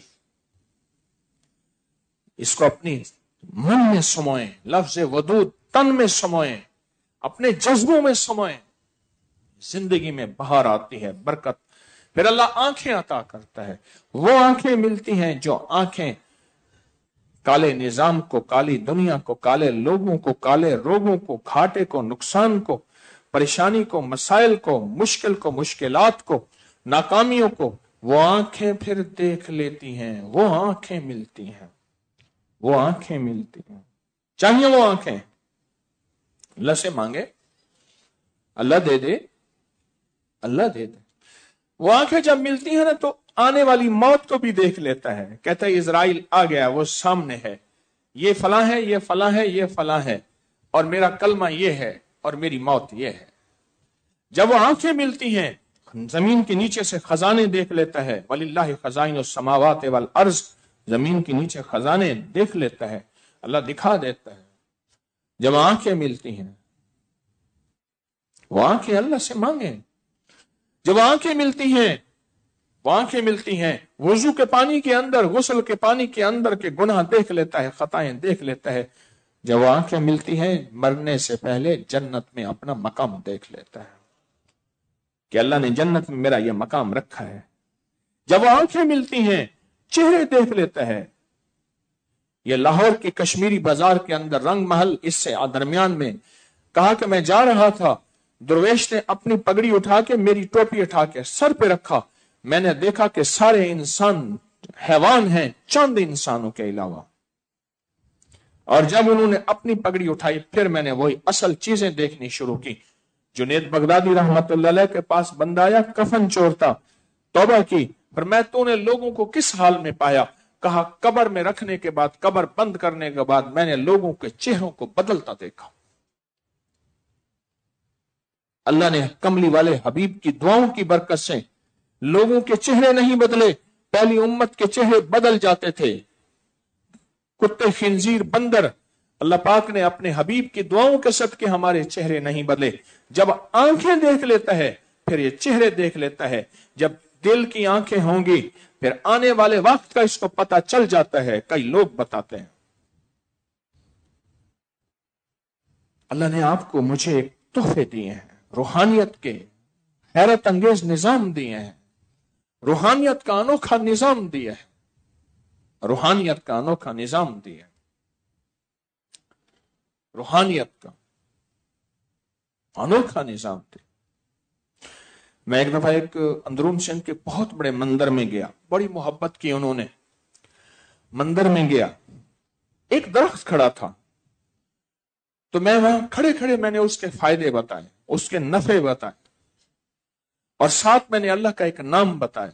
اس کو اپنی من میں سموئیں، لفظ ودود تن میں سموئیں، اپنے جذبوں میں سموئیں، زندگی میں بہار آتی ہے، برکت۔ پھر اللہ آنکھیں عطا کرتا ہے، وہ آنکھیں ملتی ہیں جو آنکھیں کالے نظام کو، کالی دنیا کو، کالے لوگوں کو، کالے روگوں کو، گھاٹے کو، نقصان کو، پریشانی کو، مسائل کو، مشکل کو، مشکلات کو، ناکامیوں کو، وہ آنکھیں پھر دیکھ لیتی ہیں، وہ آنکھیں ملتی ہیں، وہ آنکھیں ملتی ہیں۔ چاہیے وہ آنکھیں، اللہ سے مانگے، اللہ دے دے، اللہ دیتے. وہ آنکھیں جب ملتی ہیں نا تو آنے والی موت کو بھی دیکھ لیتا ہے. کہتا ہے اسرائیل آ گیا، وہ سامنے ہے، یہ فلاں ہے، یہ فلاں ہے، یہ فلاں ہے، اور میرا کلمہ یہ ہے اور میری موت یہ ہے. جب وہ آنکھیں ملتی ہیں زمین کے نیچے سے خزانے دیکھ لیتا ہے. وَلِلَّهِ خَزَائِنُ السَّمَاوَاتِ وَالْأَرْضِ، زمین کے نیچے خزانے دیکھ لیتا ہے، اللہ دکھا دیتا ہے. جب آنکھیں ملتی ہیں وہ آنکھیں اللہ سے مانگیں. جب آنکھیں ملتی ہیں وہ آنکھیں ملتی ہیں وضو کے پانی کے اندر، غسل کے پانی کے اندر کے گناہ دیکھ لیتا ہے، خطائیں دیکھ لیتا ہے. جب آنکھیں ملتی ہیں مرنے سے پہلے جنت میں اپنا مقام دیکھ لیتا ہے کہ اللہ نے جنت میں میرا یہ مقام رکھا ہے. جب آنکھیں ملتی ہیں چہرے دیکھ لیتا ہے. یہ لاہور کی کشمیری بازار کے اندر رنگ محل، اس سے درمیان میں کہا کہ میں جا رہا تھا، درویش نے اپنی پگڑی اٹھا کے میری ٹوپی اٹھا کے سر پہ رکھا. میں نے دیکھا کہ سارے انسان حیوان ہیں چند انسانوں کے علاوہ. اور جب انہوں نے اپنی پگڑی اٹھائی پھر میں نے وہی اصل چیزیں دیکھنی شروع کی. جنید بغدادی رحمت اللہ علیہ کے پاس بندہ آیا، کفن چورتا، توبہ کی. پر میں تو نے لوگوں کو کس حال میں پایا؟ کہا قبر میں رکھنے کے بعد، قبر بند کرنے کے بعد میں نے لوگوں کے چہروں کو بدلتا دیکھا. اللہ نے کملی والے حبیب کی دعاؤں کی برکت سے لوگوں کے چہرے نہیں بدلے. پہلی امت کے چہرے بدل جاتے تھے، کتے، خنزیر، بندر. اللہ پاک نے اپنے حبیب کی دعاؤں کے صدقے ہمارے چہرے نہیں بدلے. جب آنکھیں دیکھ لیتا ہے پھر یہ چہرے دیکھ لیتا ہے. جب دل کی آنکھیں ہوں گی پھر آنے والے وقت کا اس کو پتا چل جاتا ہے. کئی لوگ بتاتے ہیں اللہ نے آپ کو مجھے ایک تحفے دیے ہیں، روحانیت کے حیرت انگیز نظام دیے ہیں، روحانیت کا انوکھا نظام دیا ہے، روحانیت کا انوکھا نظام دیا ہے، روحانیت کا انوکھا نظام دیا. میں ایک دفعہ ایک اندرون سندھ کے بہت بڑے مندر میں گیا، بڑی محبت کی انہوں نے. مندر میں گیا، ایک درخت کھڑا تھا، تو میں وہاں کھڑے کھڑے میں نے اس کے فائدے بتائے، اس کے نفع بتائے، اور ساتھ میں نے اللہ کا ایک نام بتایا.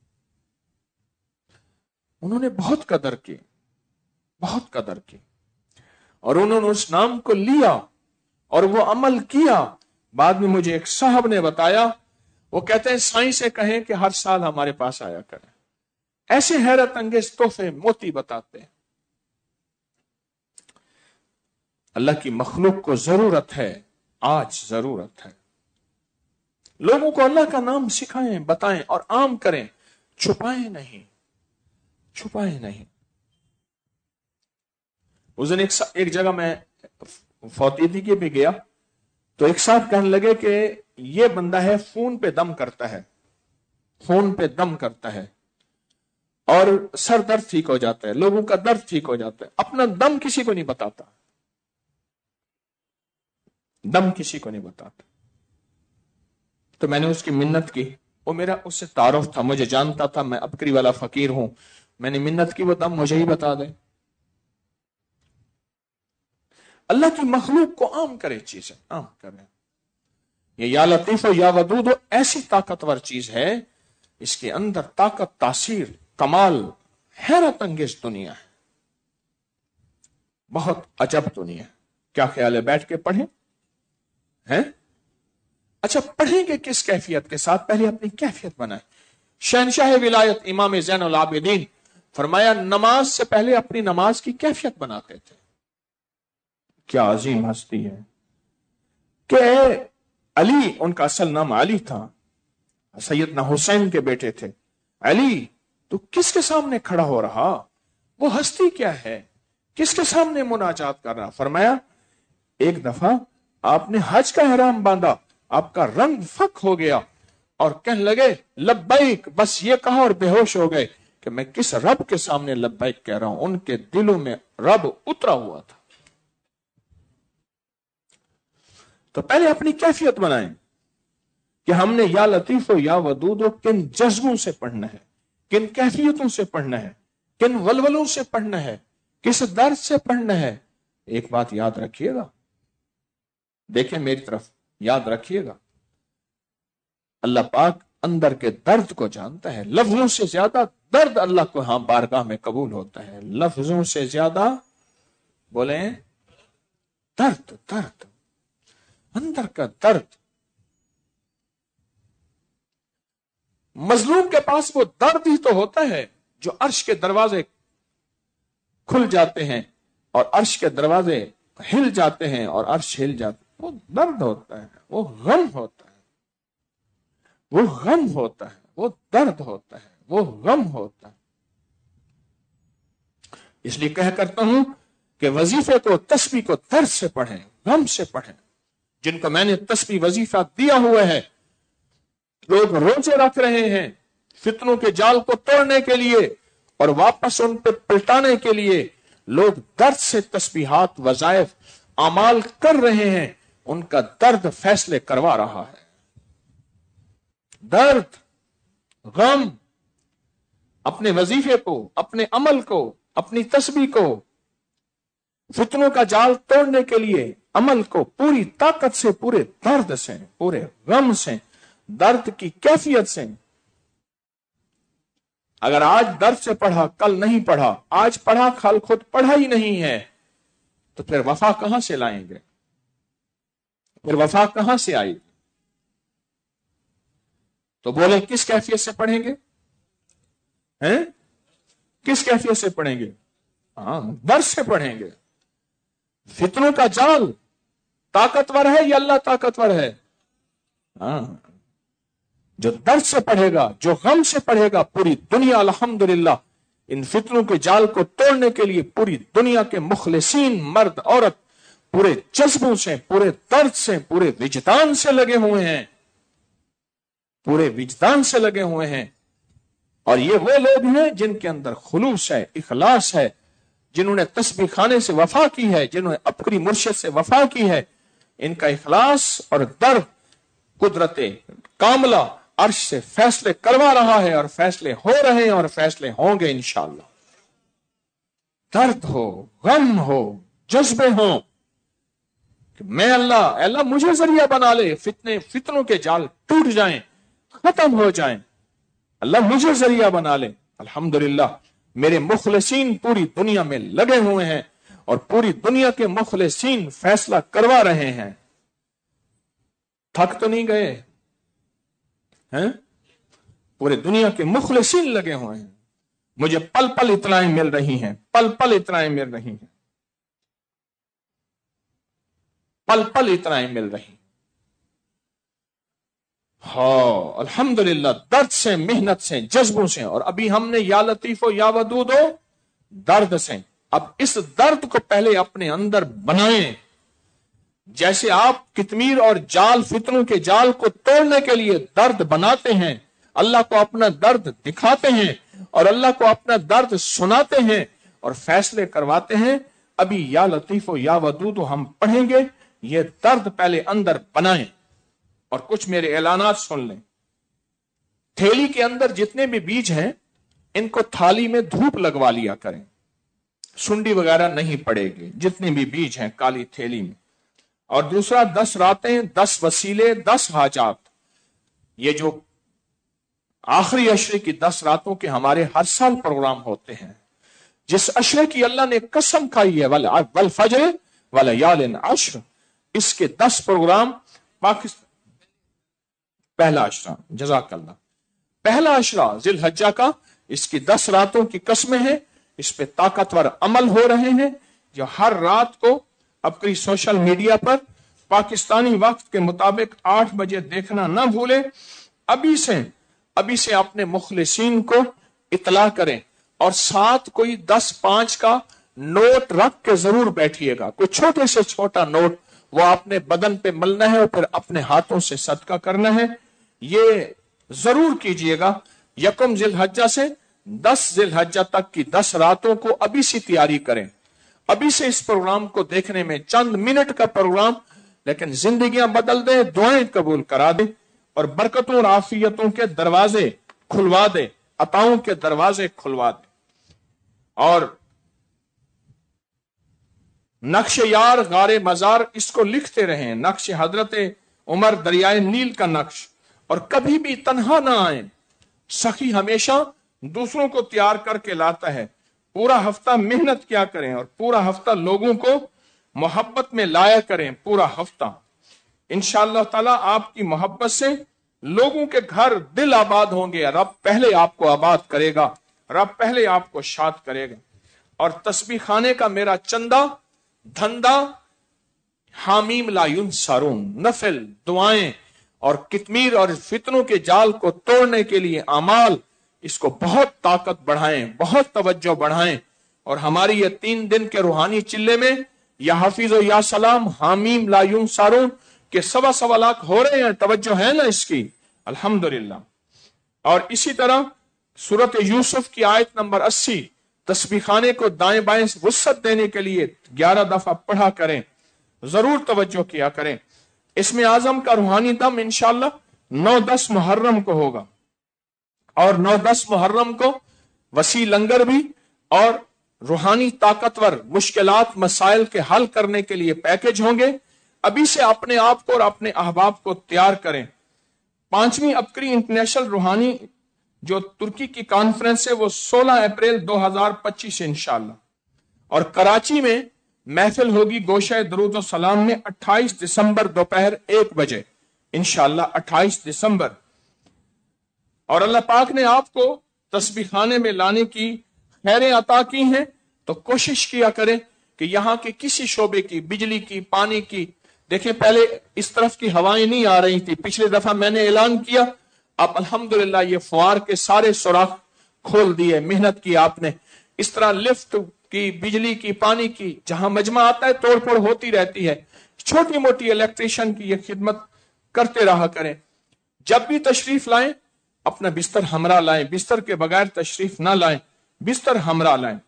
انہوں نے بہت قدر کی، بہت قدر کی، اور انہوں نے اس نام کو لیا اور وہ عمل کیا. بعد میں مجھے ایک صاحب نے بتایا، وہ کہتے ہیں سائنس سے کہیں کہ ہر سال ہمارے پاس آیا کریں. ایسے حیرت انگیز تحفے موتی بتاتے ہیں. اللہ کی مخلوق کو ضرورت ہے، آج ضرورت ہے. لوگوں کو اللہ کا نام سکھائیں، بتائیں اور عام کریں، چھپائیں نہیں، چھپائیں نہیں. اس دن ایک جگہ میں فوتیدی کے بھی گیا تو ایک صاحب کہنے لگے کہ یہ بندہ ہے فون پہ دم کرتا ہے، فون پہ دم کرتا ہے اور سر درد ٹھیک ہو جاتا ہے، لوگوں کا درد ٹھیک ہو جاتا ہے، اپنا دم کسی کو نہیں بتاتا، دم کسی کو نہیں بتاتا. تو میں نے اس کی منت کی، وہ میرا اس سے تعارف تھا، مجھے جانتا تھا، میں ابکری والا فقیر ہوں. میں نے منت کی وہ دم مجھے ہی بتا دے. اللہ کی مخلوق کو عام کرے، چیزیں عام کرے. یہ یا لطیف و یا ودود ایسی طاقتور چیز ہے، اس کے اندر طاقت، تاثیر، کمال، حیرت انگیز دنیا ہے، بہت عجب دنیا ہے. کیا خیال ہے بیٹھ کے پڑھیں ہیں؟ اچھا پڑھیں گے کس کیفیت کے ساتھ؟ پہلے اپنی کیفیت بنائیں. شہنشاہ ولایت امام زین العابدین فرمایا نماز سے پہلے اپنی نماز کی کیفیت بناتے تھے. کیا عظیم ہستی ہے کہ علی، ان کا اصل نام علی تھا، سیدنا حسین کے بیٹے تھے. علی تو کس کے سامنے کھڑا ہو رہا؟ وہ ہستی کیا ہے؟ کس کے سامنے مناجات کر رہا؟ فرمایا ایک دفعہ آپ نے حج کا احرام باندھا، آپ کا رنگ فک ہو گیا اور کہنے لگے لبیک، بس یہ کہا اور بے ہوش ہو گئے کہ میں کس رب کے سامنے لبیک کہہ رہا ہوں. ان کے دلوں میں رب اترا ہوا تھا. تو پہلے اپنی کیفیت بنائیں کہ ہم نے یا لطیف و یا ودود و کن جذبوں سے پڑھنا ہے، کن کیفیتوں سے پڑھنا ہے، کن ولولوں سے پڑھنا ہے، کس درد سے پڑھنا ہے. ایک بات یاد رکھیے گا، دیکھیں میری طرف، یاد رکھیے گا، اللہ پاک اندر کے درد کو جانتا ہے. لفظوں سے زیادہ درد اللہ کو ہاں بارگاہ میں قبول ہوتا ہے. لفظوں سے زیادہ بولیں درد، درد اندر کا درد. مظلوم کے پاس وہ درد ہی تو ہوتا ہے جو عرش کے دروازے کھل جاتے ہیں اور عرش کے دروازے ہل جاتے ہیں اور عرش ہل جاتے ہیں. وہ درد ہوتا ہے، وہ غم ہوتا ہے، وہ غم ہوتا ہے، وہ درد ہوتا ہے، وہ غم ہوتا ہے. اس لیے کہہ کرتا ہوں کہ وظیفے کو، تسبیح کو درد سے پڑھیں، غم سے پڑھیں. جن کو میں نے تسبیح وظیفہ دیا ہوا ہے، لوگ روزے رکھ رہے ہیں فتنوں کے جال کو توڑنے کے لیے اور واپس ان پہ پلٹانے کے لیے. لوگ درد سے تسبیحات، وظائف، اعمال کر رہے ہیں. ان کا درد فیصلے کروا رہا ہے. درد، غم، اپنے وظیفے کو، اپنے عمل کو، اپنی تسبیح کو، فتنوں کا جال توڑنے کے لیے عمل کو پوری طاقت سے، پورے درد سے، پورے غم سے، درد کی کیفیت سے. اگر آج درد سے پڑھا، کل نہیں پڑھا، آج پڑھا کل خود پڑھا ہی نہیں ہے، تو پھر وفا کہاں سے لائیں گے؟ پھر وفا کہاں سے آئے گی؟ تو بولے کس کیفیت سے پڑھیں گے؟ کس کیفیت سے پڑھیں گے؟ ہاں، درد سے پڑھیں گے. فتنوں کا جال طاقتور ہے یا اللہ طاقتور ہے؟ ہاں، جو درد سے پڑھے گا، جو غم سے پڑھے گا، پوری دنیا الحمدللہ ان فتنوں کے جال کو توڑنے کے لیے پوری دنیا کے مخلصین مرد عورت پورے جذبوں سے، پورے درد سے، پورے وجدان سے لگے ہوئے ہیں، پورے وجدان سے لگے ہوئے ہیں. اور یہ وہ لوگ ہیں جن کے اندر خلوص ہے، اخلاص ہے، جنہوں نے تسبیح خانے سے وفا کی ہے، جنہوں نے اپنی مرشد سے وفا کی ہے. ان کا اخلاص اور درد قدرت کاملہ عرش سے فیصلے کروا رہا ہے، اور فیصلے ہو رہے ہیں اور فیصلے ہوں گے انشاءاللہ. درد ہو، غم ہو، جذبے ہوں کہ میں اللہ مجھے ذریعہ بنا لے، فتنوں کے جال ٹوٹ جائیں، ختم ہو جائیں. اللہ مجھے ذریعہ بنا لے. الحمدللہ میرے مخلصین پوری دنیا میں لگے ہوئے ہیں اور پوری دنیا کے مخلصین فیصلہ کروا رہے ہیں. تھک تو نہیں گئے ہیں؟ پورے دنیا کے مخلصین لگے ہوئے ہیں. مجھے پل پل اطلاعیں مل رہی ہیں، پل پل اطلاعیں مل رہی ہیں، پل پل اطلاعیں مل رہی ہیں. ہاں الحمدللہ، درد سے، محنت سے، جذبوں سے. اور ابھی ہم نے یا لطیف و یا ودود ہو درد سے. اب اس درد کو پہلے اپنے اندر بنائیں. جیسے آپ کتمیر اور جال، فتنوں کے جال کو توڑنے کے لیے درد بناتے ہیں، اللہ کو اپنا درد دکھاتے ہیں اور اللہ کو اپنا درد سناتے ہیں اور فیصلے کرواتے ہیں. ابھی یا لطیف و یا ودود ہم پڑھیں گے. یہ درد پہلے اندر بنائیں. اور کچھ میرے اعلانات سن لیں. تھیلی کے اندر جتنے بھی بیج ہیں ان کو تھالی میں دھوپ لگوا لیا کریں، سنڈی وغیرہ نہیں پڑے گی. جتنے بھی بیج ہیں کالی تھیلی میں. اور دوسرا 10 راتیں، 10 وسیلے، 10 حاجات. یہ جو آخری عشرے کی 10 راتوں کے ہمارے ہر سال پروگرام ہوتے ہیں، جس عشرے کی اللہ نے قسم کھائی ہے، والفجر ولیال عشر، اس کے 10 پروگرام پاکستان. پہلا عشرہ، جزاک اللہ، پہلا عشرہ ذی الحجہ کا، اس کی 10 راتوں کی قسمیں ہیں. اس پہ طاقتور عمل ہو رہے ہیں جو ہر رات کو اپنی سوشل میڈیا پر پاکستانی وقت کے مطابق 8 بجے دیکھنا نہ بھولیں. ابھی سے اپنے مخلصین کو اطلاع کریں اور ساتھ کوئی 10-5 کا نوٹ رکھ کے ضرور بیٹھیے گا. کوئی چھوٹے سے چھوٹا نوٹ، وہ اپنے بدن پہ ملنا ہے اور پھر اپنے ہاتھوں سے صدقہ کرنا ہے. یہ ضرور کیجئے گا. 1 ذی الحجہ سے 10 ذی الحجہ تک کی 10 راتوں کو ابھی سے تیاری کریں. ابھی سے اس پروگرام کو دیکھنے میں چند منٹ کا پروگرام، لیکن زندگیاں بدل دے، دعائیں قبول کرا دے اور برکتوں اور عافیتوں کے دروازے کھلوا دے، عطاؤں کے دروازے کھلوا دے. اور نقش یار غار مزار اس کو لکھتے رہیں. نقش حضرت عمر دریائے نیل کا نقش اور کبھی بھی تنہا نہ آئیں. سخی ہمیشہ دوسروں کو تیار کر کے لاتا ہے. پورا ہفتہ محنت کیا کریں اور پورا ہفتہ لوگوں کو محبت میں لایا کریں. پورا ہفتہ انشاءاللہ تعالی آپ کی محبت سے لوگوں کے گھر دل آباد ہوں گے. رب پہلے آپ کو آباد کرے گا, رب پہلے آپ کو شاد کرے گا. اور تسبیح خانے کا میرا چندہ دھندا حامیم لا ینصرون, نفل دعائیں اور کتمیر اور فتنوں کے جال کو توڑنے کے لیے اعمال, اس کو بہت طاقت بڑھائیں, بہت توجہ بڑھائیں. اور ہماری یہ 3 دن کے روحانی چلے میں یا حافظ و یا سلام حامیم لا ینصرون کہ 1.25 لاکھ ہو رہے ہیں. توجہ ہے نا اس کی, الحمدللہ. اور اسی طرح سورت یوسف کی آیت نمبر 80 تسبیح خانے کو دائیں بائیں وسعت دینے کے لیے 11 دفعہ پڑھا کریں, ضرور توجہ کیا کریں. اسم اعظم کا روحانی دم انشاءاللہ 9-10 محرم کو ہوگا, اور 9-10 محرم کو وسیع لنگر بھی اور روحانی طاقتور مشکلات مسائل کے حل کرنے کے لیے پیکج ہوں گے. ابھی سے اپنے آپ کو اور اپنے احباب کو تیار کریں. 5ویں ابکری انٹرنیشنل روحانی جو ترکی کی کانفرنس ہے وہ 16 اپریل 2025 انشاءاللہ, اور کراچی میں محفل ہوگی گوشہ درود و سلام میں 28 دسمبر دوپہر 1 بجے انشاءاللہ, 28 دسمبر. اور اللہ پاک نے آپ کو تسبیح خانے میں لانے کی خیریں عطا کی ہیں, تو کوشش کیا کریں کہ یہاں کے کسی شعبے کی, بجلی کی, پانی کی, دیکھیں پہلے اس طرف کی ہوائیں نہیں آ رہی تھی, پچھلے دفعہ میں نے اعلان کیا, اب الحمدللہ یہ فوار کے سارے سوراخ کھول دیے, محنت کی آپ نے. اس طرح لفٹ کی, بجلی کی, پانی کی, جہاں مجمع آتا ہے توڑ پھوڑ ہوتی رہتی ہے. چھوٹی موٹی الیکٹریشن کی یہ خدمت کرتے رہا کریں. جب بھی تشریف لائیں اپنا بستر ہمراہ لائیں, بستر کے بغیر تشریف نہ لائیں, بستر ہمراہ لائیں.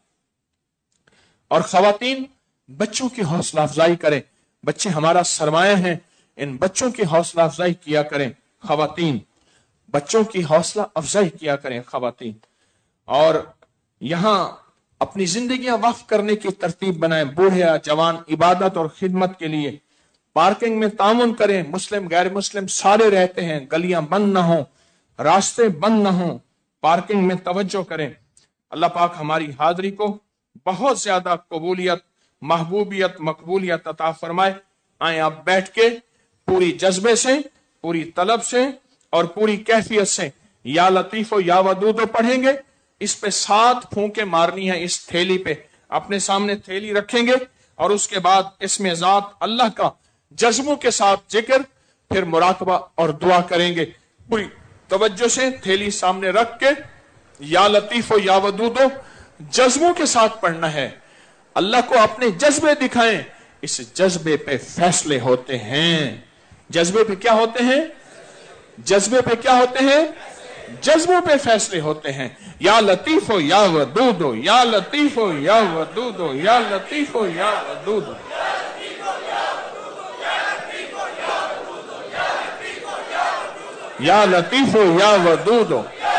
اور خواتین بچوں کی حوصلہ افزائی کریں, بچے ہمارا سرمایہ ہیں, ان بچوں کی حوصلہ افزائی کیا کریں. خواتین بچوں کی حوصلہ افزائی کیا کریں خواتین. اور یہاں اپنی زندگیاں وقف کرنے کی ترتیب بنائیں, بوڑھے یا جوان عبادت اور خدمت کے لیے. پارکنگ میں تعاون کریں, مسلم غیر مسلم سارے رہتے ہیں, گلیاں بند نہ ہوں, راستے بند نہ ہوں, پارکنگ میں توجہ کریں. اللہ پاک ہماری حاضری کو بہت زیادہ قبولیت, محبوبیت, مقبولیت عطا فرمائے. آئیں آپ بیٹھ کے پوری جذبے سے, پوری طلب سے اور پوری کیفیت سے یا لطیف و یا ودود پڑھیں گے. اس پہ 7 پھونکے مارنی ہے, اس تھیلی پہ اپنے سامنے تھیلی رکھیں گے, اور اس کے بعد اس میں ذات اللہ کا جذبوں کے ساتھ ذکر, پھر مراقبہ اور دعا کریں گے. پوری توجہ سے تھیلی سامنے رکھ کے یا لطیف و یا ودود جذبوں کے ساتھ پڑھنا ہے. اللہ کو اپنے جذبے دکھائیں, اس جذبے پہ فیصلے ہوتے ہیں. جذبے پہ کیا ہوتے ہیں؟ جذبے پہ کیا ہوتے ہیں؟ جذبوں پہ فیصلے ہوتے ہیں. یا لطیف و یا ودود, یا لطیف و یا ودود, یا لطیف و یا ودود. یا لطیف و یا ودود.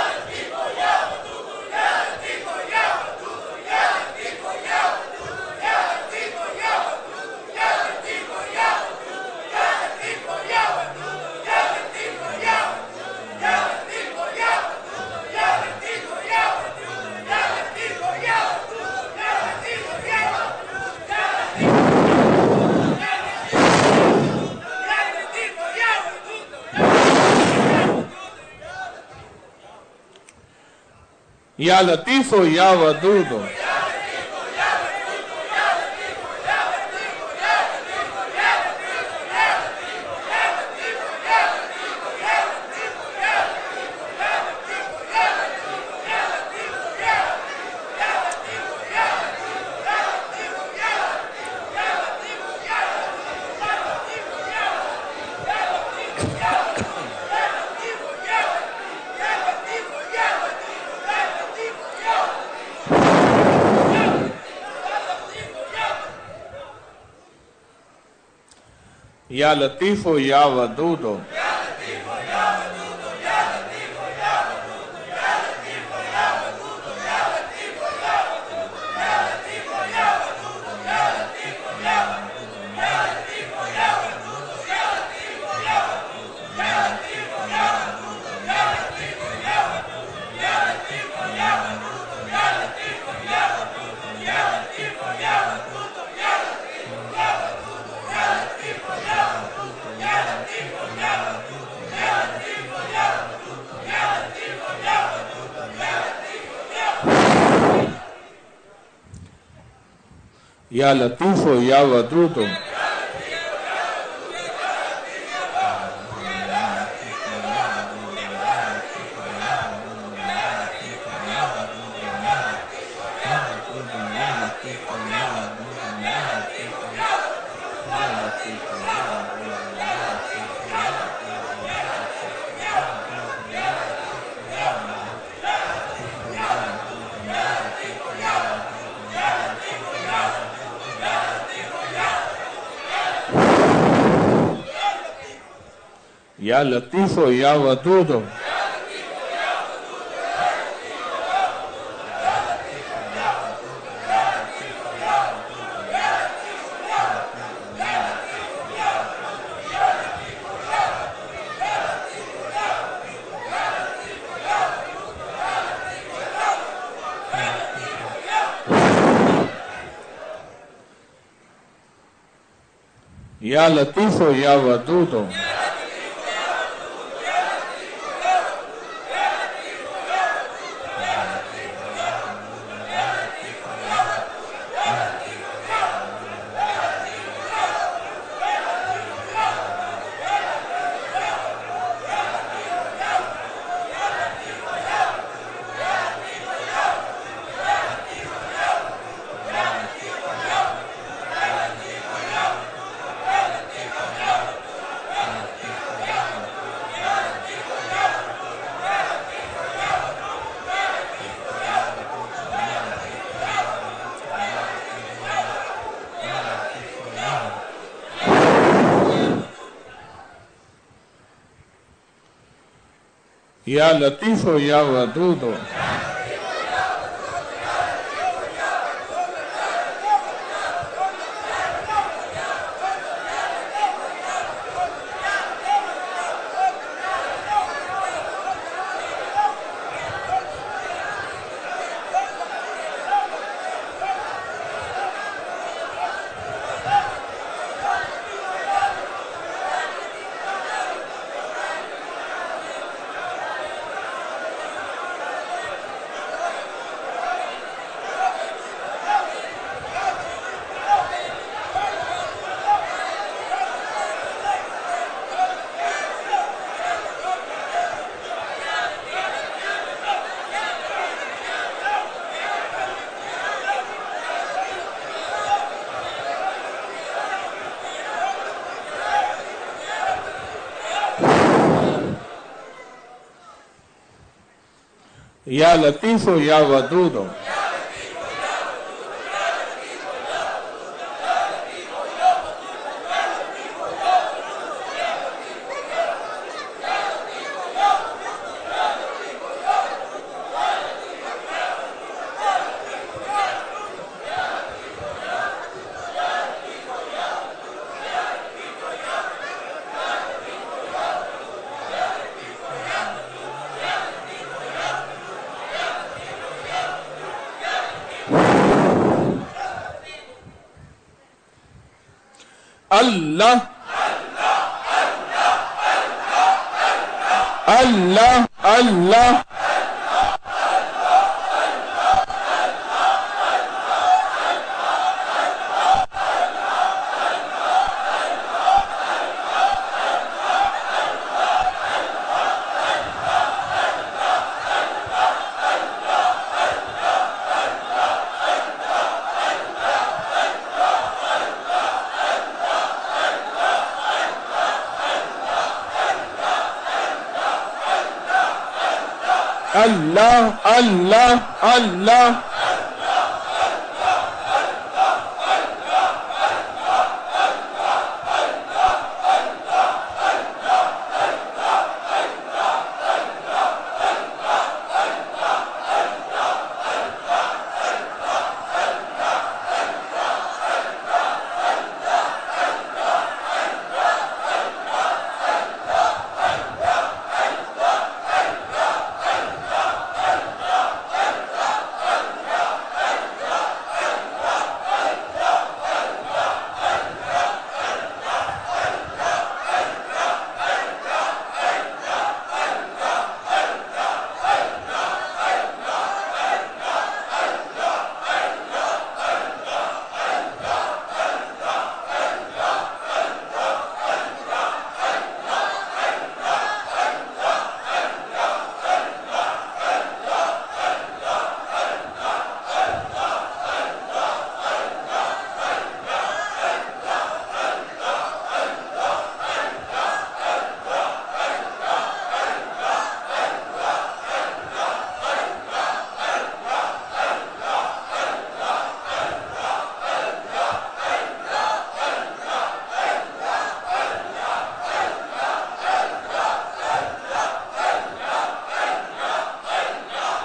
یا لطیف و یا ودود. یا لطیف و یا ودود. या लतीफ़ो या वदूदो। या लतीफ़ो या वदूदो। या लतीफ़ो या वदूदो। या लतीफ़ो या वदूदो। या लतीफ़ो या वदूदो। अल्लाह अल्लाह अल्लाह अल्लाह अल्लाह अल्लाह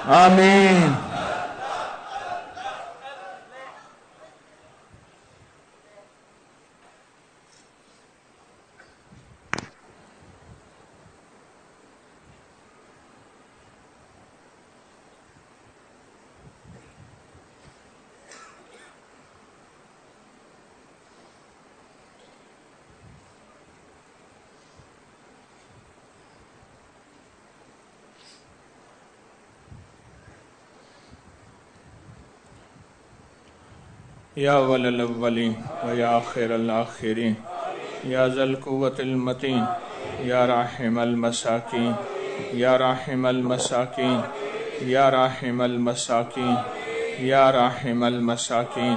آمین. یا اول الاولین و یا آخر الاخرین یا ذا القوة المتین یا راحم المساکین یا راحم المساکین یا راحم المساکین یا راحم المساکین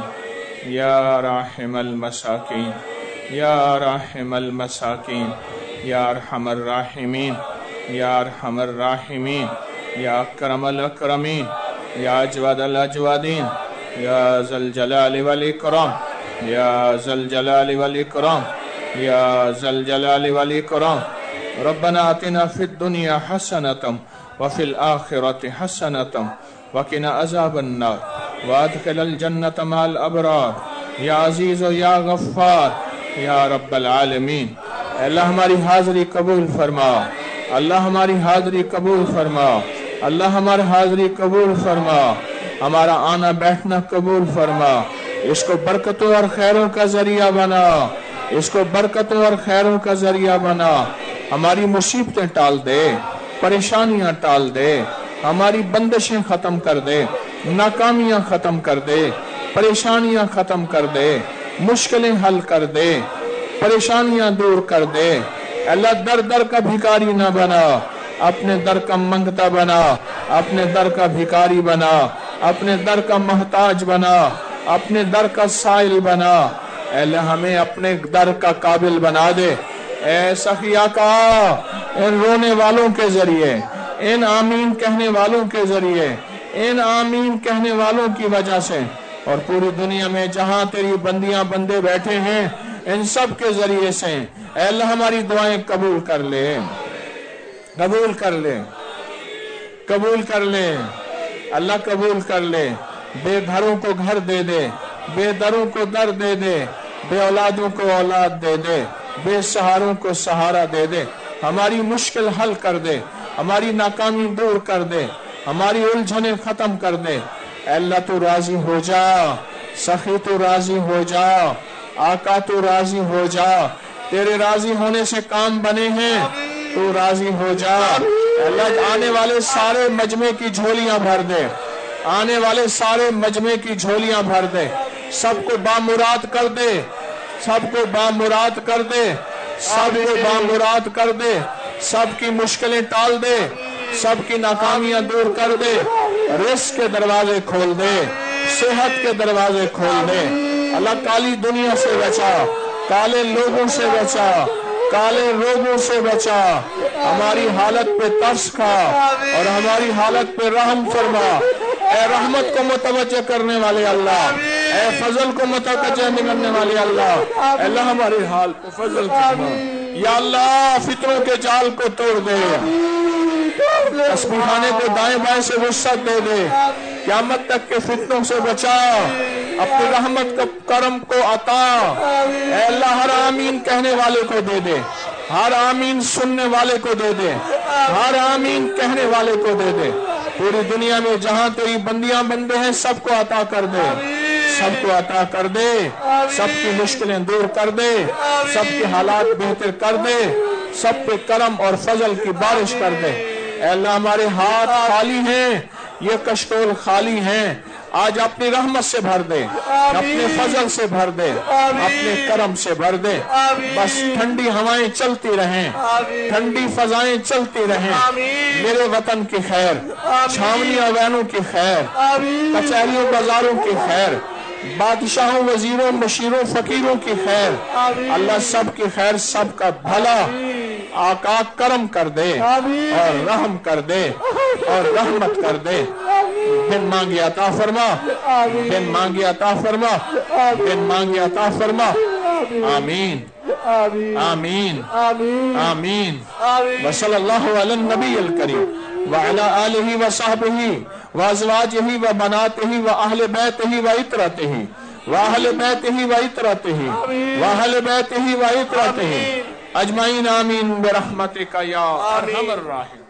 یا راحم المساکین یا راحم المساکین یا ارحم الراحمین یا ارحم الراحمین یا اکرم الاکرمین یا اجود الاجودین یا ذا الجلال والاکرام یا ذا الجلال والاکرام یا ذا الجلال والاکرام. ربنا آتنا فی الدنیا حسنة وفی الآخرة حسنة وقنا عذاب النار وادخل الجنة مع الابرار یا عزیز و یا غفار یا رب العالمین. اللہ ہماری حاضری قبول فرما، اللہ ہماری حاضری قبول فرما، اللہ ہماری حاضری قبول فرما، ہمارا آنا بیٹھنا قبول فرما. اس کو برکتوں اور خیروں کا ذریعہ بنا، اس کو برکتوں اور خیروں کا ذریعہ بنا. ہماری مصیبتیں ٹال دے، پریشانیاں ٹال دے، ہماری بندشیں ختم کر دے، ناکامیاں ختم کر دے، پریشانیاں ختم کر دے، مشکلیں حل کر دے، پریشانیاں دور کر دے. اللہ در در کا بھکاری نہ بنا، اپنے در کا منگتا بنا، اپنے در کا بھکاری بنا، اپنے در کا محتاج بنا، اپنے در کا سائل بنا. اے اللہ ہمیں اپنے در کا قابل بنا دے. اے سخی آقا، ان رونے والوں کے ذریعے، ان آمین کہنے والوں کے ذریعے، ان آمین کہنے والوں کی وجہ سے اور پوری دنیا میں جہاں تیری بندیاں بندے بیٹھے ہیں ان سب کے ذریعے سے اے اللہ ہماری دعائیں قبول کر لے، قبول کر لے، قبول کر لے. اللہ قبول کر لے. بے گھروں کو گھر دے دے، بے دروں کو در دے دے، بے اولادوں کو اولاد دے دے، بے سہاروں کو سہارا دے دے. ہماری مشکل حل کر دے، ہماری ناکامی دور کر دے، ہماری الجھنیں ختم کر دے. اے اللہ تو راضی ہو جا، سخی تو راضی ہو جا، آقا تو راضی ہو جا. تیرے راضی ہونے سے کام بنے ہیں، تو راضی ہو جا. اللہ آنے والے سارے مجمع کی جھولیاں بھر دے، آنے والے سارے مجمع کی جھولیاں بھر دے. سب کو بامراد کر دے، سب کو بامراد کر دے، سب کو بامراد کر دے. سب کی مشکلیں ٹال دے، سب کی ناکامیاں دور کر دے. رزق کے دروازے کھول دے، صحت کے دروازے کھول دے. اللہ کالی دنیا سے بچا، کالے لوگوں سے بچا، کالے روگوں سے بچا. ہماری حالت پہ ترس کھا اور ہماری حالت پہ رحم فرما. اے رحمت کو متوجہ کرنے والے اللہ، اے فضل کو متوجہ کرنے والے اللہ، اے اللہ ہمارے حال کو فضل فرما. یا اللہ فتنوں کے جال کو توڑ دے، تسبیح خانے کو دائیں بائیں سے وسعت دے دے. قیامت تک کے فتنوں سے بچا، اپنی رحمت کا کرم کو عطا. اے اللہ ہر آمین کہنے والے کو دے دے، ہر آمین سننے والے کو دے دے، ہر آمین کہنے والے کو دے دے. پوری دنیا میں جہاں تیری بندیاں بندے ہیں سب کو عطا کر دے، سب کو عطا کر دے. سب کی مشکلیں دور کر دے، سب کے حالات بہتر کر دے، سب پہ کرم اور فضل کی بارش کر دے. اے اللہ ہمارے ہاتھ خالی ہیں، یہ کشکول خالی ہیں. آج اپنی رحمت سے بھر دے، اپنے فضل سے بھر دے، اپنے کرم سے بھر دے. بس ٹھنڈی ہوائیں چلتی رہیں، ٹھنڈی فضائیں چلتی رہیں. میرے وطن کی خیر، چھاونیاں وینوں کی خیر، کچہریوں بازاروں کی خیر، بادشاہوں وزیروں مشیروں فقیروں کی خیر. اللہ سب کی خیر، سب کا بھلا. آقا کرم کر دے اور رحم کر دے اور رحمت کر دے. بن مانگی عطا فرما، بن مانگی عطا فرما، بن مانگی عطا فرما. آمین. آمین آمین آمین وصلی اللہ علی النبی الکریم وعلی آلہ وصحبہ وازواجہ وبناتہ واہل بیتہ وعترتہ واہل بیتہ وعترتہ واہل بیتہ وعترتہ اجمعین آمین برحمتک یا ارحم الراحمین.